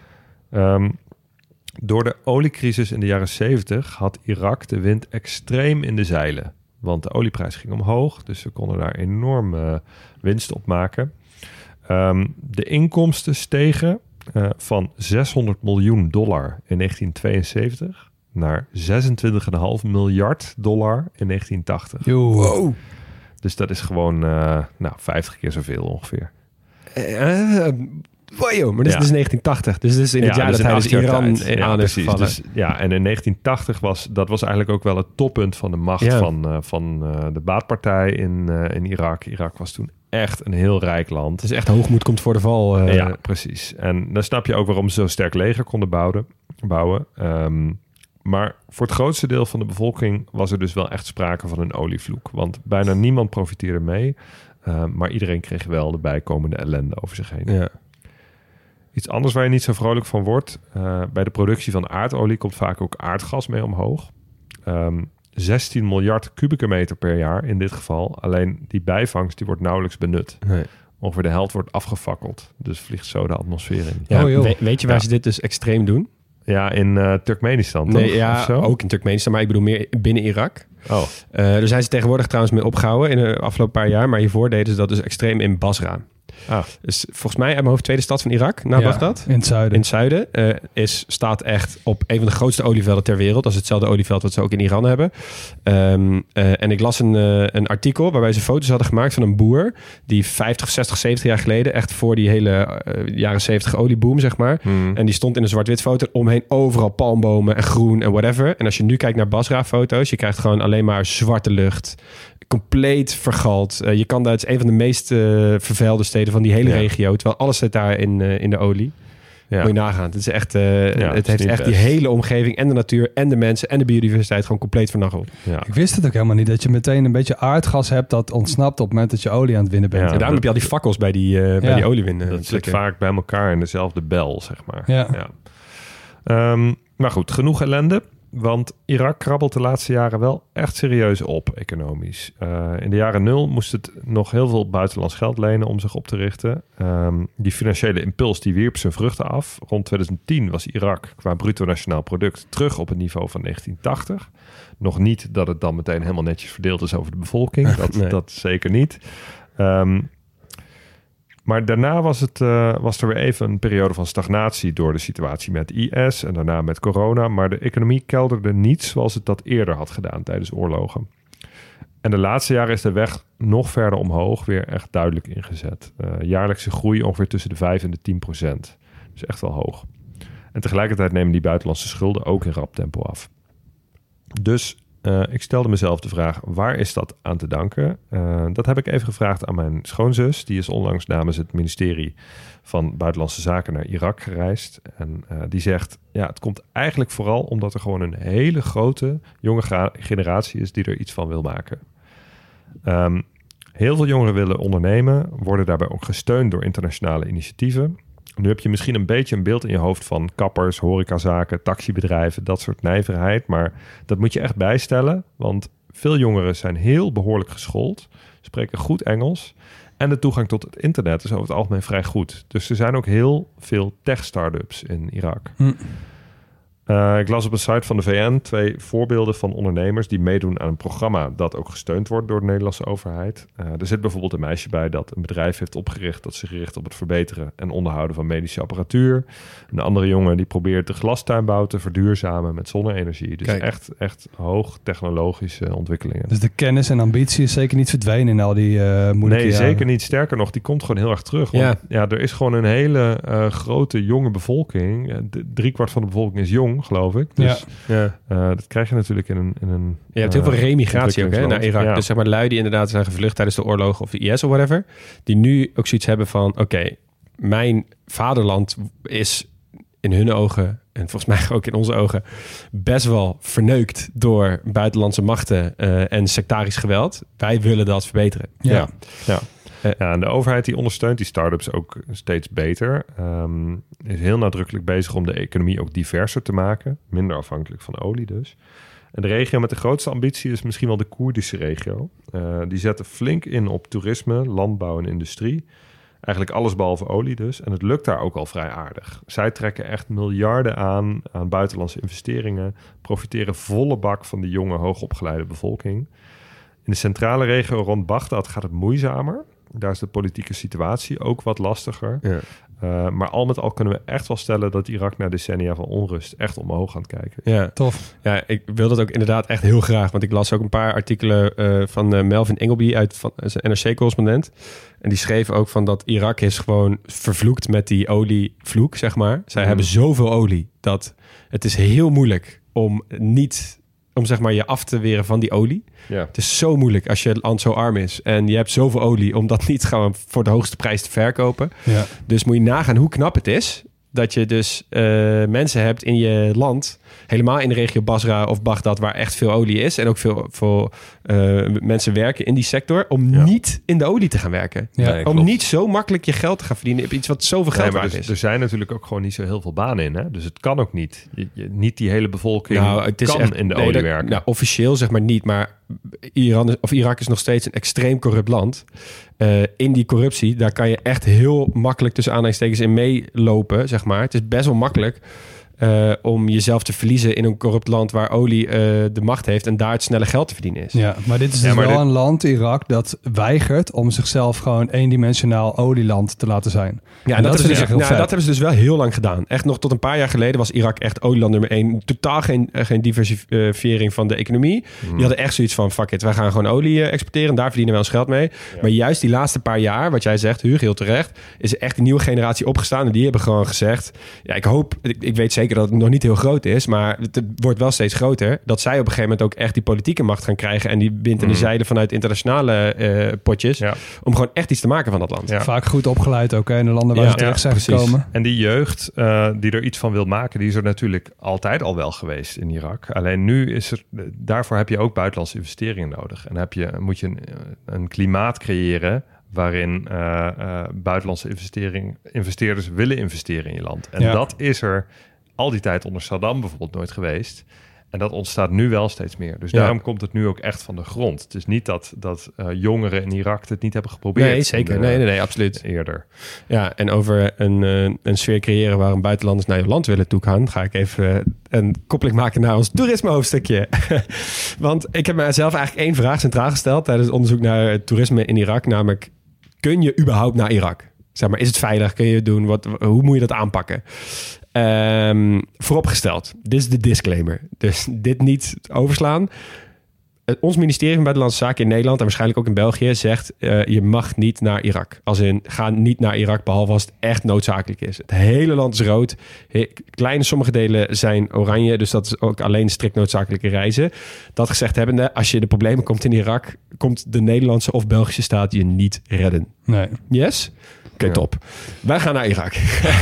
Door de oliecrisis in de jaren 70 had Irak de wind extreem in de zeilen. Want de olieprijs ging omhoog, dus ze konden daar enorm winst op maken. De inkomsten stegen van $600 miljoen in 1972 naar $26,5 miljard in 1980. Wow. Dus dat is gewoon 50 keer zoveel ongeveer. Wow, maar dit is dus 1980. Dus dit is in het jaar dat hij dus Iran aan is gevallen. Dus, en in 1980 was eigenlijk ook wel het toppunt van de macht van de baatpartij in Irak. Irak was toen echt een heel rijk land. Het is echt hoogmoed komt voor de val. Ja, precies. En dan snap je ook waarom ze zo'n sterk leger konden bouwen. Maar voor het grootste deel van de bevolking was er dus wel echt sprake van een olievloek. Want bijna niemand profiteerde mee. Maar iedereen kreeg wel de bijkomende ellende over zich heen. Ja. Iets anders waar je niet zo vrolijk van wordt. Bij de productie van aardolie komt vaak ook aardgas mee omhoog. 16 miljard kubieke meter per jaar in dit geval. Alleen die bijvangst die wordt nauwelijks benut. Nee. Ongeveer de helft wordt afgefakkeld. Dus vliegt zo de atmosfeer in. Ja, weet je waar ze dit dus extreem doen? Ja, in Turkmenistan, toch? Nee, ja, Of zo? ook in Turkmenistan, maar ik bedoel meer binnen Irak. Oh, Daar zijn ze tegenwoordig trouwens mee opgehouden in de afgelopen paar jaar. Maar hiervoor deden ze dat dus extreem in Basra. Dus volgens mij uit mijn hoofd tweede stad van Irak, na Bagdad. In het zuiden. In het zuiden staat echt op een van de grootste olievelden ter wereld. Dat is hetzelfde olieveld wat ze ook in Iran hebben. En ik las een artikel waarbij ze foto's hadden gemaakt van een boer die 50, 60, 70 jaar geleden, echt voor die hele jaren 70 olieboom, zeg maar. En die stond in een zwart-wit foto, omheen overal palmbomen en groen en whatever. En als je nu kijkt naar Basra-foto's, je krijgt gewoon alleen maar zwarte lucht. Compleet vergald. Je kan dat, het is een van de meest vervuilde steden van die hele regio. Terwijl alles zit daar in de olie. Ja. Moet je nagaan. Het is echt, het heeft echt die hele omgeving en de natuur en de mensen en de biodiversiteit gewoon compleet vernacheld. ja. Ik wist het ook helemaal niet, dat je meteen een beetje aardgas hebt dat ontsnapt op het moment dat je olie aan het winnen bent. Ja, En daarom heb je al die fakkels bij die oliewinnen. Dat zit vaak bij elkaar in dezelfde bel, zeg maar. Ja. Maar goed, genoeg ellende. Want Irak krabbelt de laatste jaren wel echt serieus op, economisch. In de jaren 0 moest het nog heel veel buitenlands geld lenen om zich op te richten. Die financiële impuls die wierp zijn vruchten af. Rond 2010 was Irak qua bruto nationaal product terug op het niveau van 1980. Nog niet dat het dan meteen helemaal netjes verdeeld is over de bevolking. Dat zeker niet. Maar daarna was er weer even een periode van stagnatie door de situatie met IS en daarna met corona. Maar de economie kelderde niet zoals het dat eerder had gedaan tijdens oorlogen. En de laatste jaren is de weg nog verder omhoog weer echt duidelijk ingezet. Jaarlijkse groei ongeveer tussen de 5 en de 10%. Dus echt wel hoog. En tegelijkertijd nemen die buitenlandse schulden ook in rap tempo af. Dus ik stelde mezelf de vraag, waar is dat aan te danken? Dat heb ik even gevraagd aan mijn schoonzus. Die is onlangs namens het ministerie van Buitenlandse Zaken naar Irak gereisd. En die zegt, ja, het komt eigenlijk vooral omdat er gewoon een hele grote jonge generatie is die er iets van wil maken. Heel veel jongeren willen ondernemen, worden daarbij ook gesteund door internationale initiatieven. Nu heb je misschien een beetje een beeld in je hoofd van kappers, horecazaken, taxibedrijven, dat soort nijverheid. Maar dat moet je echt bijstellen, want veel jongeren zijn heel behoorlijk geschoold, spreken goed Engels en de toegang tot het internet is over het algemeen vrij goed. Dus er zijn ook heel veel tech-startups in Irak. Ik las op de site van de VN 2 voorbeelden van ondernemers die meedoen aan een programma dat ook gesteund wordt door de Nederlandse overheid. Er zit bijvoorbeeld een meisje bij dat een bedrijf heeft opgericht dat zich richt op het verbeteren en onderhouden van medische apparatuur. Een andere jongen die probeert de glastuinbouw te verduurzamen met zonne-energie. Dus echt hoog technologische ontwikkelingen. Dus de kennis en ambitie is zeker niet verdwenen in al die moeilijke Nee, jaren. zeker niet. Sterker nog, die komt gewoon heel erg terug. Want, er is gewoon een hele grote jonge bevolking. 3/4 van de bevolking is jong, geloof ik. Dus dat krijg je natuurlijk in een je hebt heel veel remigratie ook naar Irak. Ja. Dus zeg maar lui die inderdaad zijn gevlucht tijdens de oorlog of de IS of whatever. Die nu ook zoiets hebben van, oké, mijn vaderland is in hun ogen en volgens mij ook in onze ogen best wel verneukt door buitenlandse machten en sectarisch geweld. Wij willen dat verbeteren. Ja, en de overheid die ondersteunt die start-ups ook steeds beter. Is heel nadrukkelijk bezig om de economie ook diverser te maken. Minder afhankelijk van olie dus. En de regio met de grootste ambitie is misschien wel de Koerdische regio. Die zetten flink in op toerisme, landbouw en industrie. Eigenlijk alles behalve olie dus. En het lukt daar ook al vrij aardig. Zij trekken echt miljarden aan buitenlandse investeringen. Profiteren volle bak van die jonge, hoogopgeleide bevolking. In de centrale regio rond Bagdad gaat het moeizamer. Daar is de politieke situatie ook wat lastiger. Ja. Maar al met al kunnen we echt wel stellen dat Irak na decennia van onrust echt omhoog gaat kijken. Ja, tof. Ja, ik wil dat ook inderdaad echt heel graag. Want ik las ook een paar artikelen van Melvin Ingleby van zijn NRC-correspondent. En die schreef ook van dat Irak is gewoon vervloekt met die olievloek, zeg maar. Zij hebben zoveel olie dat het is heel moeilijk om zeg maar je af te weren van die olie. Ja. Het is zo moeilijk als je land zo arm is en je hebt zoveel olie om dat niet gewoon voor de hoogste prijs te verkopen. Ja. Dus moet je nagaan hoe knap het is dat je dus mensen hebt in je land, helemaal in de regio Basra of Bagdad, waar echt veel olie is en ook veel mensen werken in die sector, om niet in de olie te gaan werken. Ja. Nee, om niet zo makkelijk je geld te gaan verdienen op iets wat zoveel geld waard is. Er zijn natuurlijk ook gewoon niet zo heel veel banen in. Hè? Dus het kan ook niet. Niet die hele bevolking kan in de olie werken. Nou, officieel zeg maar niet, maar Irak is nog steeds een extreem corrupt land. In die corruptie, daar kan je echt heel makkelijk tussen aanhalingstekens in meelopen, zeg maar. Het is best wel makkelijk om jezelf te verliezen in een corrupt land waar olie de macht heeft en daar het snelle geld te verdienen is. Ja, maar dit is dus wel een land, Irak, dat weigert om zichzelf gewoon eendimensionaal olieland te laten zijn. Ja, en dat hebben ze dus wel heel lang gedaan. Echt nog tot een paar jaar geleden was Irak echt olieland nummer 1. Totaal geen diversifiering van de economie. Die hadden echt zoiets van, fuck it, wij gaan gewoon olie exporteren en daar verdienen we ons geld mee. Ja. Maar juist die laatste paar jaar, wat jij zegt, Hugo, heel terecht, is er echt een nieuwe generatie opgestaan en die hebben gewoon gezegd, ja, ik weet zeker dat het nog niet heel groot is, maar het wordt wel steeds groter, dat zij op een gegeven moment ook echt die politieke macht gaan krijgen en die wind en de zeilen vanuit internationale potjes, om gewoon echt iets te maken van dat land. Ja. Vaak goed opgeleid ook, hè, in de landen waar ze terecht zijn gekomen. En die jeugd die er iets van wil maken, die is er natuurlijk altijd al wel geweest in Irak. Alleen nu daarvoor heb je ook buitenlandse investeringen nodig. En moet je een klimaat creëren waarin buitenlandse investeerders willen investeren in je land. En dat is er al die tijd onder Saddam bijvoorbeeld nooit geweest. En dat ontstaat nu wel steeds meer. Dus daarom komt het nu ook echt van de grond. Het is niet dat jongeren in Irak het niet hebben geprobeerd. Nee, zeker. Nee, absoluut. Eerder. Ja, en over een sfeer creëren waarom buitenlanders naar je land willen toegaan, ga ik even een koppeling maken naar ons toerisme-hoofdstukje. Want ik heb mezelf eigenlijk 1 vraag centraal gesteld tijdens het onderzoek naar het toerisme in Irak. Namelijk, kun je überhaupt naar Irak? Zeg maar, is het veilig? Kun je het doen? Hoe moet je dat aanpakken? Vooropgesteld, dit is de disclaimer. Dus dit niet overslaan. Ons ministerie van Buitenlandse Zaken in Nederland en waarschijnlijk ook in België zegt, je mag niet naar Irak. Als in, ga niet naar Irak behalve als het echt noodzakelijk is. Het hele land is rood. Sommige delen zijn oranje, dus dat is ook alleen strikt noodzakelijke reizen. Dat gezegd hebbende, als je in de problemen komt in Irak, komt de Nederlandse of Belgische staat je niet redden. Nee. Yes? Oké, top. Wij gaan naar Irak.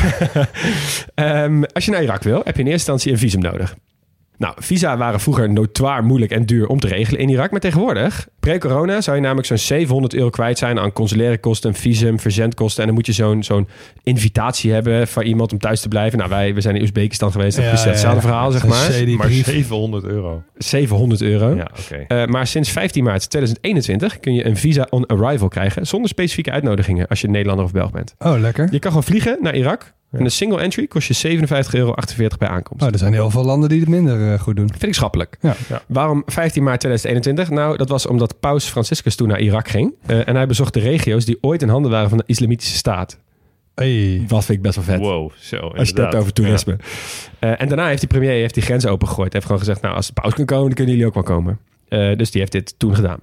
Als je naar Irak wil, heb je in eerste instantie een visum nodig. Nou, visa waren vroeger notoir moeilijk en duur om te regelen in Irak. Maar tegenwoordig, pre-corona, zou je namelijk zo'n €700 kwijt zijn aan consulaire kosten, visum, verzendkosten. En dan moet je zo'n invitatie hebben van iemand om thuis te blijven. Nou, we zijn in Oezbekistan geweest. Dat is hetzelfde verhaal, zeg maar. Maar €700. €700. Ja, okay. Maar sinds 15 maart 2021 kun je een visa on arrival krijgen zonder specifieke uitnodigingen als je Nederlander of Belg bent. Oh, lekker. Je kan gewoon vliegen naar Irak. En een single entry kost je €57,48 bij aankomst. Er zijn heel veel landen die het minder goed doen. Vind ik schappelijk. Ja. Waarom 15 maart 2021? Nou, dat was omdat paus Franciscus toen naar Irak ging. En hij bezocht de regio's die ooit in handen waren van de Islamitische Staat. Hey. Wat vind ik best wel vet. Wow, zo inderdaad. Als je het hebt over toerisme. Ja. En daarna heeft die premier die grens opengegooid. Hij heeft gewoon gezegd, nou, als de paus kan komen, dan kunnen jullie ook wel komen. Dus die heeft dit toen gedaan.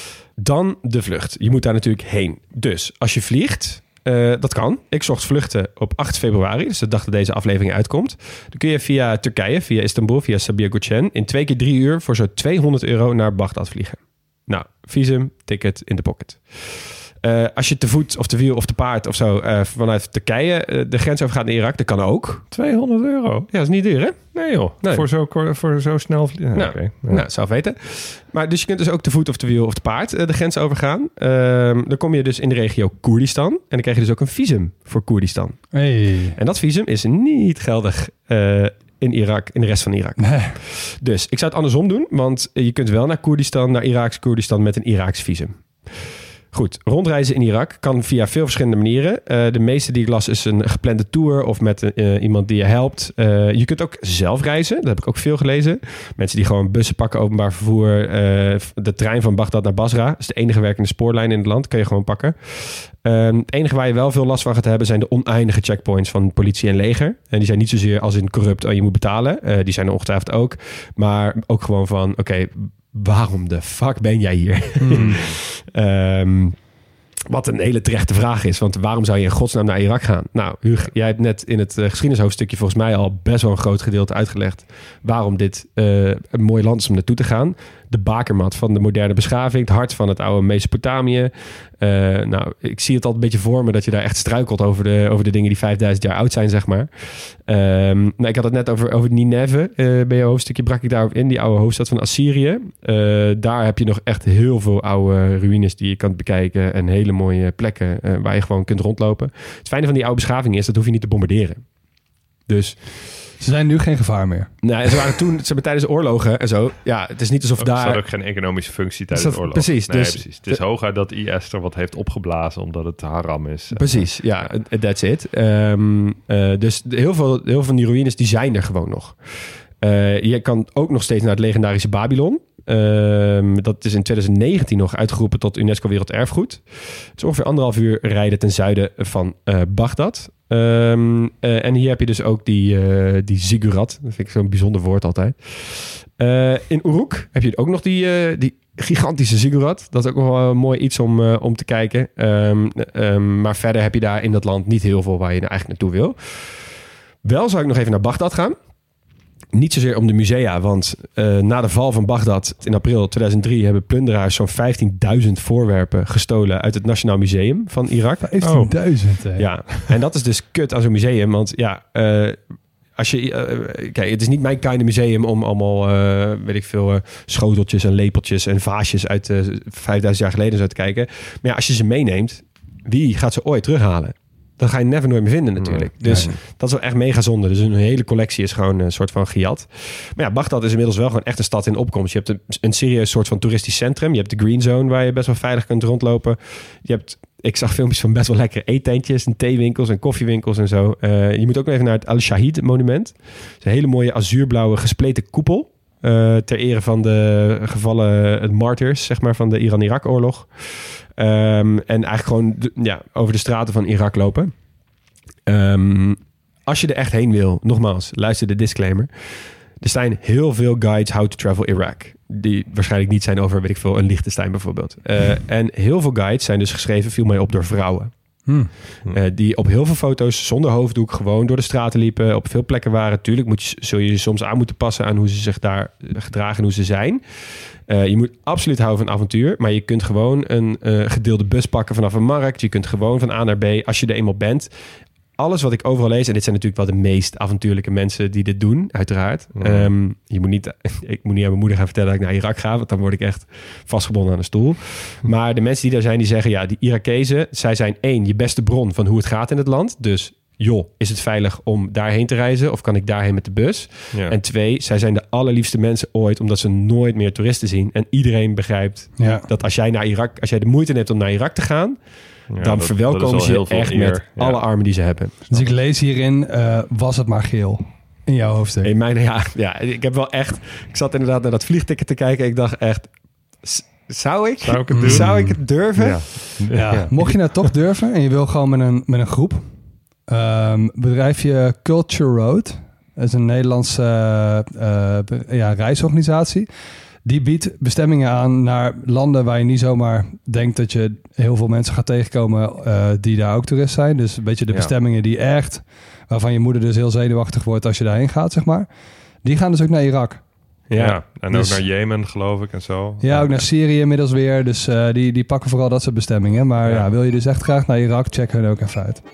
Dan de vlucht. Je moet daar natuurlijk heen. Dus als je vliegt, dat kan. Ik zocht vluchten op 8 februari, dus de dag dat deze aflevering uitkomt. Dan kun je via Turkije, via Istanbul, via Sabiha Gökçen in 2 keer 3 uur voor zo'n €200 naar Bagdad vliegen. Nou, visum, ticket in de pocket. Als je te voet of te wiel of te paard of zo vanuit Turkije de grens overgaat naar Irak, dat kan ook. €200? Ja, dat is niet duur, hè? Nee joh, nee. Voor zo snel vliegen. Nou, okay. Zou weten. Maar dus je kunt dus ook te voet of te wiel of te paard de grens overgaan. Dan kom je dus in de regio Koerdistan. En dan krijg je dus ook een visum voor Koerdistan. Hey. En dat visum is niet geldig in Irak, in de rest van Irak. Nee. Dus ik zou het andersom doen, want je kunt wel naar Koerdistan, naar Iraaks Koerdistan met een Iraaks visum. Goed, rondreizen in Irak kan via veel verschillende manieren. De meeste die ik las is een geplande tour of met iemand die je helpt. Je kunt ook zelf reizen, dat heb ik ook veel gelezen. Mensen die gewoon bussen pakken, openbaar vervoer. De trein van Bagdad naar Basra, dat is de enige werkende spoorlijn in het land, kan je gewoon pakken. Het enige waar je wel veel last van gaat hebben zijn de oneindige checkpoints van politie en leger. En die zijn niet zozeer als in corrupt, je moet betalen. Die zijn er ongetwijfeld ook. Maar ook gewoon van, oké, waarom de fuck ben jij hier? Wat een hele terechte vraag is. Want waarom zou je in godsnaam naar Irak gaan? Nou, Hugo, jij hebt net in het geschiedenishoofdstukje volgens mij al best wel een groot gedeelte uitgelegd waarom dit een mooi land is om naartoe te gaan. De bakermat van de moderne beschaving. Het hart van het oude Mesopotamië. Nou, ik zie het al een beetje voor me dat je daar echt struikelt over de dingen die 5000 jaar oud zijn, zeg maar. Nou, ik had het net over Nineve. Bij je hoofdstukje brak ik daarop in. Die oude hoofdstad van Assyrië. Daar heb je nog echt heel veel oude ruïnes die je kan bekijken. En hele mooie plekken waar je gewoon kunt rondlopen. Het fijne van die oude beschaving is, dat hoef je niet te bombarderen. Dus Ze zijn nu geen gevaar meer. Nee, ze waren toen, ze hebben tijdens oorlogen en zo. Ja, het is niet alsof Ze daar... hadden ook geen economische functie tijdens de oorlog. Precies. Nee, Dus, precies. Het is hooguit dat IS er wat heeft opgeblazen omdat het haram is. Precies, ja, that's it. Dus heel veel van die ruïnes die zijn er gewoon nog. Je kan ook nog steeds naar het legendarische Babylon. Dat is in 2019 nog uitgeroepen tot UNESCO Werelderfgoed. Het is ongeveer 1,5 uur rijden ten zuiden van Bagdad. En hier heb je dus ook die ziggurat. Dat vind ik zo'n bijzonder woord altijd. In Uruk heb je ook nog die gigantische ziggurat. Dat is ook nog wel mooi iets om te kijken. Maar verder heb je daar in dat land niet heel veel waar je eigenlijk naartoe wil. Wel zou ik nog even naar Bagdad gaan. Niet zozeer om de musea, want na de val van Bagdad in april 2003 hebben plunderaars zo'n 15.000 voorwerpen gestolen uit het Nationaal Museum van Irak. 15.000, hè? Ja, en dat is dus kut aan zo'n museum, want ja, als je, kijk, het is niet mijn kind museum om allemaal, weet ik veel, schoteltjes en lepeltjes en vaasjes uit 5000 jaar geleden zo te kijken. Maar ja, als je ze meeneemt, wie gaat ze ooit terughalen? Dan ga je never nooit meer vinden natuurlijk. Dus dat is wel echt mega zonde. Dus een hele collectie is gewoon een soort van gejat. Maar ja, Bagdad is inmiddels wel gewoon echt een stad in opkomst. Je hebt een serieus soort van toeristisch centrum. Je hebt de Green Zone waar je best wel veilig kunt rondlopen. Ik zag filmpjes van best wel lekkere eetentjes en theewinkels en koffiewinkels en zo. Je moet ook nog even naar het Al-Shahid monument. Het is een hele mooie azuurblauwe gespleten koepel. Ter ere van de gevallen martyrs, zeg maar, van de Iran-Irak-oorlog. En eigenlijk gewoon over de straten van Irak lopen. Als je er echt heen wil, nogmaals, luister de disclaimer. Er zijn heel veel guides how to travel Iraq. Die waarschijnlijk niet zijn over, weet ik veel, een Liechtenstein bijvoorbeeld. En heel veel guides zijn dus geschreven, viel mij op, door vrouwen. Die op heel veel foto's zonder hoofddoek gewoon door de straten liepen. Op veel plekken waren. Tuurlijk zul je soms aan moeten passen aan hoe ze zich daar gedragen en hoe ze zijn. Je moet absoluut houden van avontuur. Maar je kunt gewoon een gedeelde bus pakken vanaf een markt. Je kunt gewoon van A naar B als je er eenmaal bent. Alles wat ik overal lees, en dit zijn natuurlijk wel de meest avontuurlijke mensen die dit doen, uiteraard. Ik moet niet aan mijn moeder gaan vertellen dat ik naar Irak ga, want dan word ik echt vastgebonden aan een stoel. Maar de mensen die daar zijn, die zeggen, ja, die Irakezen, zij zijn 1, je beste bron van hoe het gaat in het land. Dus joh, is het veilig om daarheen te reizen of kan ik daarheen met de bus? Ja. En 2, zij zijn de allerliefste mensen ooit, omdat ze nooit meer toeristen zien. En iedereen begrijpt dat als jij de moeite neemt om naar Irak te gaan, dan verwelkomen ze je echt met alle armen die ze hebben. Dus ik lees hierin, was het maar geel in jouw hoofdstuk. Ik heb wel echt, ik zat inderdaad naar dat vliegticket te kijken. Ik dacht echt, zou ik het durven? Ja. Mocht je nou toch durven en je wil gewoon met een groep, bedrijfje Culture Road, dat is een Nederlandse reisorganisatie. Die biedt bestemmingen aan naar landen waar je niet zomaar denkt dat je heel veel mensen gaat tegenkomen die daar ook toerist zijn. Dus een beetje de bestemmingen die echt, waarvan je moeder dus heel zenuwachtig wordt als je daarheen gaat, zeg maar. Die gaan dus ook naar Irak. Ja, en ook naar Jemen, geloof ik, en zo. Ja, ook naar Syrië inmiddels weer. Dus die pakken vooral dat soort bestemmingen. Maar wil je dus echt graag naar Irak, check hun ook even uit.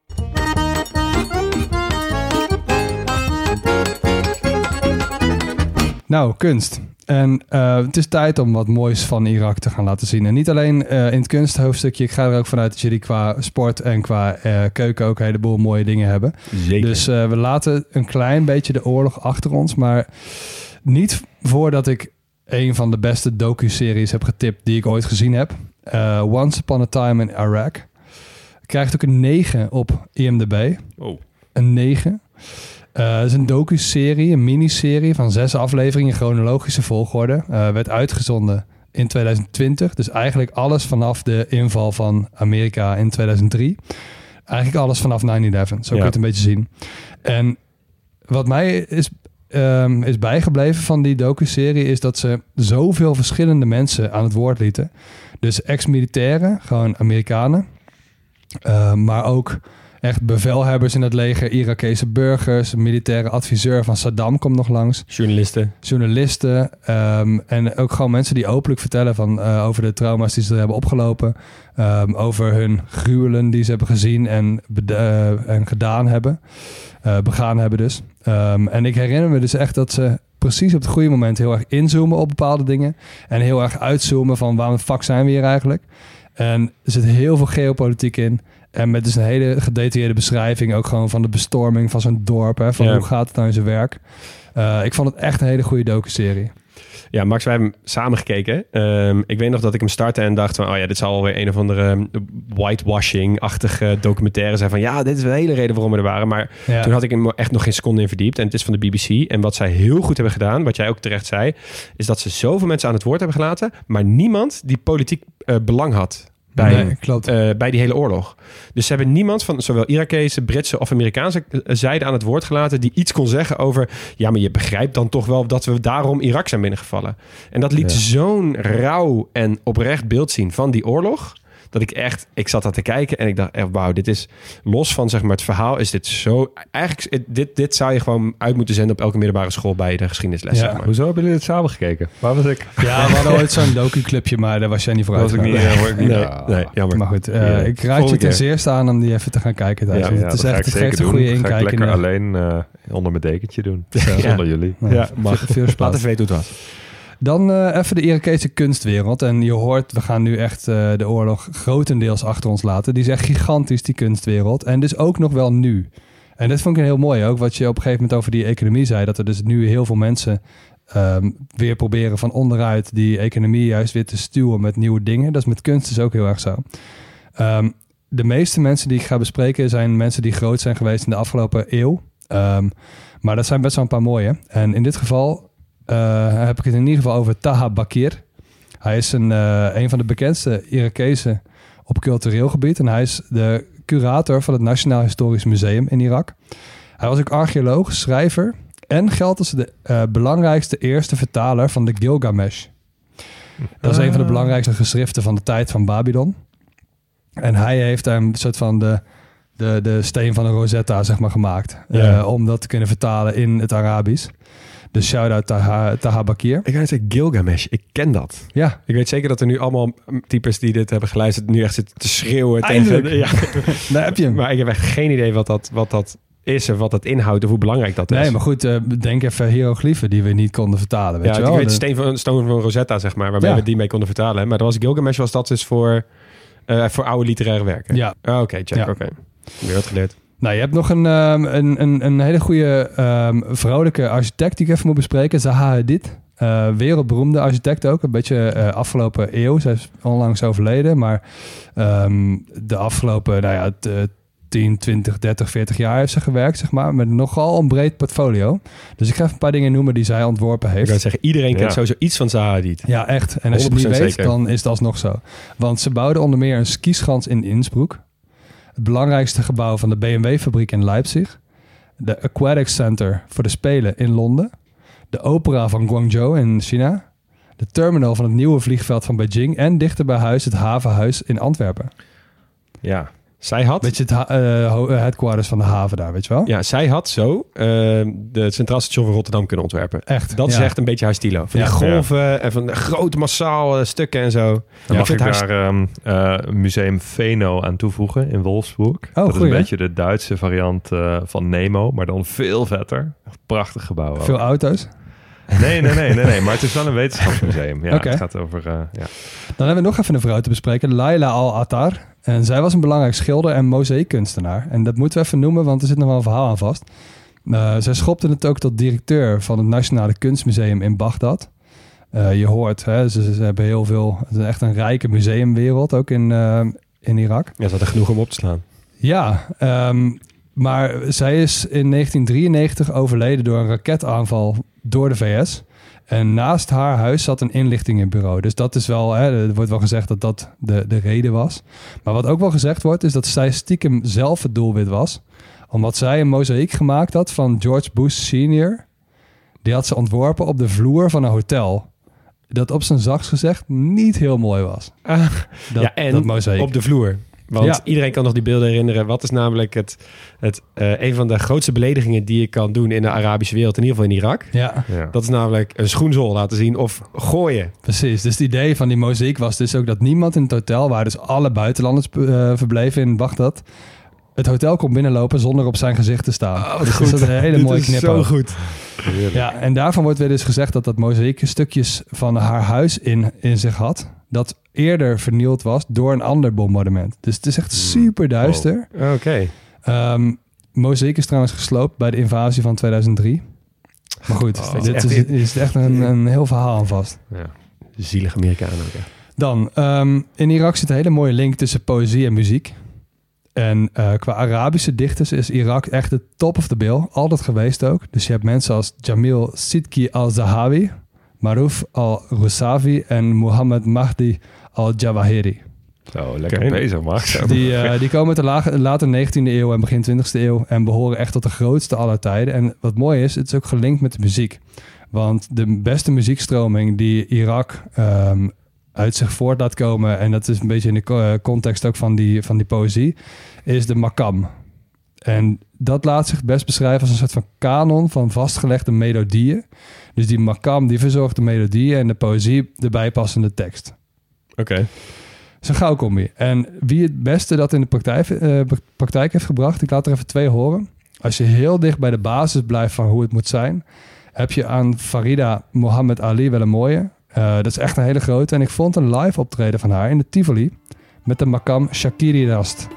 Nou, kunst. En het is tijd om wat moois van Irak te gaan laten zien. En niet alleen in het kunsthoofdstukje. Ik ga er ook vanuit dat jullie qua sport en qua keuken ook een heleboel mooie dingen hebben. Zeker. Dus we laten een klein beetje de oorlog achter ons. Maar niet voordat ik een van de beste docu-series heb getipt die ik ooit gezien heb. Once Upon a Time in Iraq. Krijgt ook een 9 op IMDb. Oh. Een 9. Het is een docu-serie, een miniserie van 6 afleveringen in chronologische volgorde. Werd uitgezonden in 2020. Dus eigenlijk alles vanaf de inval van Amerika in 2003. Eigenlijk alles vanaf 9/11. Zo kun je het een beetje zien. En wat mij is bijgebleven van die docu-serie is dat ze zoveel verschillende mensen aan het woord lieten. Dus ex-militairen, gewoon Amerikanen. Maar ook echt bevelhebbers in het leger, Irakese burgers, een militaire adviseur van Saddam komt nog langs. Journalisten. En ook gewoon mensen die openlijk vertellen over de trauma's die ze er hebben opgelopen. Over hun gruwelen die ze hebben gezien en gedaan hebben. Begaan hebben dus. En ik herinner me dus echt dat ze precies op het goede moment heel erg inzoomen op bepaalde dingen. En heel erg uitzoomen van waarom de fuck zijn we hier eigenlijk. En er zit heel veel geopolitiek in. En met dus een hele gedetailleerde beschrijving ook gewoon van de bestorming van zo'n dorp. Hè, van hoe gaat het nou in zijn werk. Ik vond het echt een hele goede docuserie. Ja, Max, wij hebben hem samen gekeken. Ik weet nog dat ik hem startte en dacht van... dit zal alweer een of andere whitewashing-achtige documentaire zijn. Van ja, dit is de hele reden waarom we er waren. Maar toen had ik hem echt nog geen seconde in verdiept. En het is van de BBC. En wat zij heel goed hebben gedaan, wat jij ook terecht zei... is dat ze zoveel mensen aan het woord hebben gelaten... maar niemand die politiek belang had... bij die hele oorlog. Dus ze hebben niemand van zowel Irakese, Britse of Amerikaanse zijde aan het woord gelaten... die iets kon zeggen over... ja, maar je begrijpt dan toch wel dat we daarom Irak zijn binnengevallen. En dat liet zo'n rauw en oprecht beeld zien van die oorlog... dat ik zat daar te kijken en ik dacht echt... wauw, dit is los van zeg maar het verhaal... is dit zo... eigenlijk dit zou je gewoon uit moeten zenden... op elke middelbare school bij de geschiedenisles. Zeg maar. Hoezo hebben jullie dit samen gekeken? Waar was ik? Ja, we hadden ooit zo'n docu-clubje... maar daar was jij niet voor uit. Nee, jammer. Maar goed, ik raad je ten zeerste aan... om die even te gaan kijken. Het is echt, het geeft een goede inkijk. Ga ik lekker alleen onder mijn dekentje doen. Zonder jullie. Ja, mag veel laat even weten hoe het was. Dan even de Irakese kunstwereld. En je hoort, we gaan nu echt de oorlog grotendeels achter ons laten. Die is echt gigantisch, die kunstwereld. En dus ook nog wel nu. En dat vond ik heel mooi ook. Wat je op een gegeven moment over die economie zei. Dat er dus nu heel veel mensen weer proberen van onderuit die economie juist weer te stuwen met nieuwe dingen. Dat is met kunst dus ook heel erg zo. De meeste mensen die ik ga bespreken zijn mensen die groot zijn geweest in de afgelopen eeuw. Maar dat zijn best wel een paar mooie. En in dit geval... heb ik het in ieder geval over Taha Bakir. Hij is een van de bekendste Irakezen op cultureel gebied. En hij is de curator van het Nationaal Historisch Museum in Irak. Hij was ook archeoloog, schrijver... en geldt als de belangrijkste eerste vertaler van de Gilgamesh. Dat is een van de belangrijkste geschriften van de tijd van Babylon. En hij heeft een soort van de steen van de Rosetta zeg maar, gemaakt. Om dat te kunnen vertalen in het Arabisch. Dus shout-out Taha Bakir. Ik ga zeggen Gilgamesh, ik ken dat. Ja. Ik weet zeker dat er nu allemaal types die dit hebben geluisterd... nu echt zitten te schreeuwen. Eindelijk. Tegen, Daar heb je hem. Maar ik heb echt geen idee wat dat is... of wat dat inhoudt of hoe belangrijk dat is. Nee, maar goed, denk even hieroglyphen die we niet konden vertalen. Weet je wel? Ik weet steen van Rosetta, zeg maar... waarmee we die mee konden vertalen. Maar dat was Gilgamesh, was dus voor oude literaire werken. Ja. Oké, check. Oké. Weer wat geleerd. Nou, je hebt nog een hele goede vrouwelijke architect die ik even moet bespreken. Zaha Hadid. Wereldberoemde architect ook. Een beetje afgelopen eeuw. Zij is onlangs overleden. Maar de afgelopen 10, 20, 30, 40 jaar heeft ze gewerkt, zeg maar. Met nogal een breed portfolio. Dus ik ga even een paar dingen noemen die zij ontworpen heeft. Ik zou zeggen, iedereen kent sowieso iets van Zaha Hadid. Ja, echt. En als je het niet weet, dan is het alsnog zo. Want ze bouwden onder meer een skischans in Innsbruck. Het belangrijkste gebouw van de BMW-fabriek in Leipzig. De Aquatic Center voor de Spelen in Londen. De opera van Guangzhou in China. De terminal van het nieuwe vliegveld van Beijing. En dichter bij huis het havenhuis in Antwerpen. Ja, zij had... Weet je, het headquarters van de haven daar, weet je wel? Ja, zij had zo het Centraal Station van Rotterdam kunnen ontwerpen. Echt? Dat is echt een beetje haar stilo. Van die golven en van grote massaal stukken en zo. Dan mag ik daar Museum Veno aan toevoegen in Wolfsburg. Dat is een beetje de Duitse variant van Nemo, maar dan veel vetter. Echt prachtig gebouw. Veel auto's? Nee, maar het is wel een wetenschapsmuseum. Ja, Het gaat over... Dan hebben we nog even een vrouw te bespreken, Laila Al-Attar. En zij was een belangrijk schilder en mozaïekkunstenaar. En dat moeten we even noemen, want er zit nog wel een verhaal aan vast. Zij schopte het ook tot directeur van het Nationale Kunstmuseum in Bagdad. Je hoort, hè, ze hebben heel veel... Het is echt een rijke museumwereld, ook in Irak. Ja, ze hadden genoeg om op te slaan. Ja, maar zij is in 1993 overleden door een raketaanval door de VS. En naast haar huis zat een inlichtingenbureau. Dus dat is wel, er wordt wel gezegd dat dat de reden was. Maar wat ook wel gezegd wordt, is dat zij stiekem zelf het doelwit was. Omdat zij een mozaïek gemaakt had van George Bush Senior. Die had ze ontworpen op de vloer van een hotel. Dat op zijn zachtst gezegd niet heel mooi was. Dat mozaïek. Op de vloer. Want iedereen kan nog die beelden herinneren. Wat is namelijk een van de grootste beledigingen die je kan doen in de Arabische wereld, in ieder geval in Irak. Ja. Dat is namelijk een schoenzool laten zien of gooien. Precies. Dus het idee van die mozaïek was dus ook dat niemand in het hotel, waar dus alle buitenlanders verbleven in Bagdad, het hotel kon binnenlopen zonder op zijn gezicht te staan. Oh, dus dat is een hele mooie knip. Zo goed. Ja, en daarvan wordt weer dus gezegd dat mozaïek stukjes van haar huis in zich had. dat eerder vernield was door een ander bombardement. Dus het is echt super duister. Oké. Mozaïek is trouwens gesloopt bij de invasie van 2003. Maar goed, dit is echt een heel verhaal aan vast. Ja, zielig Amerikanen ook echt. Dan, in Irak zit een hele mooie link tussen poëzie en muziek. En qua Arabische dichters is Irak echt de top of the bill. Altijd geweest ook. Dus je hebt mensen als Jamil Sidki al-Zahawi, Maruf al-Rusavi en Muhammad Mahdi al-Jawahiri. Zo, lekker bezig, Max. Die komen uit de late 19e eeuw en begin 20e eeuw en behoren echt tot de grootste aller tijden. En wat mooi is, het is ook gelinkt met de muziek. Want de beste muziekstroming die Irak uit zich voort laat komen, en dat is een beetje in de context ook van die poëzie, is de makam. En dat laat zich best beschrijven als een soort van kanon van vastgelegde melodieën. Dus die makam die verzorgt de melodieën en de poëzie de bijpassende tekst. Oké. Dat is een gauwcombi. En wie het beste dat in de praktijk heeft gebracht, ik laat er even 2 horen. Als je heel dicht bij de basis blijft van hoe het moet zijn, heb je aan Farida Mohammed Ali wel een mooie. Dat is echt een hele grote. En ik vond een live optreden van haar in de Tivoli met de makam Shakiri Rast.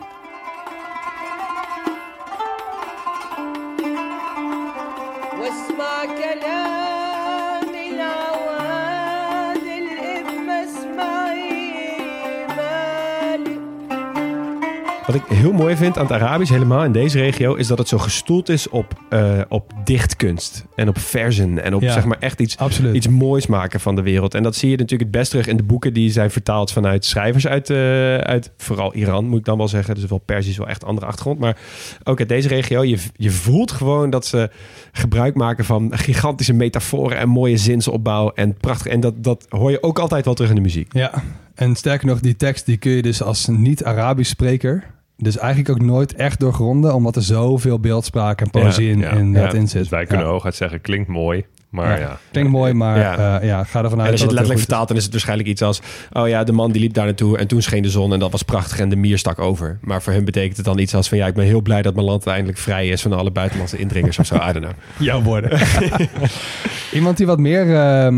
Wat ik heel mooi vind aan het Arabisch, helemaal in deze regio, is dat het zo gestoeld is op dichtkunst en op verzen en op zeg maar echt iets moois maken van de wereld. En dat zie je natuurlijk het best terug in de boeken die zijn vertaald vanuit schrijvers uit vooral Iran, moet ik dan wel zeggen. Dus wel Perzisch, wel echt andere achtergrond. Maar ook uit deze regio, je voelt gewoon dat ze gebruik maken van gigantische metaforen en mooie zinsopbouw en prachtig. En dat hoor je ook altijd wel terug in de muziek. Ja, en sterker nog, die tekst die kun je dus als niet-Arabisch spreker dus eigenlijk ook nooit echt doorgronden, omdat er zoveel beeldspraak en poëzie in zit. Dus wij kunnen hooguit zeggen, klinkt mooi, maar klinkt mooi, maar ga ervan uit. En als je het letterlijk vertaalt, dan is het waarschijnlijk iets als, de man die liep daar naartoe en toen scheen de zon en dat was prachtig en de mier stak over. Maar voor hem betekent het dan iets als van, ik ben heel blij dat mijn land eindelijk vrij is van alle buitenlandse indringers of zo. I don't know. Jouw woorden. Iemand die wat meer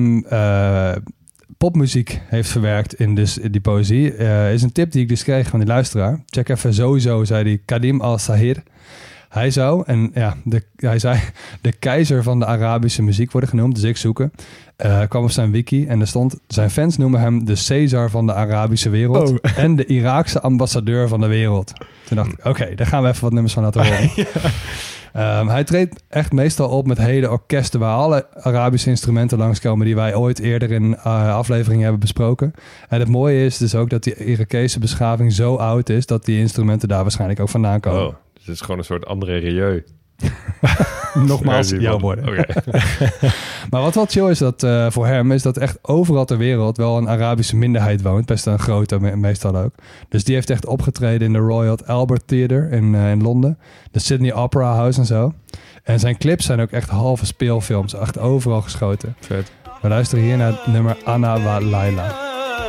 popmuziek heeft verwerkt in die poëzie, is een tip die ik dus kreeg van die luisteraar. Check even sowieso, zei die Kadim al-Sahir. Hij zou, hij zei, de keizer van de Arabische muziek worden genoemd, dus ik zoeken. Kwam op zijn wiki en er stond, zijn fans noemen hem de Caesar van de Arabische wereld en de Iraakse ambassadeur van de wereld. Toen dacht ik, oké, daar gaan we even wat nummers van laten horen. Hij treedt echt meestal op met hele orkesten waar alle Arabische instrumenten langskomen die wij ooit eerder in afleveringen hebben besproken. En het mooie is dus ook dat die Irakese beschaving zo oud is dat die instrumenten daar waarschijnlijk ook vandaan komen. Oh, dus het is gewoon een soort andere Rieu. Nogmaals, jouw woorden. Okay. Maar wat wel chill is dat voor hem, is dat echt overal ter wereld wel een Arabische minderheid woont. Best een grote meestal ook. Dus die heeft echt opgetreden in de Royal Albert Theatre in Londen. De Sydney Opera House en zo. En zijn clips zijn ook echt halve speelfilms. Echt overal geschoten. Vet. We luisteren hier naar het nummer Anna wa Laila.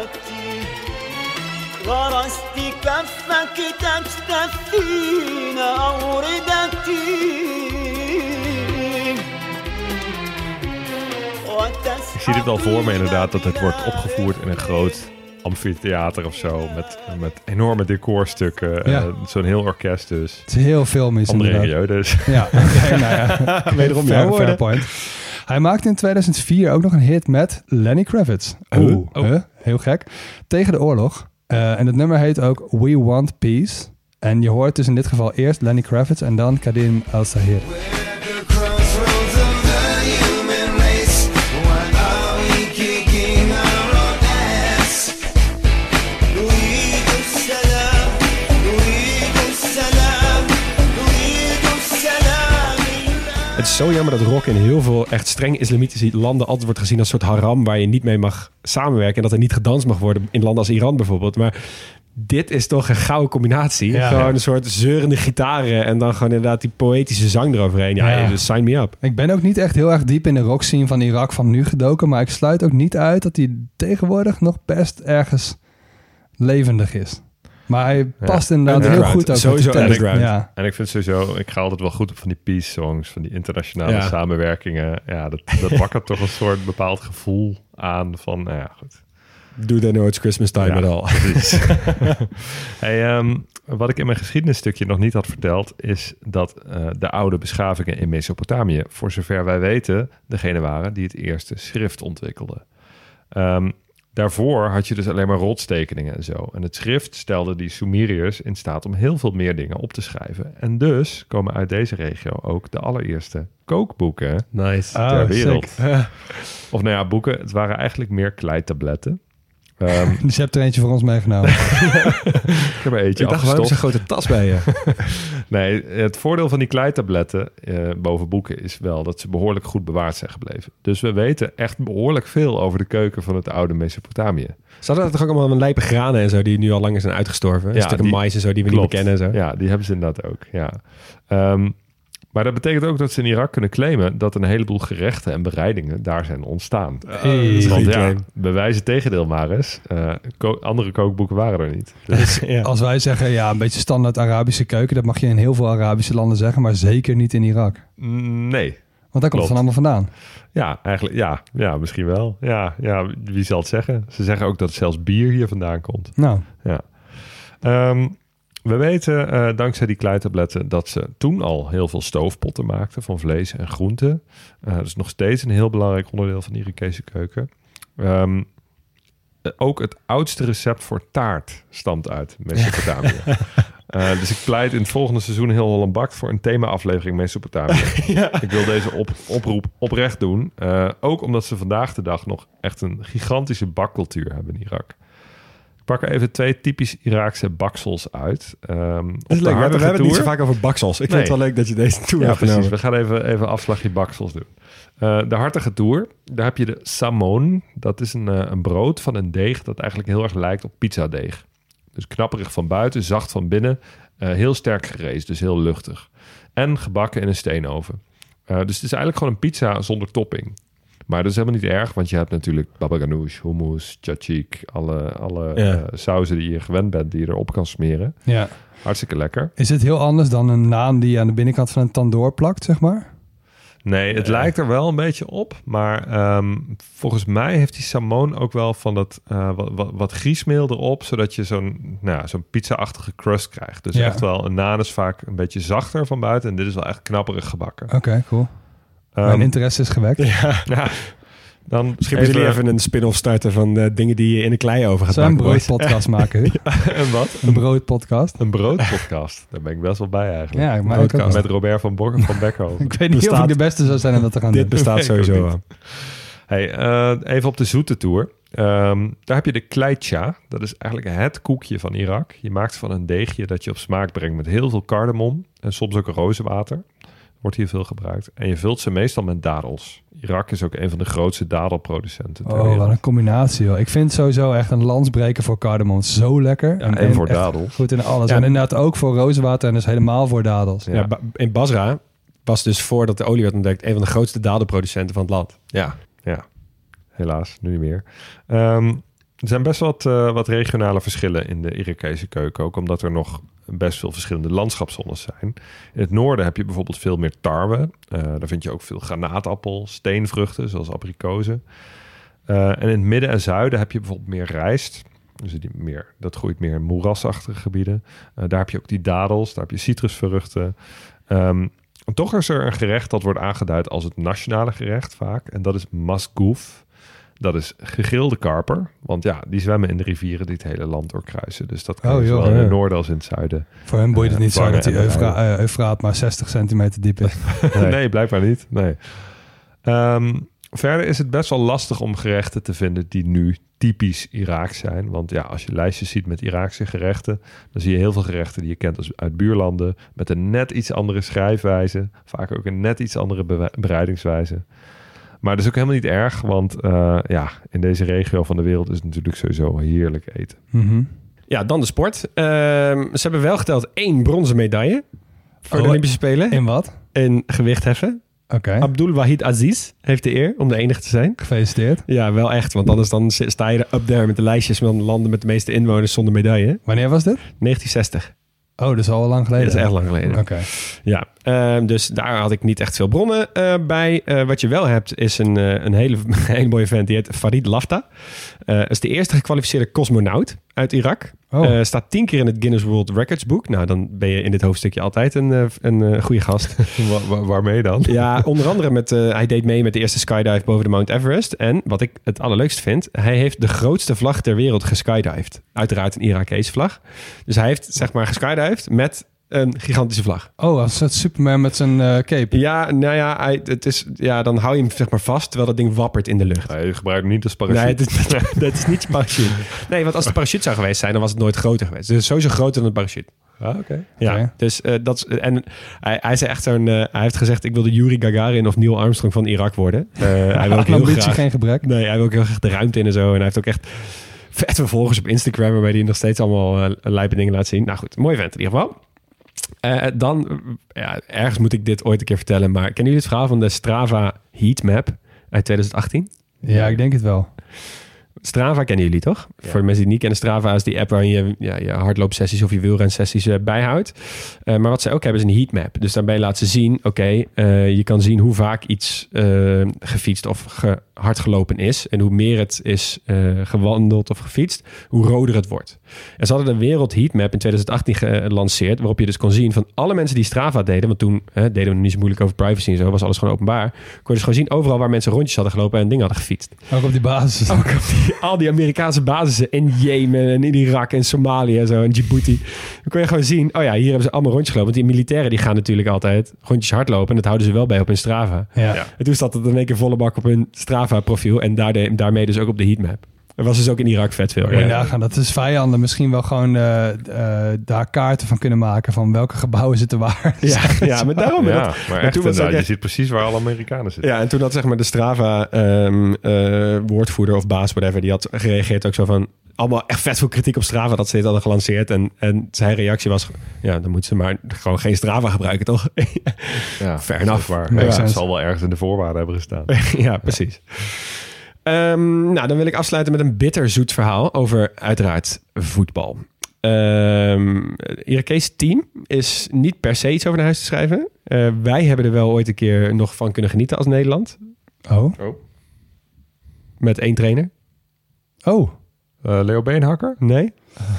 Ik zie dit al voor me inderdaad, dat het wordt opgevoerd in een groot amfitheater of zo. Met enorme decorstukken. Zo'n heel orkest dus. Het is heel filmisch. Andere regio dus. Ja, wederom fair point. Hij maakte in 2004 ook nog een hit met Lenny Kravitz. Heel gek. Tegen de oorlog. En het nummer heet ook We Want Peace. En je hoort dus in dit geval eerst Lenny Kravitz en dan Kadim al-Sahir. Het is zo jammer dat rock in heel veel echt streng islamitische landen altijd wordt gezien als een soort haram waar je niet mee mag samenwerken en dat er niet gedanst mag worden in landen als Iran bijvoorbeeld. Maar dit is toch een gouden combinatie. Ja, gewoon een soort zeurende gitaren en dan gewoon inderdaad die poëtische zang eroverheen. Dus sign me up. Ik ben ook niet echt heel erg diep in de rockscene van Irak van nu gedoken, maar ik sluit ook niet uit dat hij tegenwoordig nog best ergens levendig is. Maar hij past inderdaad heel goed ook. Sowieso underground. Ja. En ik vind sowieso, ik ga altijd wel goed op van die peace songs, van die internationale samenwerkingen. Ja, dat wakkert toch een soort bepaald gevoel aan van, goed. Do they know it's Christmas time at all? Precies. Wat ik in mijn geschiedenisstukje nog niet had verteld, is dat de oude beschavingen in Mesopotamië, voor zover wij weten, degene waren die het eerste schrift ontwikkelden. Daarvoor had je dus alleen maar rotstekeningen en zo. En het schrift stelde die Sumeriërs in staat om heel veel meer dingen op te schrijven. En dus komen uit deze regio ook de allereerste kookboeken ter wereld. Of nou ja, boeken. Het waren eigenlijk meer kleitabletten. Dus je hebt er eentje voor ons meegenomen. Ik heb er eentje Ik dacht, waarom afgestopt. zo'n grote tas bij je? Nee, het voordeel van die kleitabletten boven boeken is wel dat ze behoorlijk goed bewaard zijn gebleven. Dus we weten echt behoorlijk veel over de keuken van het oude Mesopotamië. Ze hadden toch ook allemaal een lijpe granen en zo die nu al langer zijn uitgestorven? Ja, Stukken die- mais en zo die we Klopt. niet bekennen en zo. Ja, die hebben ze inderdaad ook. Ja. Maar dat betekent ook dat ze in Irak kunnen claimen dat een heleboel gerechten en bereidingen daar zijn ontstaan. Hey. Want ja, claim. bewijs het tegendeel maar eens. Andere kookboeken waren er niet. Dus, Ja. Als wij zeggen, ja, een beetje standaard Arabische keuken, dat mag je in heel veel Arabische landen zeggen, maar zeker niet in Irak. nee. Want daar komt het dan allemaal vandaan. Ja, eigenlijk ja, misschien wel. Ja, wie zal het zeggen? Ze zeggen ook dat zelfs bier hier vandaan komt. Nou, Ja. We weten dankzij die kleitabletten dat ze toen al heel veel stoofpotten maakten van vlees en groenten. Dat is nog steeds een heel belangrijk onderdeel van de Irakese keuken. Ook het oudste recept voor taart stamt uit Mesopotamië. Dus ik pleit in het volgende seizoen heel Holland Bakt voor een thema-aflevering Mesopotamië. Ik wil deze oproep oprecht doen. Ook omdat ze vandaag de dag nog echt een gigantische bakcultuur hebben in Irak. Ik pak er even 2 typisch Iraakse baksels uit. Dat is leuk. We hebben het niet zo vaak over baksels. Ik vind het wel leuk dat je deze tour Ja, hebt precies. genomen. We gaan even afslagje baksels doen. De hartige tour. Daar heb je de samon. Dat is een brood van een deeg dat eigenlijk heel erg lijkt op pizzadeeg. Dus knapperig van buiten, zacht van binnen. Heel sterk gereesd, dus heel luchtig. En gebakken in een steenoven. Dus het is eigenlijk gewoon een pizza zonder topping. Maar dat is helemaal niet erg, want je hebt natuurlijk baba ganoush, hummus, tzatziki, alle sauzen die je gewend bent, die je erop kan smeren. ja. Hartstikke lekker. Is het heel anders dan een naan die je aan de binnenkant van een tandoor plakt, zeg maar? Nee, het lijkt er wel een beetje op. Maar volgens mij heeft die salmon ook wel van dat wat griesmeel erop. Zodat je zo'n pizza-achtige crust krijgt. Dus Ja. echt wel, een naan is vaak een beetje zachter van buiten. En dit is wel echt knapperig gebakken. Oké, cool. Mijn interesse is gewekt. Ja, dan Misschien moeten jullie even een spin-off starten van dingen die je in de kleioven gaat Zou je een bakken. boys. broodpodcast maken, Huub? Een wat? Een broodpodcast? Een broodpodcast. Daar ben ik best wel bij eigenlijk. Ja, maar ik, ook. Met Robert van Beckhoven. Ik weet niet of Bestaat- ik de beste zou zijn om dat te gaan Dit doen. bestaat Nee, ik ook sowieso niet. aan. Hey, even op de zoete tour. Daar heb je de kleitja. Dat is eigenlijk het koekje van Irak. Je maakt van een deegje dat je op smaak brengt met heel veel cardamom en soms ook rozenwater. Wordt hier veel gebruikt. En je vult ze meestal met dadels. Irak is ook een van de grootste dadelproducenten ter Oh, wereld. wat een combinatie, joh. Ik vind sowieso echt een lansbreker voor cardamom zo lekker. En voor echt dadels. Goed in alles. Ja. En inderdaad ook voor rozenwater en dus helemaal voor dadels. Ja. Ja, in Basra was dus voordat de olie werd ontdekt een van de grootste dadelproducenten van het land. Ja. Helaas, nu niet meer. Er zijn best wat regionale verschillen in de Irakese keuken. Ook omdat er nog best veel verschillende landschapszones zijn. In het noorden heb je bijvoorbeeld veel meer tarwe. Daar vind je ook veel granaatappel, steenvruchten zoals abrikozen. En in het midden en zuiden heb je bijvoorbeeld meer rijst. Dus dat groeit meer in moerasachtige gebieden. Daar heb je ook die dadels, daar heb je citrusvruchten. En toch is er een gerecht dat wordt aangeduid als het nationale gerecht vaak. En dat is masgouf. Dat is gegrilde karper. Want ja, die zwemmen in de rivieren die het hele land doorkruisen. Dus dat kan Oh, zowel joh, in ja. het noorden als in het zuiden. Voor hem boeit het niet zo vangen dat die en bereiden. Eufraat maar 60 centimeter diep is. Nee, blijkbaar niet. Nee. Verder is het best wel lastig om gerechten te vinden die nu typisch Iraaks zijn. Want ja, als je lijstjes ziet met Iraakse gerechten, dan zie je heel veel gerechten die je kent uit buurlanden met een net iets andere schrijfwijze. Vaak ook een net iets andere bereidingswijze. Maar dat is ook helemaal niet erg, want in deze regio van de wereld is het natuurlijk sowieso heerlijk eten. Mhm. Ja, dan de sport. Ze hebben wel geteld 1 bronzen medaille voor de Oh, Olympische Spelen In wat? in gewichtheffen. Oké, Abdul Wahid Aziz heeft de eer om de enige te zijn. gefeliciteerd. Ja, wel echt, want anders dan sta je er up there met de lijstjes van landen met de meeste inwoners zonder medaille. Wanneer was dit? 1960. Oh, dat is al lang geleden. Dat is echt lang geleden. Oké. Ja, dus daar had ik niet echt veel bronnen bij. Wat je wel hebt is een hele mooie vent. Die heet Farid Lafta. Is de eerste gekwalificeerde cosmonaut uit Irak. Staat 10 keer in het Guinness World Records boek. Nou, dan ben je in dit hoofdstukje altijd een goede gast. Waarmee dan? Ja, onder andere hij deed mee met de eerste skydive boven de Mount Everest. En wat ik het allerleukst vind, hij heeft de grootste vlag ter wereld geskydived. Uiteraard een Irakese vlag. Dus hij heeft zeg maar geskydived met een gigantische vlag. Oh, als het Superman met zijn cape. Ja, nou ja, dan hou je hem zeg maar vast terwijl dat ding wappert in de lucht. Nee, je gebruikt hem niet als parachute. Nee, dat is niet je parachute. Nee, want als het parachute zou geweest zijn, dan was het nooit groter geweest. Dus sowieso groter dan een parachute. Ah, oké. Ja, Oké. dus dat is... En hij is echt hij heeft gezegd, ik wil de Yuri Gagarin of Neil Armstrong van Irak worden. Hij wil ook heel ambitie graag... geen gebrek. Nee, hij wil ook heel graag de ruimte in en zo. En hij heeft ook echt vet volgers op Instagram, waarbij hij nog steeds allemaal lijpe dingen laat zien. Nou goed, mooi vent in ieder geval. Ergens moet ik dit ooit een keer vertellen, maar kennen jullie het verhaal van de Strava Heatmap uit 2018? Ja, ik denk het wel. Strava kennen jullie toch? Ja. Voor de mensen die het niet kennen, Strava is die app waarin je hardloopsessies of je wielrensessies bijhoudt. Maar wat ze ook hebben is een heatmap. Dus daarbij laten ze zien, je kan zien hoe vaak iets gefietst of hard gelopen is. En hoe meer het is gewandeld of gefietst, hoe roder het wordt. En ze hadden de wereld heatmap in 2018 gelanceerd, waarop je dus kon zien van alle mensen die Strava deden, want toen deden we nog niet zo moeilijk over privacy en zo, was alles gewoon openbaar. Kon je dus gewoon zien overal waar mensen rondjes hadden gelopen en dingen hadden gefietst. Ook op die basis. Ook op al die Amerikaanse basissen in Jemen en in Irak en Somalië en zo en Djibouti. Dan kon je gewoon zien, hier hebben ze allemaal rondjes gelopen. Want die militairen die gaan natuurlijk altijd rondjes hardlopen en dat houden ze wel bij op hun Strava. Ja. Ja. En toen staat het in één keer volle bak op hun Strava profiel en daarmee dus ook op de heatmap. Er was dus ook in Irak vet veel. Moet je nagaan, dat is vijanden misschien wel gewoon daar kaarten van kunnen maken van welke gebouwen zitten waar. Ja, maar daarom. Ja, dat, maar echt toen was het inderdaad, ook je echt- ziet precies waar alle Amerikanen zitten. Ja, en toen had zeg maar de Strava woordvoerder of baas, whatever, die had gereageerd ook zo van allemaal echt vet veel kritiek op Strava dat ze dit hadden gelanceerd. En zijn reactie was, ja, dan moeten ze maar gewoon geen Strava gebruiken, toch? Ja, Fair dat enough. is waar. Makes Ja, het sense. zal wel ergens in de voorwaarden hebben gestaan. Ja, precies. Nou, dan wil ik afsluiten met een bitterzoet verhaal over uiteraard voetbal. Het Irakese team is niet per se iets over naar huis te schrijven. Wij hebben er wel ooit een keer nog van kunnen genieten als Nederland. Oh. Met 1 trainer. Oh. Leo Beenhakker? Nee,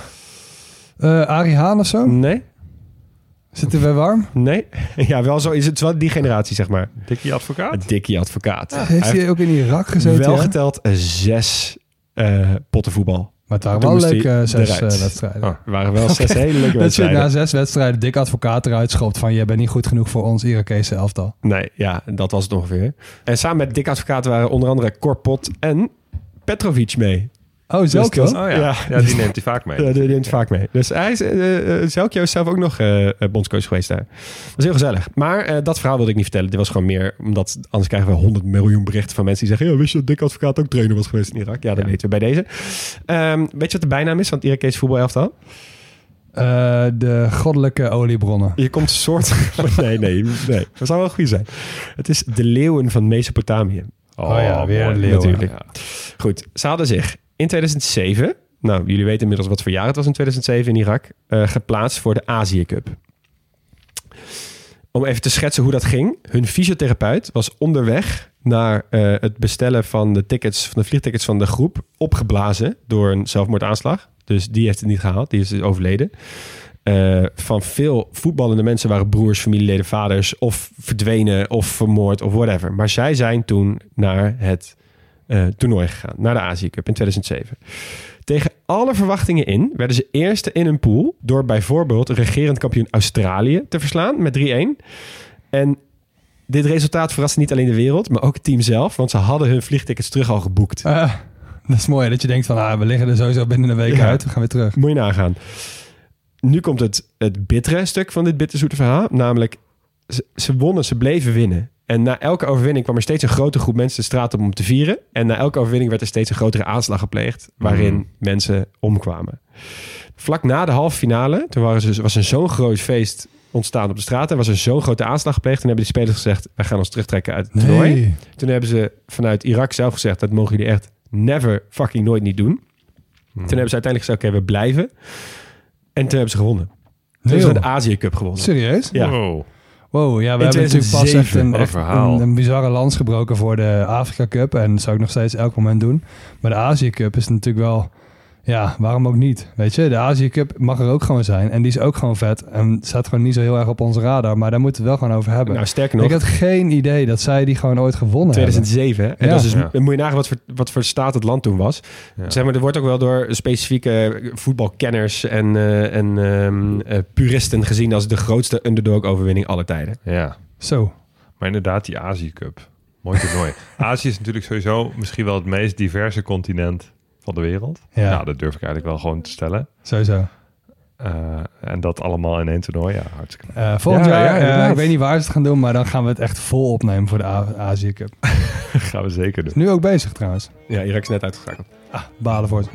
Arie Haan of zo? nee, Zitten we warm? nee. Ja, wel zo is het wel die generatie, zeg maar. Dikkie advocaat? Een dikkie advocaat. Heeft hij ook in Irak gezeten? wel ja? geteld 6 potten voetbal. Maar het waren Toen wel moest leuke hij 6 eruit. wedstrijden. Ah. Er waren wel 6 hele leuke Dat je wedstrijden. na 6 wedstrijden dik advocaat eruit schopt van je bent niet goed genoeg voor ons Irakese elftal. Nee, ja, dat was het ongeveer. En samen met Dick Advocaat waren onder andere Korpot en Petrovic mee. Oh, Zelko? Dus dat- Oh ja. Ja. Ja, die neemt hij vaak mee. Die neemt vaak mee. Dus hij is, Zelkjo is zelf ook nog bondscoach geweest daar. Dat was heel gezellig. Maar dat verhaal wilde ik niet vertellen. Dit was gewoon meer, omdat anders krijgen we 100 miljoen berichten van mensen die zeggen, ja, wist je dat Dick Advocaat ook trainer was geweest in Irak? Ja, dat weten we bij deze. Weet je wat de bijnaam is van het Irakese voetbalelftal? De goddelijke oliebronnen. Je komt een soort... nee. Dat zou wel goed zijn. Het is de leeuwen van Mesopotamië. Oh ja, weer mooi. een leeuw. Natuurlijk. Goed, ze hadden zich in 2007... Nou, jullie weten inmiddels wat voor jaar het was in 2007 in Irak... geplaatst voor de Azië Cup. Om even te schetsen hoe dat ging. Hun fysiotherapeut was onderweg naar het bestellen van de vliegtickets van de groep... opgeblazen door een zelfmoordaanslag. Dus die heeft het niet gehaald. Die is dus overleden. Van veel voetballende mensen waren broers, familieleden, vaders... of verdwenen of vermoord of whatever. Maar zij zijn toen naar het toernooi gegaan. Naar de Azië Cup in 2007. Tegen alle verwachtingen in werden ze eerste in hun pool... door bijvoorbeeld regerend kampioen Australië te verslaan met 3-1. En dit resultaat verraste niet alleen de wereld... maar ook het team zelf, want ze hadden hun vliegtickets terug al geboekt. Dat is mooi, dat je denkt van we liggen er sowieso binnen een week Ja. uit. We gaan weer terug. Moet je nagaan. Nu komt het bittere stuk van dit bitterzoete verhaal. Namelijk, ze wonnen, ze bleven winnen. En na elke overwinning kwam er steeds een grote groep mensen de straat op om te vieren. En na elke overwinning werd er steeds een grotere aanslag gepleegd... waarin mensen omkwamen. Vlak na de halve finale, toen was er zo'n groot feest ontstaan op de straat... en was er zo'n grote aanslag gepleegd... en hebben die spelers gezegd, wij gaan ons terugtrekken uit het toernooi. Nee. Toen hebben ze vanuit Irak zelf gezegd... dat mogen jullie echt never fucking nooit niet doen. Toen hebben ze uiteindelijk gezegd, oké, we blijven. En toen hebben ze gewonnen. Toen is de Azië Cup gewonnen. Serieus? Ja. Wow, ja, we In hebben natuurlijk pas 2007, echt een bizarre lans gebroken voor de Afrika Cup. En dat zou ik nog steeds elk moment doen. Maar de Azië Cup is natuurlijk wel... Ja, waarom ook niet? Weet je, de Azië Cup mag er ook gewoon zijn. En die is ook gewoon vet. En staat gewoon niet zo heel erg op onze radar. Maar daar moeten we het wel gewoon over hebben. Nou, sterker nog. Ik had geen idee dat zij die gewoon ooit gewonnen 2007, hè? En Ja. dat is dus, moet je nagaan wat voor staat het land toen was. Ja. Zeg maar, er wordt ook wel door specifieke voetbalkenners en puristen gezien als de grootste underdog-overwinning aller tijden. Ja, Zo. maar inderdaad die Azië Cup. Mooi toernooi. Azië is natuurlijk sowieso misschien wel het meest diverse continent van de wereld. Ja. Nou, dat durf ik eigenlijk wel gewoon te stellen. Sowieso. En dat allemaal in één toernooi. Ja, hartstikke. Volgend jaar, inderdaad. ik weet niet waar ze het gaan doen, maar dan gaan we het echt vol opnemen voor de Azië Cup. Gaan we zeker doen. Nu ook bezig trouwens. Ja, Irak is net uitgeschakeld. Balen voor ze.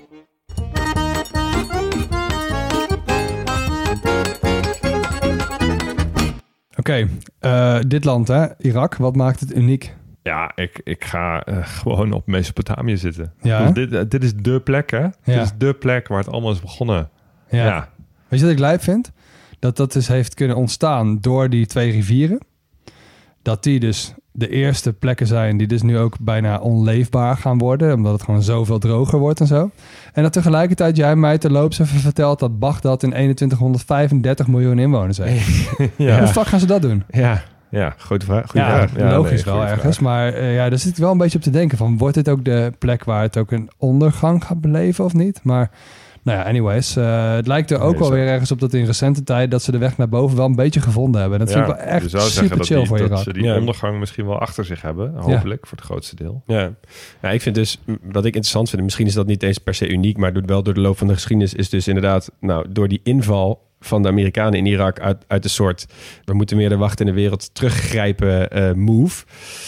Oké, dit land hè, Irak, wat maakt het uniek? Ja, ik ga gewoon op Mesopotamië zitten. Ja, Ik bedoel, dit is dé plek, hè? Ja. Dit is dé plek waar het allemaal is begonnen. Ja. Ja. Weet je wat ik lijp vind? Dat dus heeft kunnen ontstaan door die 2 rivieren. Dat die dus de eerste plekken zijn die dus nu ook bijna onleefbaar gaan worden. Omdat het gewoon zoveel droger wordt en zo. En dat tegelijkertijd jij mij terloops even vertelt dat Bagdad in 2135 miljoen inwoners heeft. Ja. Hoe de fuck gaan ze dat doen? Ja, goede vraag. Goeie Ja, vraag. logisch nee, wel goeie ergens. vraag. Maar ja, daar zit ik wel een beetje op te denken van... wordt dit ook de plek waar het ook een ondergang gaat beleven of niet? Maar nou ja, anyways. Het lijkt er ook Nee, wel zo- weer ergens op dat in recente tijd... dat ze de weg naar boven wel een beetje gevonden hebben. En dat vind ik wel je echt zou zeggen super dat chill voor dat Irak. ze die Ja. ondergang misschien wel achter zich hebben. Hopelijk, voor het grootste deel. Ja. Ja, ik vind dus, wat ik interessant vind, misschien is dat niet eens per se uniek, maar wel door de loop van de geschiedenis, is dus inderdaad, nou, door die inval van de Amerikanen in Irak uit een soort, we moeten meer de wacht in de wereld teruggrijpen move.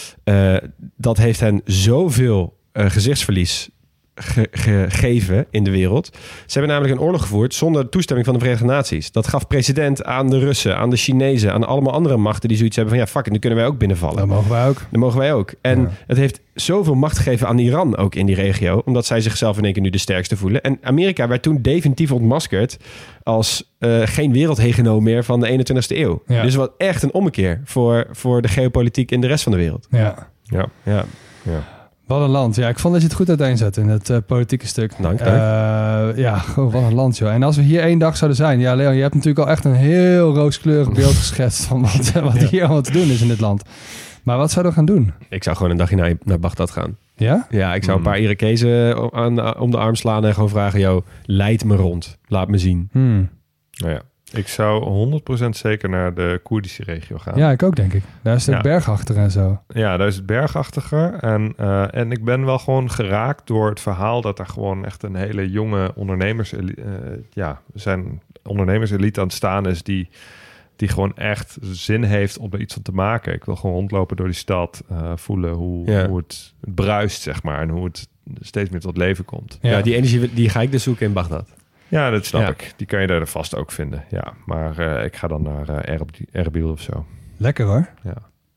Dat heeft hen zoveel gezichtsverlies gegeven in de wereld. Ze hebben namelijk een oorlog gevoerd zonder toestemming van de Verenigde Naties. Dat gaf precedent aan de Russen, aan de Chinezen, aan allemaal andere machten die zoiets hebben van ja, fuck it, nu kunnen wij ook binnenvallen. Dat mogen wij ook. Dat mogen wij ook. En Ja. het heeft zoveel macht gegeven aan Iran ook in die regio, omdat zij zichzelf in één keer nu de sterkste voelen. En Amerika werd toen definitief ontmaskerd als geen wereldhegemoon meer van de 21ste eeuw. Ja. Dus wat echt een ommekeer voor de geopolitiek in de rest van de wereld. Ja. Ja. Ja. Wat een land. Ja, ik vond dat je het goed uiteenzet in het politieke stuk. Dank. Ja, gewoon wat een land, joh. En als we hier 1 dag zouden zijn... Ja, Leon, je hebt natuurlijk al echt een heel rooskleurig beeld geschetst... van wat hier allemaal te doen is in dit land. Maar wat zouden we gaan doen? Ik zou gewoon een dagje naar Bagdad gaan. Ja? Ja, ik zou een paar Irakezen om de arm slaan en gewoon vragen, yo, leid me rond. Laat me zien. Nou ja. Ik zou 100% zeker naar de Koerdische regio gaan. Ja, ik ook, denk ik. Daar is het Ja. bergachtig en zo. Ja, daar is het bergachtiger. En ik ben wel gewoon geraakt door het verhaal dat er gewoon echt een hele jonge ondernemerselite aan het staan is die gewoon echt zin heeft om er iets van te maken. Ik wil gewoon rondlopen door die stad, voelen hoe het bruist, zeg maar, en hoe het steeds meer tot leven komt. Ja, die energie die ga ik dus zoeken in Bagdad. Ja, dat snap Ja. ik. Die kan je daar vast ook vinden. Ja, maar ik ga dan naar Erbil of zo. Lekker, hoor. Ja.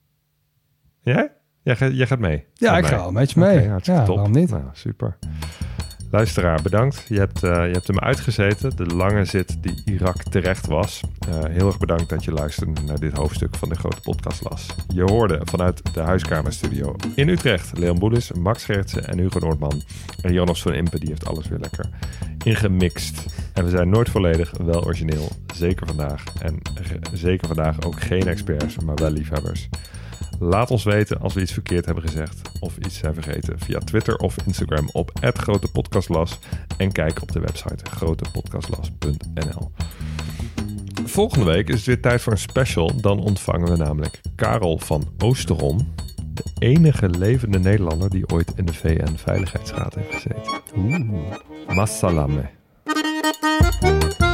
Jij? Jij gaat mee? Ja, Met ik mij? ga al een beetje mee. Oké, hartstikke Ja, top. waarom niet? Nou, super. Luisteraar, bedankt. Je hebt hem uitgezeten. De lange zit die Irak terecht was. Heel erg bedankt dat je luisterde naar dit hoofdstuk van de Grote Podcastlas. Je hoorde vanuit de Huiskamerstudio in Utrecht Leon Boelis, Max Gertsen en Hugo Noordman. En Jonas van Impe, die heeft alles weer lekker ingemixt. En we zijn nooit volledig, wel origineel. Zeker vandaag. En zeker vandaag ook geen experts, maar wel liefhebbers. Laat ons weten als we iets verkeerd hebben gezegd of iets zijn vergeten via Twitter of Instagram op @grotepodcastlas en kijk op de website grotepodcastlas.nl. Volgende week is het weer tijd voor een special. Dan ontvangen we namelijk Karel van Oosterom, de enige levende Nederlander die ooit in de VN-veiligheidsraad heeft gezeten. Massalame.